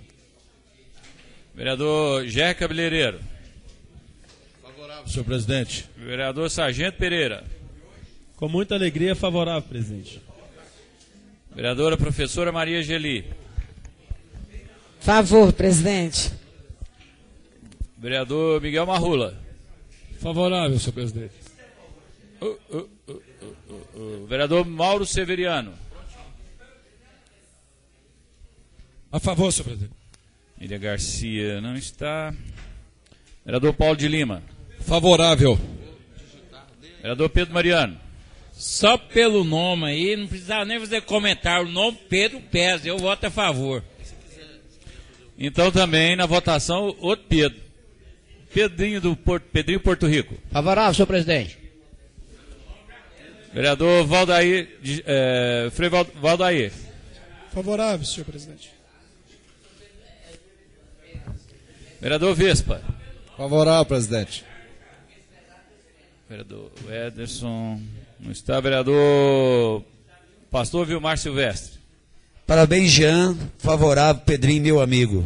Vereador Jair Cabeleireiro. Favorável, senhor presidente. Vereador Sargento Pereira. Com muita alegria, favorável, presidente. Vereadora Professora Maria Geli. Favor, presidente. Vereador Miguel Marrula. Favorável, senhor presidente. Vereador Mauro Severiano. A favor, senhor presidente. Miriam Garcia não está. Vereador Paulo de Lima. Favorável. Vereador Pedro Mariano. Só pelo nome aí, não precisava nem fazer comentário. O nome Pedro pesa, eu voto a favor. Então também na votação, outro Pedro. Pedrinho Porto Rico. Favorável, senhor presidente. Vereador Valdair, Frei Valdair. Favorável, senhor presidente. Vereador Vespa. Favorável, presidente. Vereador Ederson não está. Vereador Pastor Vilmar Silvestre. Parabéns, Jean. Favorável, Pedrinho, meu amigo.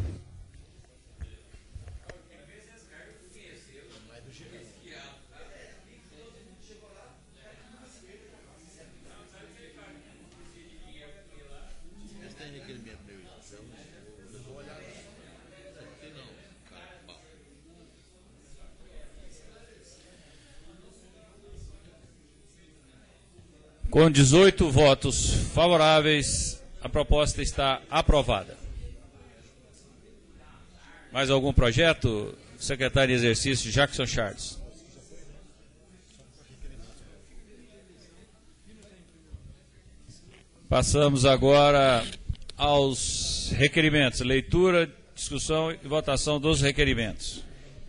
Com 18 votos favoráveis, a proposta está aprovada. Mais algum projeto? Secretário de Exercício, Jackson Charles. Passamos agora aos requerimentos. Leitura, discussão e votação dos requerimentos.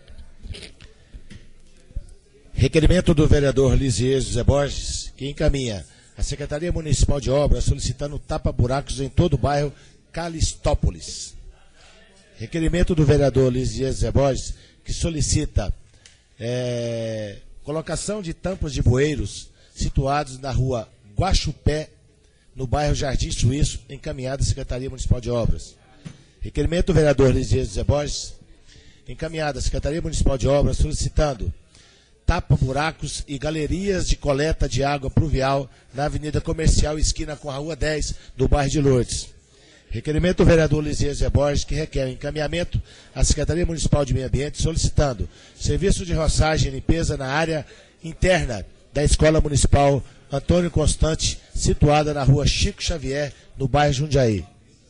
Requerimento do vereador Lisier José Borges, que encaminha a Secretaria Municipal de Obras solicitando tapa-buracos em todo o bairro Calistópolis. Requerimento do vereador Lisier José Borges, que solicita colocação de tampas de bueiros situados na rua Guaxupé, no bairro Jardim Suíço, encaminhado à Secretaria Municipal de Obras. Requerimento do vereador Lisier José Borges, encaminhado à Secretaria Municipal de Obras solicitando tapa-buracos e galerias de coleta de água pluvial na Avenida Comercial, esquina com a Rua 10, do bairro de Lourdes. Requerimento do vereador Lisier José Borges, que requer o encaminhamento à Secretaria Municipal de Meio Ambiente, solicitando serviço de roçagem e limpeza na área interna da Escola Municipal Antônio Constante, situada na Rua Chico Xavier, no bairro Jundiaí.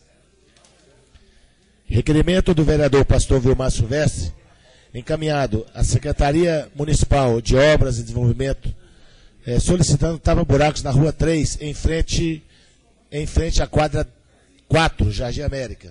Requerimento do vereador Pastor Vilmar Silvestre, encaminhado à Secretaria Municipal de Obras e Desenvolvimento, solicitando tapa-buracos na Rua 3, em frente à quadra 4, Jardim América.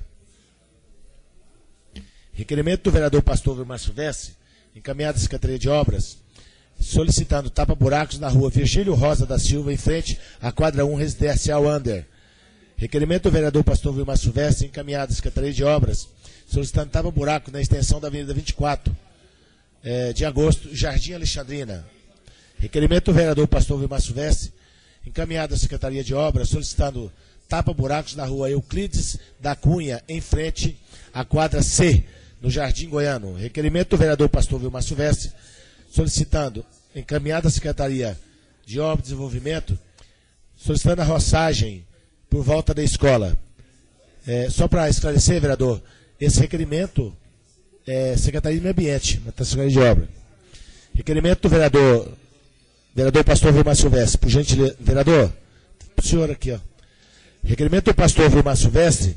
Requerimento do vereador Pastor Vilmar Silvestre, encaminhado à Secretaria de Obras, solicitando tapa-buracos na Rua Virgílio Rosa da Silva, em frente à quadra 1, Residencial Under. Requerimento do vereador Pastor Vilmar Silvestre, encaminhado à Secretaria de Obras, solicitando tapa-buraco na extensão da Avenida 24 de Agosto, Jardim Alexandrina. Requerimento do vereador Pastor Vilmar Silvestre, encaminhado à Secretaria de Obras, solicitando tapa-buracos na Rua Euclides da Cunha, em frente à quadra C, no Jardim Goiano. Requerimento do vereador Pastor Vilmar Silvestre, solicitando, encaminhado à Secretaria de Obras de Desenvolvimento, solicitando a roçagem por volta da escola. Só para esclarecer, vereador, esse requerimento é Secretaria de Meio Ambiente, na Secretaria de Obra. Requerimento do vereador pastor Vilmar Silvestre, por gentileza. Vereador, o senhor aqui, ó. Requerimento do pastor Vilmar Silvestre,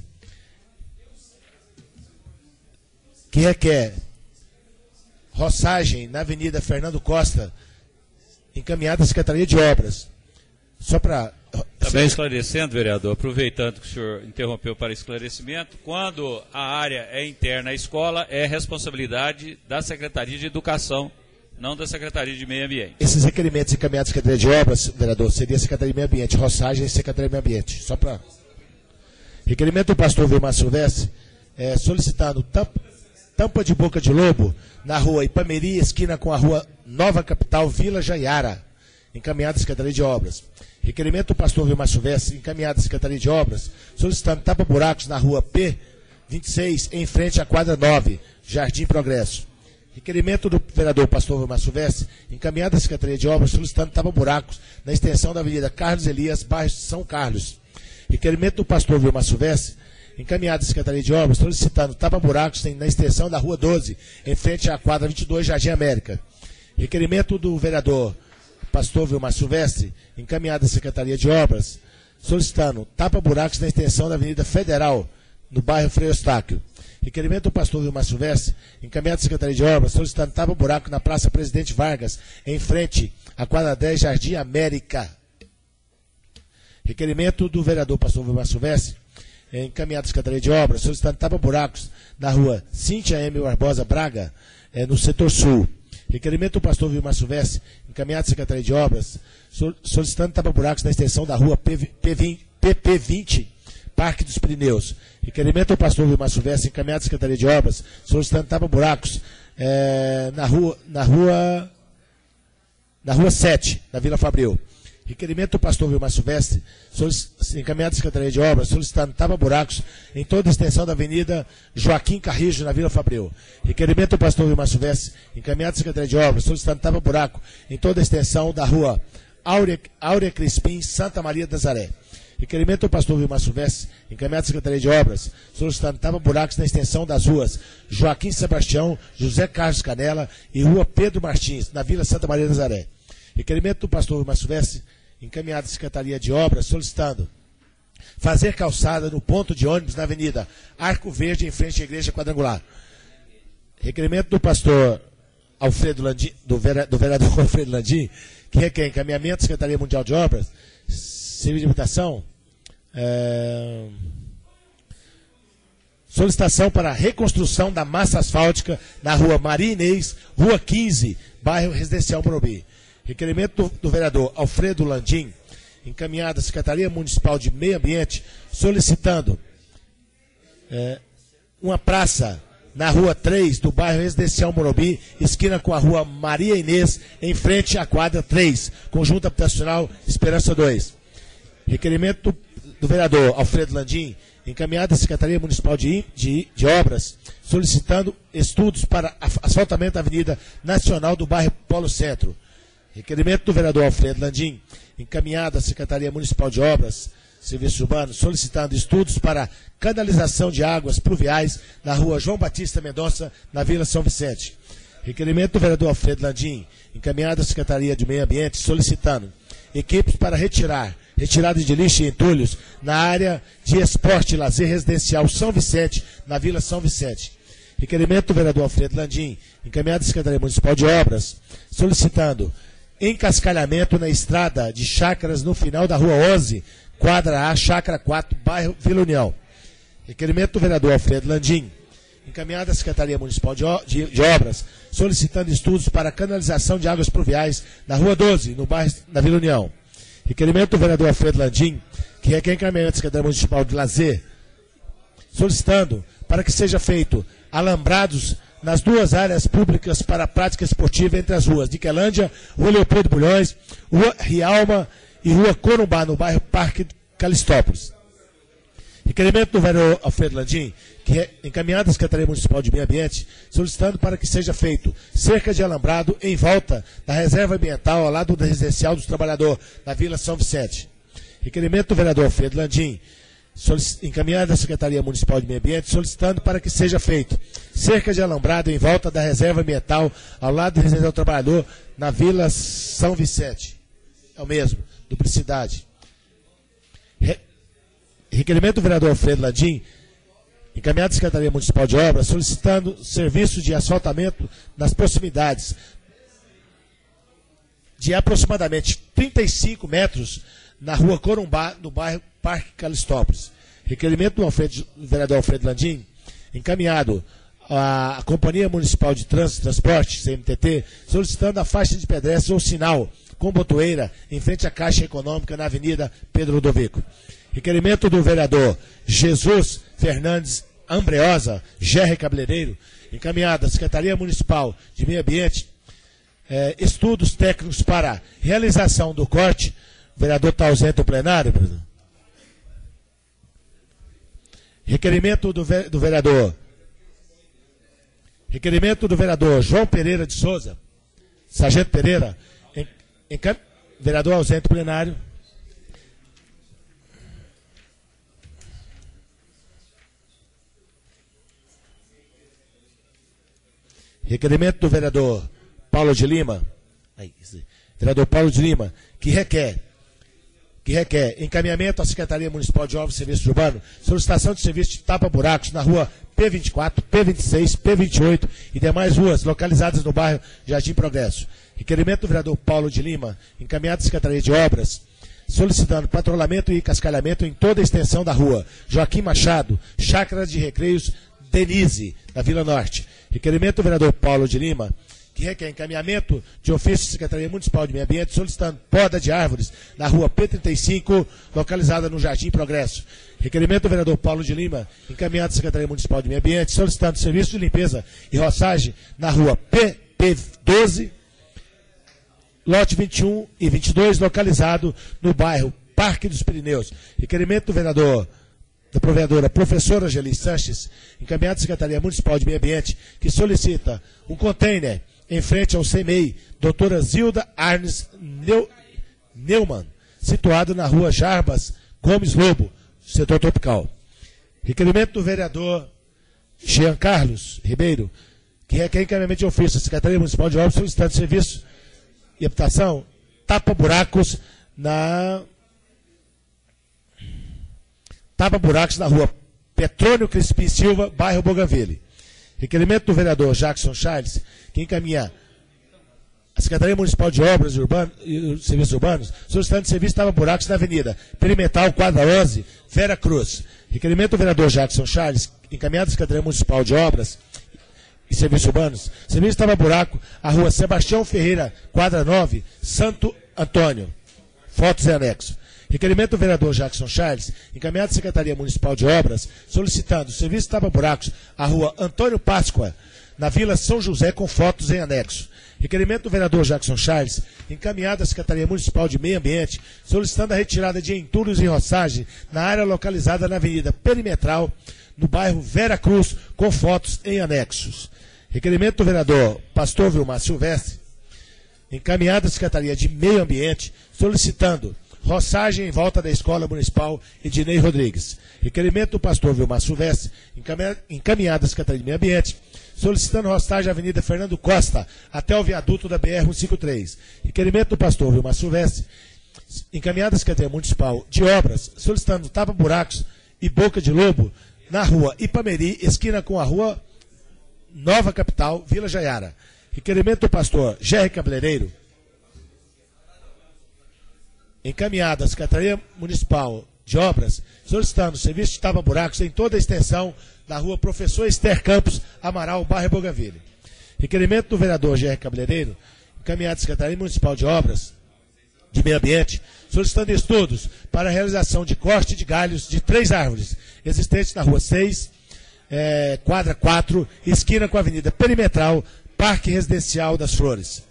que requer roçagem na Avenida Fernando Costa, encaminhada à Secretaria de Obras. Só para... Também esclarecendo, vereador, aproveitando que o senhor interrompeu para esclarecimento, quando a área é interna à escola, é responsabilidade da Secretaria de Educação, não da Secretaria de Meio Ambiente. Esses requerimentos encaminhados à Secretaria de Obras, vereador, seria a Secretaria de Meio Ambiente, roçagem e Secretaria de Meio Ambiente. Só para... Requerimento do pastor Vilmar Silvestre, solicitando tampa de boca de lobo na rua Ipameri, esquina com a rua Nova Capital, Vila Jaiara, encaminhado à Secretaria de Obras. Requerimento do pastor Vilmar Silvestre, encaminhado à Secretaria de Obras, solicitando tapa-buracos na rua P26, em frente à quadra 9, Jardim Progresso. Requerimento do vereador pastor Vilmar Silvestre, encaminhado à Secretaria de Obras, solicitando tapa-buracos na extensão da Avenida Carlos Elias, bairro São Carlos. Requerimento do pastor Vilmar Silvestre, encaminhado à Secretaria de Obras, solicitando tapa-buracos na extensão da Rua 12, em frente à quadra 22, Jardim América. Requerimento do vereador pastor Vilmar Silvestre, encaminhado à Secretaria de Obras, solicitando tapa-buracos na extensão da Avenida Federal, no bairro Frei Eustáquio. Requerimento do pastor Vilmar Silvestre, encaminhado à Secretaria de Obras, solicitando tapa-buraco na Praça Presidente Vargas, em frente à quadra 10, Jardim América. Requerimento do vereador pastor Vilmar Silvestre, encaminhado à Secretaria de Obras, solicitando tapa-buracos na rua Cíntia M. Barbosa Braga, no setor sul. Requerimento do pastor Vilmar Silvestre, encaminhado à Secretaria de Obras, solicitando tapa-buracos na extensão da rua PP20, Parque dos Pirineus. Requerimento do pastor Vilmar Silvestre, encaminhado à Secretaria de Obras, solicitando tapa-buracos na rua 7, na Vila Fabril. Requerimento do pastor Vilmar Silvestre, encaminhado à Secretaria de Obras, solicitando tapa-buracos em toda a extensão da Avenida Joaquim Carrijo, na Vila Fabril. Requerimento do pastor Vilmar Silvestre, encaminhado à Secretaria de Obras, solicitando tapa-buraco em toda a extensão da rua Áurea Crispim, Santa Maria da Nazaré. Requerimento do pastor Vilmar Silvestre, encaminhado à Secretaria de Obras, solicitando tapa-buracos na extensão das ruas Joaquim Sebastião, José Carlos Canela e Rua Pedro Martins, na Vila Santa Maria da Nazaré. Requerimento do pastor Vilmar Silvestre, encaminhado à Secretaria de Obras, solicitando fazer calçada no ponto de ônibus na Avenida Arco Verde, em frente à Igreja Quadrangular. Requerimento do pastor Alfredo Landim, do vereador Alfredo Landim, que requer encaminhamento à Secretaria Mundial de Obras, Serviço de Habitação, solicitação para a reconstrução da massa asfáltica na rua Maria Inês, Rua 15, bairro Residencial Morumbi. Requerimento do vereador Alfredo Landim, encaminhado à Secretaria Municipal de Meio Ambiente, solicitando uma praça na Rua 3, do bairro Residencial Morumbi, esquina com a Rua Maria Inês, em frente à quadra 3, Conjunto Habitacional Esperança 2. Requerimento do vereador Alfredo Landim, encaminhado à Secretaria Municipal de Obras, solicitando estudos para asfaltamento da Avenida Nacional do bairro Polo Centro. Requerimento do vereador Alfredo Landim, encaminhado à Secretaria Municipal de Obras, Serviços Urbanos, solicitando estudos para canalização de águas pluviais na rua João Batista Mendonça, na Vila São Vicente. Requerimento do vereador Alfredo Landim, encaminhado à Secretaria de Meio Ambiente, solicitando equipes para retirada de lixo e entulhos na área de esporte e lazer residencial São Vicente, na Vila São Vicente. Requerimento do vereador Alfredo Landim, encaminhado à Secretaria Municipal de Obras, solicitando encascalhamento na estrada de chácaras no final da Rua 11, quadra A, chácara 4, bairro Vila União. Requerimento do vereador Alfredo Landim, encaminhado à Secretaria Municipal de Obras, solicitando estudos para canalização de águas pluviais na Rua 12, no bairro, na Vila União. Requerimento do vereador Alfredo Landim, que requer encaminhamento à Secretaria Municipal de Lazer, solicitando para que seja feito alambrados nas duas áreas públicas para a prática esportiva entre as ruas Niquelândia, Rua Leopoldo Bulhões, Rua Rialma e Rua Corumbá, no bairro Parque Calistópolis. Requerimento do vereador Alfredo Landim, que é encaminhado à Secretaria Municipal de Meio Ambiente, solicitando para que seja feito cerca de alambrado em volta da reserva ambiental ao lado do residencial dos trabalhadores, na Vila São Vicente. Requerimento do vereador Alfredo Landim, encaminhado à Secretaria Municipal de Meio Ambiente, solicitando para que seja feito cerca de alambrado em volta da reserva ambiental ao lado do residencial do trabalhador, na Vila São Vicente. É o mesmo, duplicidade. Requerimento do vereador Alfredo Landim, encaminhado à Secretaria Municipal de Obras, solicitando serviço de asfaltamento nas proximidades de aproximadamente 35 metros na rua Corumbá, no bairro Parque Calistópolis. Requerimento do vereador Alfredo Landim, encaminhado à Companhia Municipal de Trânsito e Transporte, CMTT, solicitando a faixa de pedestre ou sinal com botoeira em frente à Caixa Econômica na Avenida Pedro Ludovico. Requerimento do vereador Jesus Fernandes Ambreosa, Gerre Cabeleireiro, encaminhado à Secretaria Municipal de Meio Ambiente, estudos técnicos para realização do corte. O vereador está ausente do plenário, presidente. Requerimento do vereador João Pereira de Souza, Sargento Pereira, vereador ausente do plenário. Requerimento do vereador Paulo de Lima, que requer encaminhamento à Secretaria Municipal de Obras e Serviços Urbanos, solicitação de serviço de tapa-buracos na rua P24, P26, P28 e demais ruas localizadas no bairro Jardim Progresso. Requerimento do vereador Paulo de Lima, encaminhado à Secretaria de Obras, solicitando patrulhamento e cascalhamento em toda a extensão da rua Joaquim Machado, Chácara de Recreios Denise, na Vila Norte. Requerimento do vereador Paulo de Lima, que requer encaminhamento de ofício da Secretaria Municipal de Meio Ambiente, solicitando poda de árvores na rua P35, localizada no Jardim Progresso. Requerimento do vereador Paulo de Lima, encaminhado à Secretaria Municipal de Meio Ambiente, solicitando serviço de limpeza e roçagem na rua PP12, lote 21 e 22, localizado no bairro Parque dos Pirineus. Requerimento do vereador da provedora professora Angeli Sanches, encaminhado à Secretaria Municipal de Meio Ambiente, que solicita um container em frente ao CMEI, doutora Zilda Arnes Neumann, situado na rua Jarbas Gomes Lobo, setor tropical. Requerimento do vereador Jean Carlos Ribeiro, que requer encaminhamento de ofício à Secretaria Municipal de Obras, solicitando serviço e habitação, tapa-buracos na rua Petrônio Crispim Silva, bairro Bougainville. Requerimento do vereador Jackson Charles, que encaminha a Secretaria Municipal de Obras e Serviços Urbanos, solicitando serviço de tapa-buracos na Avenida Perimetral, quadra 11, Vera Cruz. Requerimento do vereador Jackson Charles, encaminhado à Secretaria Municipal de Obras e Serviços Urbanos, serviço de tapa-buraco, a rua Sebastião Ferreira, quadra 9, Santo Antônio. Fotos e anexo. Requerimento do vereador Jackson Charles, encaminhado à Secretaria Municipal de Obras, solicitando serviço de tapa-buracos à rua Antônio Páscoa, na Vila São José, com fotos em anexo. Requerimento do vereador Jackson Charles, encaminhado à Secretaria Municipal de Meio Ambiente, solicitando a retirada de entulhos e roçagem na área localizada na Avenida Perimetral, no bairro Vera Cruz, com fotos em anexos. Requerimento do vereador Pastor Vilmar Silvestre, encaminhado à Secretaria de Meio Ambiente, solicitando roçagem em volta da Escola Municipal Ednei Rodrigues. Requerimento do pastor Vilmar Silvestre, encaminhado à Secretaria de Meio Ambiente, solicitando roçagem à Avenida Fernando Costa, até o viaduto da BR-153. Requerimento do pastor Vilmar Silvestre, encaminhado à Secretaria Municipal de Obras, solicitando tapa-buracos e boca de lobo na rua Ipameri, esquina com a rua Nova Capital, Vila Jaiara. Requerimento do pastor Gerre Cabeleireiro, encaminhado à Secretaria Municipal de Obras, solicitando serviço de tapa-buracos em toda a extensão da rua Professor Esther Campos Amaral, bairro Bougainville. Requerimento do vereador Gerre Cabeleireiro, encaminhado à Secretaria Municipal de Obras de Meio Ambiente, solicitando estudos para a realização de corte de galhos de 3 árvores existentes na rua 6, quadra 4, esquina com a Avenida Perimetral, Parque Residencial das Flores.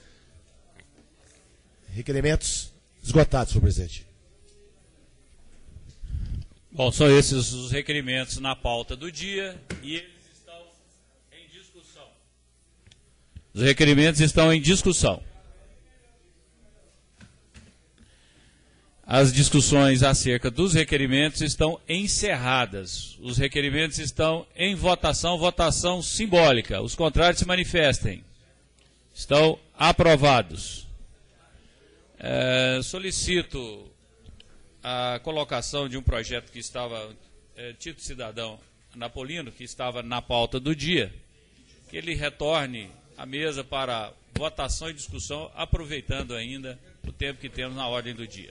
Requerimentos esgotados, senhor presidente. Bom, são esses os requerimentos na pauta do dia e eles estão em discussão. Os requerimentos estão em discussão. As discussões acerca dos requerimentos estão encerradas. Os requerimentos estão em votação, votação simbólica. Os contrários se manifestem. Estão aprovados. Solicito a colocação de um projeto que estava, título cidadão Anapolino, que estava na pauta do dia, que ele retorne à mesa para votação e discussão, aproveitando ainda o tempo que temos na ordem do dia.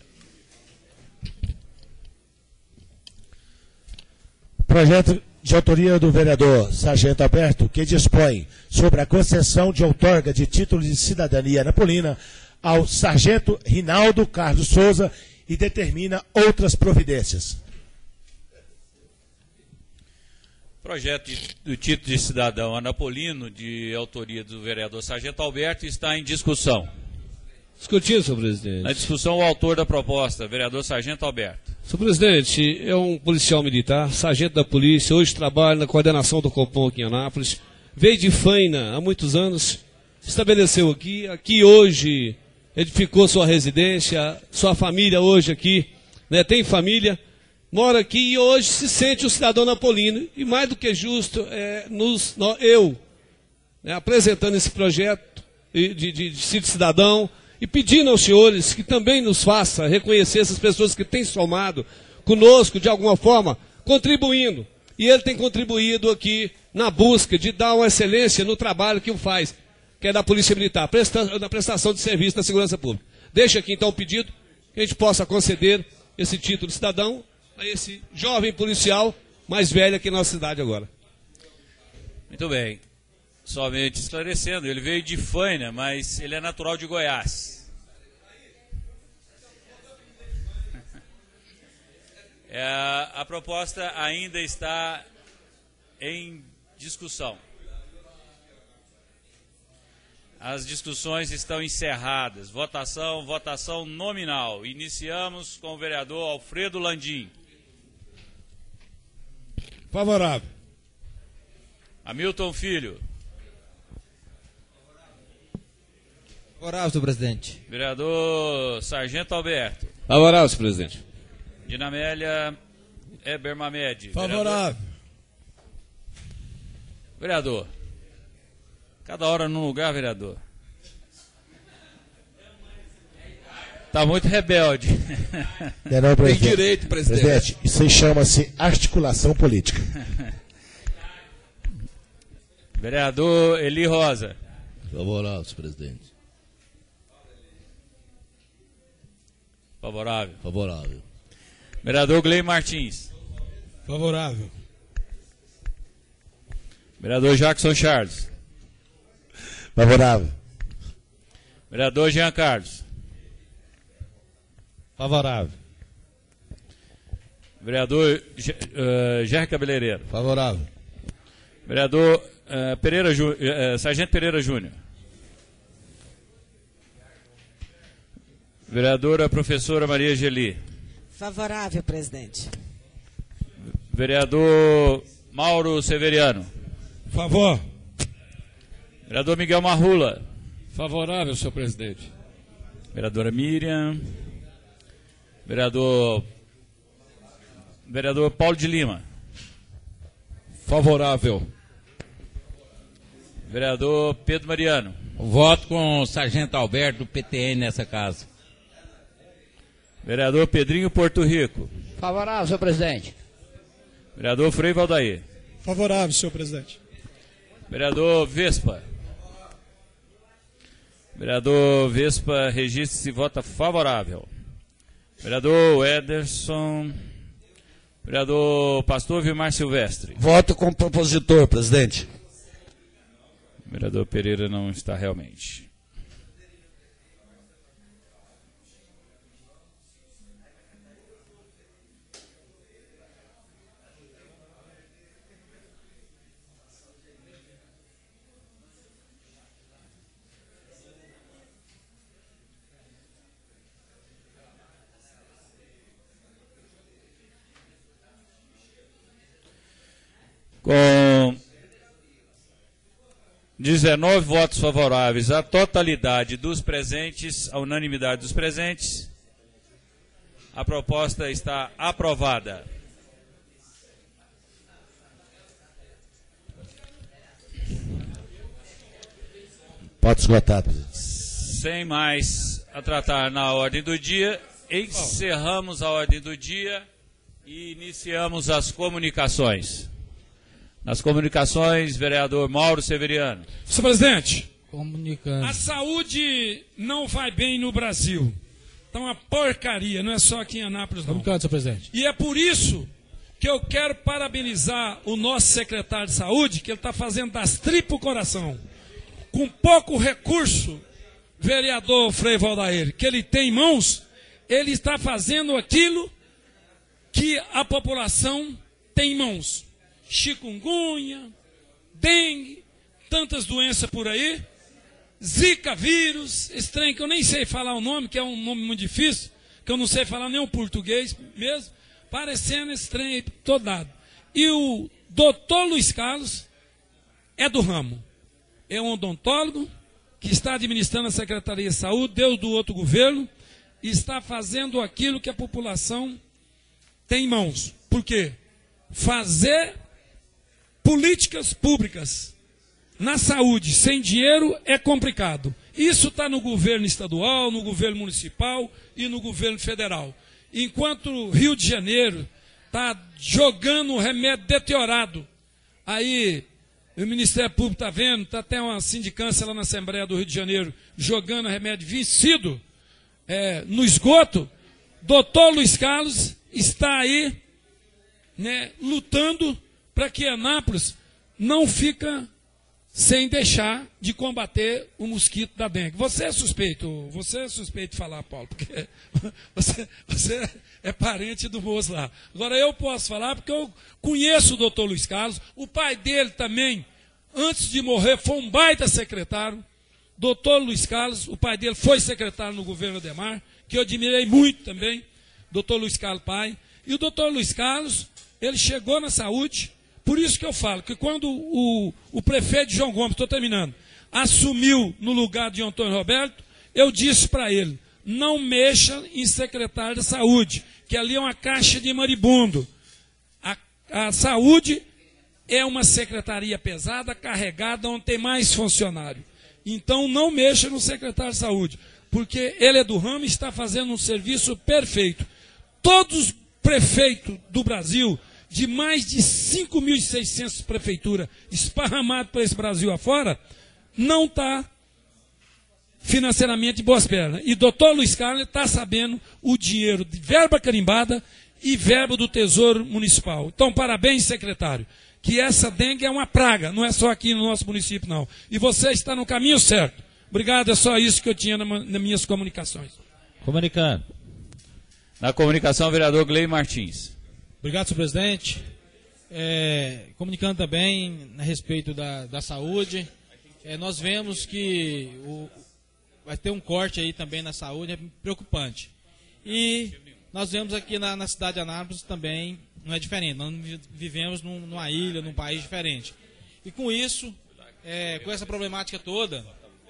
Projeto de autoria do vereador Sargento Alberto, que dispõe sobre a concessão de outorga de título de cidadania anapolina ao Sargento Rinaldo Carlos Souza e determina outras providências. Projeto do título de cidadão anapolino, de autoria do vereador Sargento Alberto, está em discussão. Discutido, senhor presidente. Na discussão, o autor da proposta, vereador Sargento Alberto. Senhor presidente, é um policial militar, sargento da polícia, hoje trabalha na coordenação do Copom aqui em Anápolis, veio de Faina há muitos anos, estabeleceu aqui hoje edificou sua residência, sua família hoje aqui, né, tem família, mora aqui e hoje se sente um cidadão napolino. E mais do que justo, apresentando esse projeto de cidadão e pedindo aos senhores que também nos faça reconhecer essas pessoas que têm somado conosco de alguma forma, contribuindo. E ele tem contribuído aqui na busca de dar uma excelência no trabalho que o faz, que é da Polícia Militar, na prestação de serviço da segurança pública. Deixa aqui então o pedido que a gente possa conceder esse título de cidadão a esse jovem policial mais velho aqui na nossa cidade agora. Muito bem. Somente esclarecendo, ele veio de Faina, mas ele é natural de Goiás. A proposta ainda está em discussão. As discussões estão encerradas. Votação nominal. Iniciamos com o vereador Alfredo Landim. Favorável. Hamilton Filho. Favorável, senhor presidente. Vereador Sargento Alberto. Favorável, senhor presidente. Dinamélia Eber Mamed. Favorável. Vereador. Cada hora num lugar, vereador. Tá muito rebelde. Não, Tem direito, presidente. Presidente, isso aí chama-se articulação política. Vereador Eli Rosa. Favorável, senhor presidente. Favorável. Favorável. Vereador Gley Martins. Favorável. Vereador Jackson Charles. Favorável. Vereador Jean Carlos. Favorável. Vereador Jair Cabeleireiro. Favorável. Vereador Sargento Pereira Júnior. Vereadora professora Maria Geli. Favorável, presidente. Vereador Mauro Severiano. Favor. Vereador Miguel Marrula. Favorável, senhor presidente. Vereadora Miriam. Vereador Paulo de Lima. Favorável. Vereador Pedro Mariano. Voto com o Sargento Alberto do PTN nessa casa. Vereador Pedrinho Porto Rico. Favorável, senhor presidente. Vereador Frei Valdair. Favorável, senhor presidente. Vereador Vespa. Vereador Vespa registra-se e vota favorável. Vereador Ederson. Vereador Pastor Vilmar Silvestre. Voto com o propositor, presidente. Vereador Pereira não está realmente. Com 19 votos favoráveis, a totalidade dos presentes, a unanimidade dos presentes, a proposta está aprovada. Pode esgotar, presidente. Sem mais a tratar na ordem do dia, encerramos a ordem do dia e iniciamos as comunicações. Nas comunicações, vereador Mauro Severiano. Senhor presidente, comunicando. A saúde não vai bem no Brasil. Está uma porcaria, não é só aqui em Anápolis, não. Comunicando, senhor presidente. E é por isso que eu quero parabenizar o nosso secretário de saúde, que ele está fazendo das tripas o coração. Com pouco recurso, vereador Frei Valdair, que ele tem em mãos, ele está fazendo aquilo que a população tem em mãos. Chikungunya, dengue, tantas doenças por aí, Zika vírus, esse trem que eu nem sei falar o nome, que é um nome muito difícil, que eu não sei falar nem o português mesmo, parecendo esse trem aí todo dado. E o doutor Luiz Carlos é do ramo. É um odontólogo que está administrando a Secretaria de Saúde, Deus do outro governo, e está fazendo aquilo que a população tem em mãos. Por quê? Fazer políticas públicas na saúde sem dinheiro é complicado. Isso está no governo estadual, no governo municipal e no governo federal. Enquanto o Rio de Janeiro está jogando um remédio deteriorado, aí o Ministério Público está vendo, está até uma sindicância lá na Assembleia do Rio de Janeiro jogando remédio vencido no esgoto, doutor Luiz Carlos está aí, né, lutando para que Anápolis não fica sem deixar de combater o mosquito da dengue. Você é suspeito de falar, Paulo, porque você é parente do moço lá. Agora eu posso falar porque eu conheço o doutor Luiz Carlos, o pai dele também, antes de morrer, foi um baita secretário. Doutor Luiz Carlos, o pai dele foi secretário no governo Ademar, que eu admirei muito também, doutor Luiz Carlos pai. E o doutor Luiz Carlos, ele chegou na saúde. Por isso que eu falo que quando o prefeito João Gomes, estou terminando, assumiu no lugar de Antônio Roberto, eu disse para ele, não mexa em secretário da saúde, que ali é uma caixa de maribundo. A saúde é uma secretaria pesada, carregada, onde tem mais funcionário. Então não mexa no secretário de saúde, porque ele é do ramo e está fazendo um serviço perfeito. Todos os prefeitos do Brasil, de mais de 5.600 prefeituras esparramadas por esse Brasil afora, não está financeiramente de boas pernas. E doutor Luiz Carlos está sabendo o dinheiro de verba carimbada e verba do Tesouro Municipal. Então, parabéns, secretário, que essa dengue é uma praga, não é só aqui no nosso município, não. E você está no caminho certo. Obrigado, é só isso que eu tinha nas minhas comunicações. Comunicando. Na comunicação, vereador Gley Martins. Obrigado, senhor presidente. Comunicando também a respeito da saúde, nós vemos que vai ter um corte aí também na saúde, é preocupante. E nós vemos aqui na cidade de Anápolis também, não é diferente, nós vivemos numa ilha, num país diferente. E com isso, com essa problemática toda,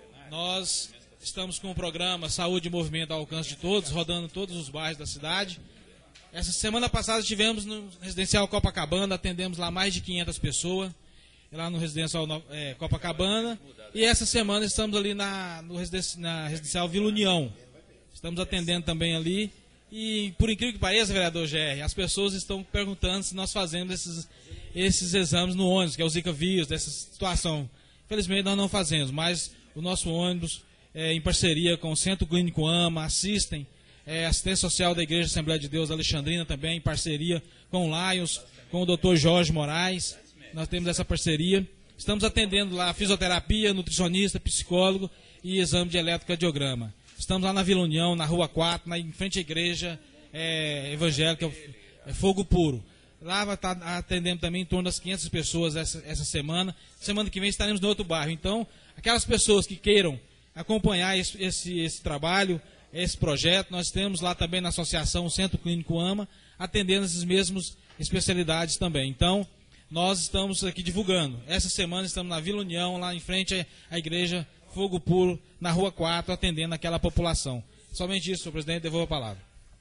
nós estamos com o programa Saúde e Movimento ao Alcance de Todos, rodando todos os bairros da cidade. Essa semana passada estivemos no Residencial Copacabana, atendemos lá mais de 500 pessoas, lá no Residencial Copacabana, e essa semana estamos ali na Residencial Vila União. Estamos atendendo também ali, e por incrível que pareça, vereador GR, as pessoas estão perguntando se nós fazemos esses exames no ônibus, que é o Zika vírus, dessa situação. Infelizmente nós não fazemos, mas o nosso ônibus, em parceria com o Centro Clínico AMA, assistência social da Igreja Assembleia de Deus Alexandrina também, em parceria com o Lions, com o Dr. Jorge Moraes, nós temos essa parceria. Estamos atendendo lá fisioterapia, nutricionista, psicólogo e exame de eletrocardiograma. Estamos lá na Vila União, na Rua 4, em frente à Igreja Evangélica Fogo Puro. Lá vai estar atendendo também em torno das 500 pessoas essa semana. Semana que vem estaremos no outro bairro. Então, aquelas pessoas que queiram acompanhar esse trabalho, esse projeto, nós temos lá também na associação o Centro Clínico AMA, atendendo essas mesmas especialidades também. Então, nós estamos aqui divulgando. Essa semana estamos na Vila União, lá em frente à igreja Fogo Puro, na Rua 4, atendendo aquela população. Somente isso, senhor presidente, devolvo a palavra.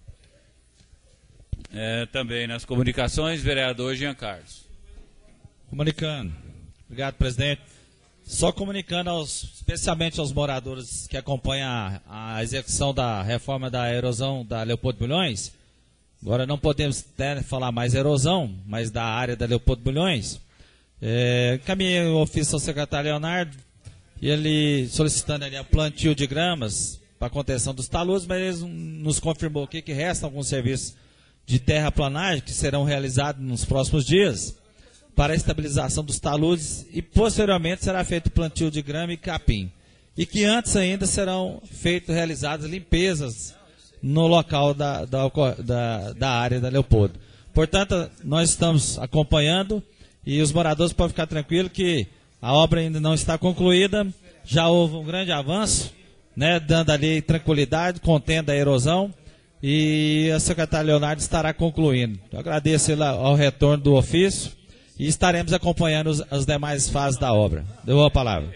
Também nas comunicações, vereador Jean Carlos. Comunicando. Obrigado, presidente. Só comunicando especialmente aos moradores que acompanham a execução da reforma da erosão da Leopoldo Bulhões. Agora não podemos falar mais erosão, mas da área da Leopoldo Bulhões. Caminhei o ofício ao secretário Leonardo, e ele solicitando ali o plantio de gramas para a contenção dos taludes, mas ele nos confirmou aqui que restam alguns serviços de terraplanagem que serão realizados nos próximos dias para a estabilização dos taludes e posteriormente será feito o plantio de grama e capim. E que antes ainda serão realizadas limpezas no local da área da Leopoldo. Portanto, nós estamos acompanhando e os moradores podem ficar tranquilos que a obra ainda não está concluída, já houve um grande avanço, né, dando ali tranquilidade, contendo a erosão, e a secretária Leonardo estará concluindo. Eu agradeço ao retorno do ofício e estaremos acompanhando as demais fases da obra. Deu a palavra.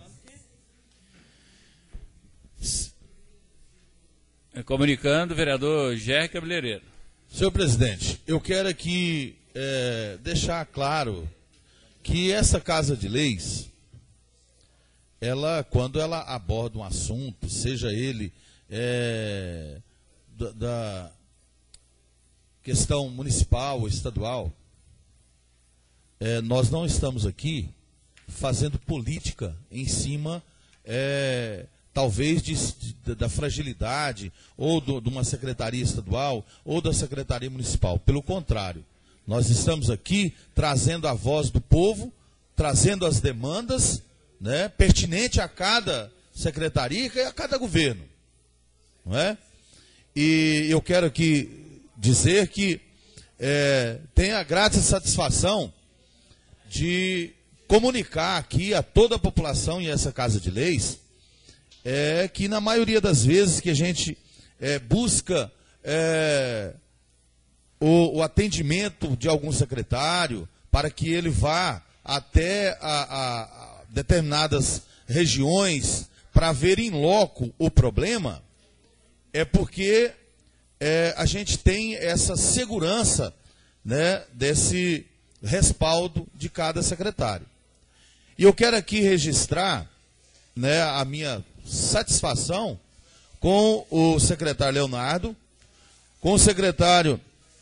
Comunicando, vereador Jair Cabeleireiro. Senhor presidente, eu quero aqui deixar claro que essa Casa de Leis, quando ela aborda um assunto, seja ele da questão municipal ou estadual, nós não estamos aqui fazendo política em cima, talvez, da fragilidade ou de uma secretaria estadual ou da secretaria municipal. Pelo contrário, nós estamos aqui trazendo a voz do povo, trazendo as demandas, né, pertinente a cada secretaria e a cada governo. Não é? E eu quero aqui dizer que tenho a grata satisfação de comunicar aqui a toda a população e essa Casa de Leis que na maioria das vezes que a gente busca o atendimento de algum secretário para que ele vá até a determinadas regiões para ver em loco o problema, é porque a gente tem essa segurança, né, desse respaldo de cada secretário. E eu quero aqui registrar, né, a minha satisfação com o secretário Leonardo, com o secretário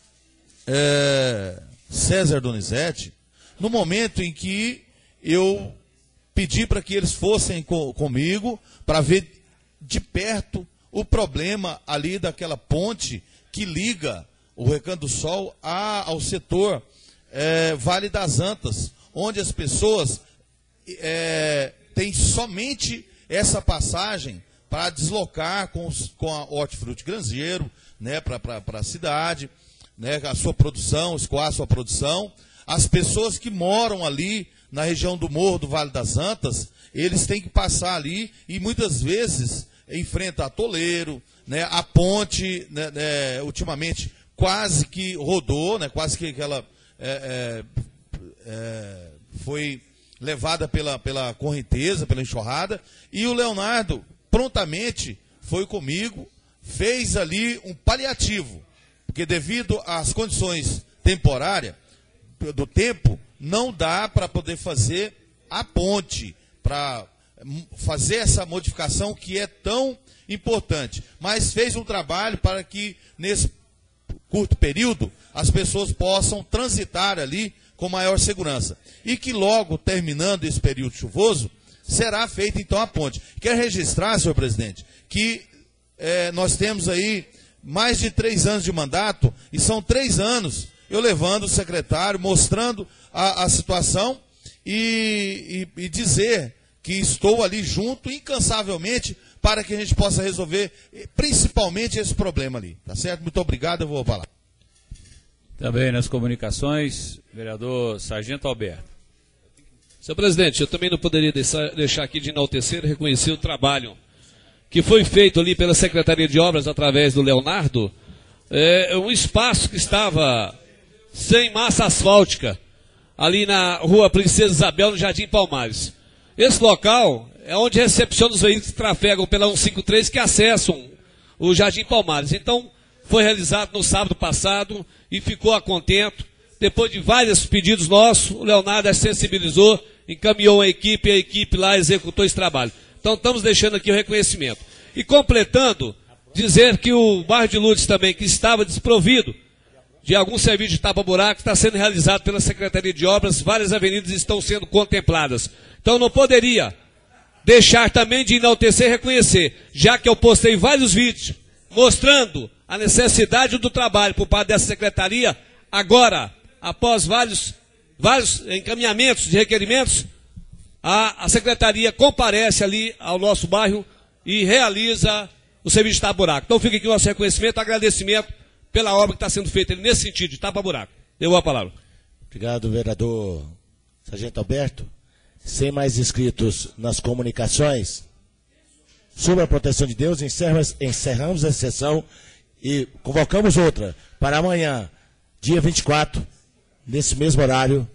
César Donizete, no momento em que eu pedi para que eles fossem comigo para ver de perto o problema ali daquela ponte que liga o Recanto do Sol ao setor Vale das Antas, onde as pessoas têm somente essa passagem para deslocar com a hortifruti granjeiro, né, para a cidade, né, a sua produção, escoar a sua produção. As pessoas que moram ali na região do Morro do Vale das Antas, eles têm que passar ali e muitas vezes enfrenta atoleiro, né, a ponte, né, ultimamente quase que rodou, né, quase que ela foi levada pela correnteza, pela enxurrada, e o Leonardo prontamente foi comigo, fez ali um paliativo, porque devido às condições temporárias do tempo, não dá para poder fazer a ponte, para fazer essa modificação que é tão importante. Mas fez um trabalho para que, nesse curto período, as pessoas possam transitar ali com maior segurança. E que logo, terminando esse período chuvoso, será feita então a ponte. Quero registrar, senhor presidente, que nós temos aí mais de 3 anos de mandato, e são 3 anos eu levando o secretário, mostrando a situação e dizer que estou ali junto, incansavelmente, para que a gente possa resolver principalmente esse problema ali. Tá certo? Muito obrigado, eu vou falar. Também nas comunicações, vereador Sargento Alberto. Senhor presidente, eu também não poderia deixar aqui de enaltecer e reconhecer o trabalho que foi feito ali pela Secretaria de Obras através do Leonardo. Um espaço que estava sem massa asfáltica. ali na rua Princesa Isabel, no Jardim Palmares. Esse local é onde recepciona os veículos que trafegam pela 153 que acessam o Jardim Palmares. Então, foi realizado no sábado passado e ficou a contento. Depois de vários pedidos nossos, o Leonardo se sensibilizou, encaminhou a equipe lá executou esse trabalho. Então, estamos deixando aqui o reconhecimento. E completando, dizer que o bairro de Lourdes também, que estava desprovido de algum serviço de tapa-buraco, está sendo realizado pela Secretaria de Obras, várias avenidas estão sendo contempladas. Então, não poderia deixar também de enaltecer e reconhecer, já que eu postei vários vídeos mostrando a necessidade do trabalho por parte dessa secretaria. Agora, após vários encaminhamentos de requerimentos, a secretaria comparece ali ao nosso bairro e realiza o serviço de tapa-buraco. Então fica aqui o nosso reconhecimento, agradecimento pela obra que está sendo feita nesse sentido, de tapa-buraco. Deu a palavra. Obrigado, vereador Sargento Alberto. Sem mais inscritos nas comunicações, sobre a proteção de Deus, encerramos a sessão e convocamos outra para amanhã, dia 24, nesse mesmo horário,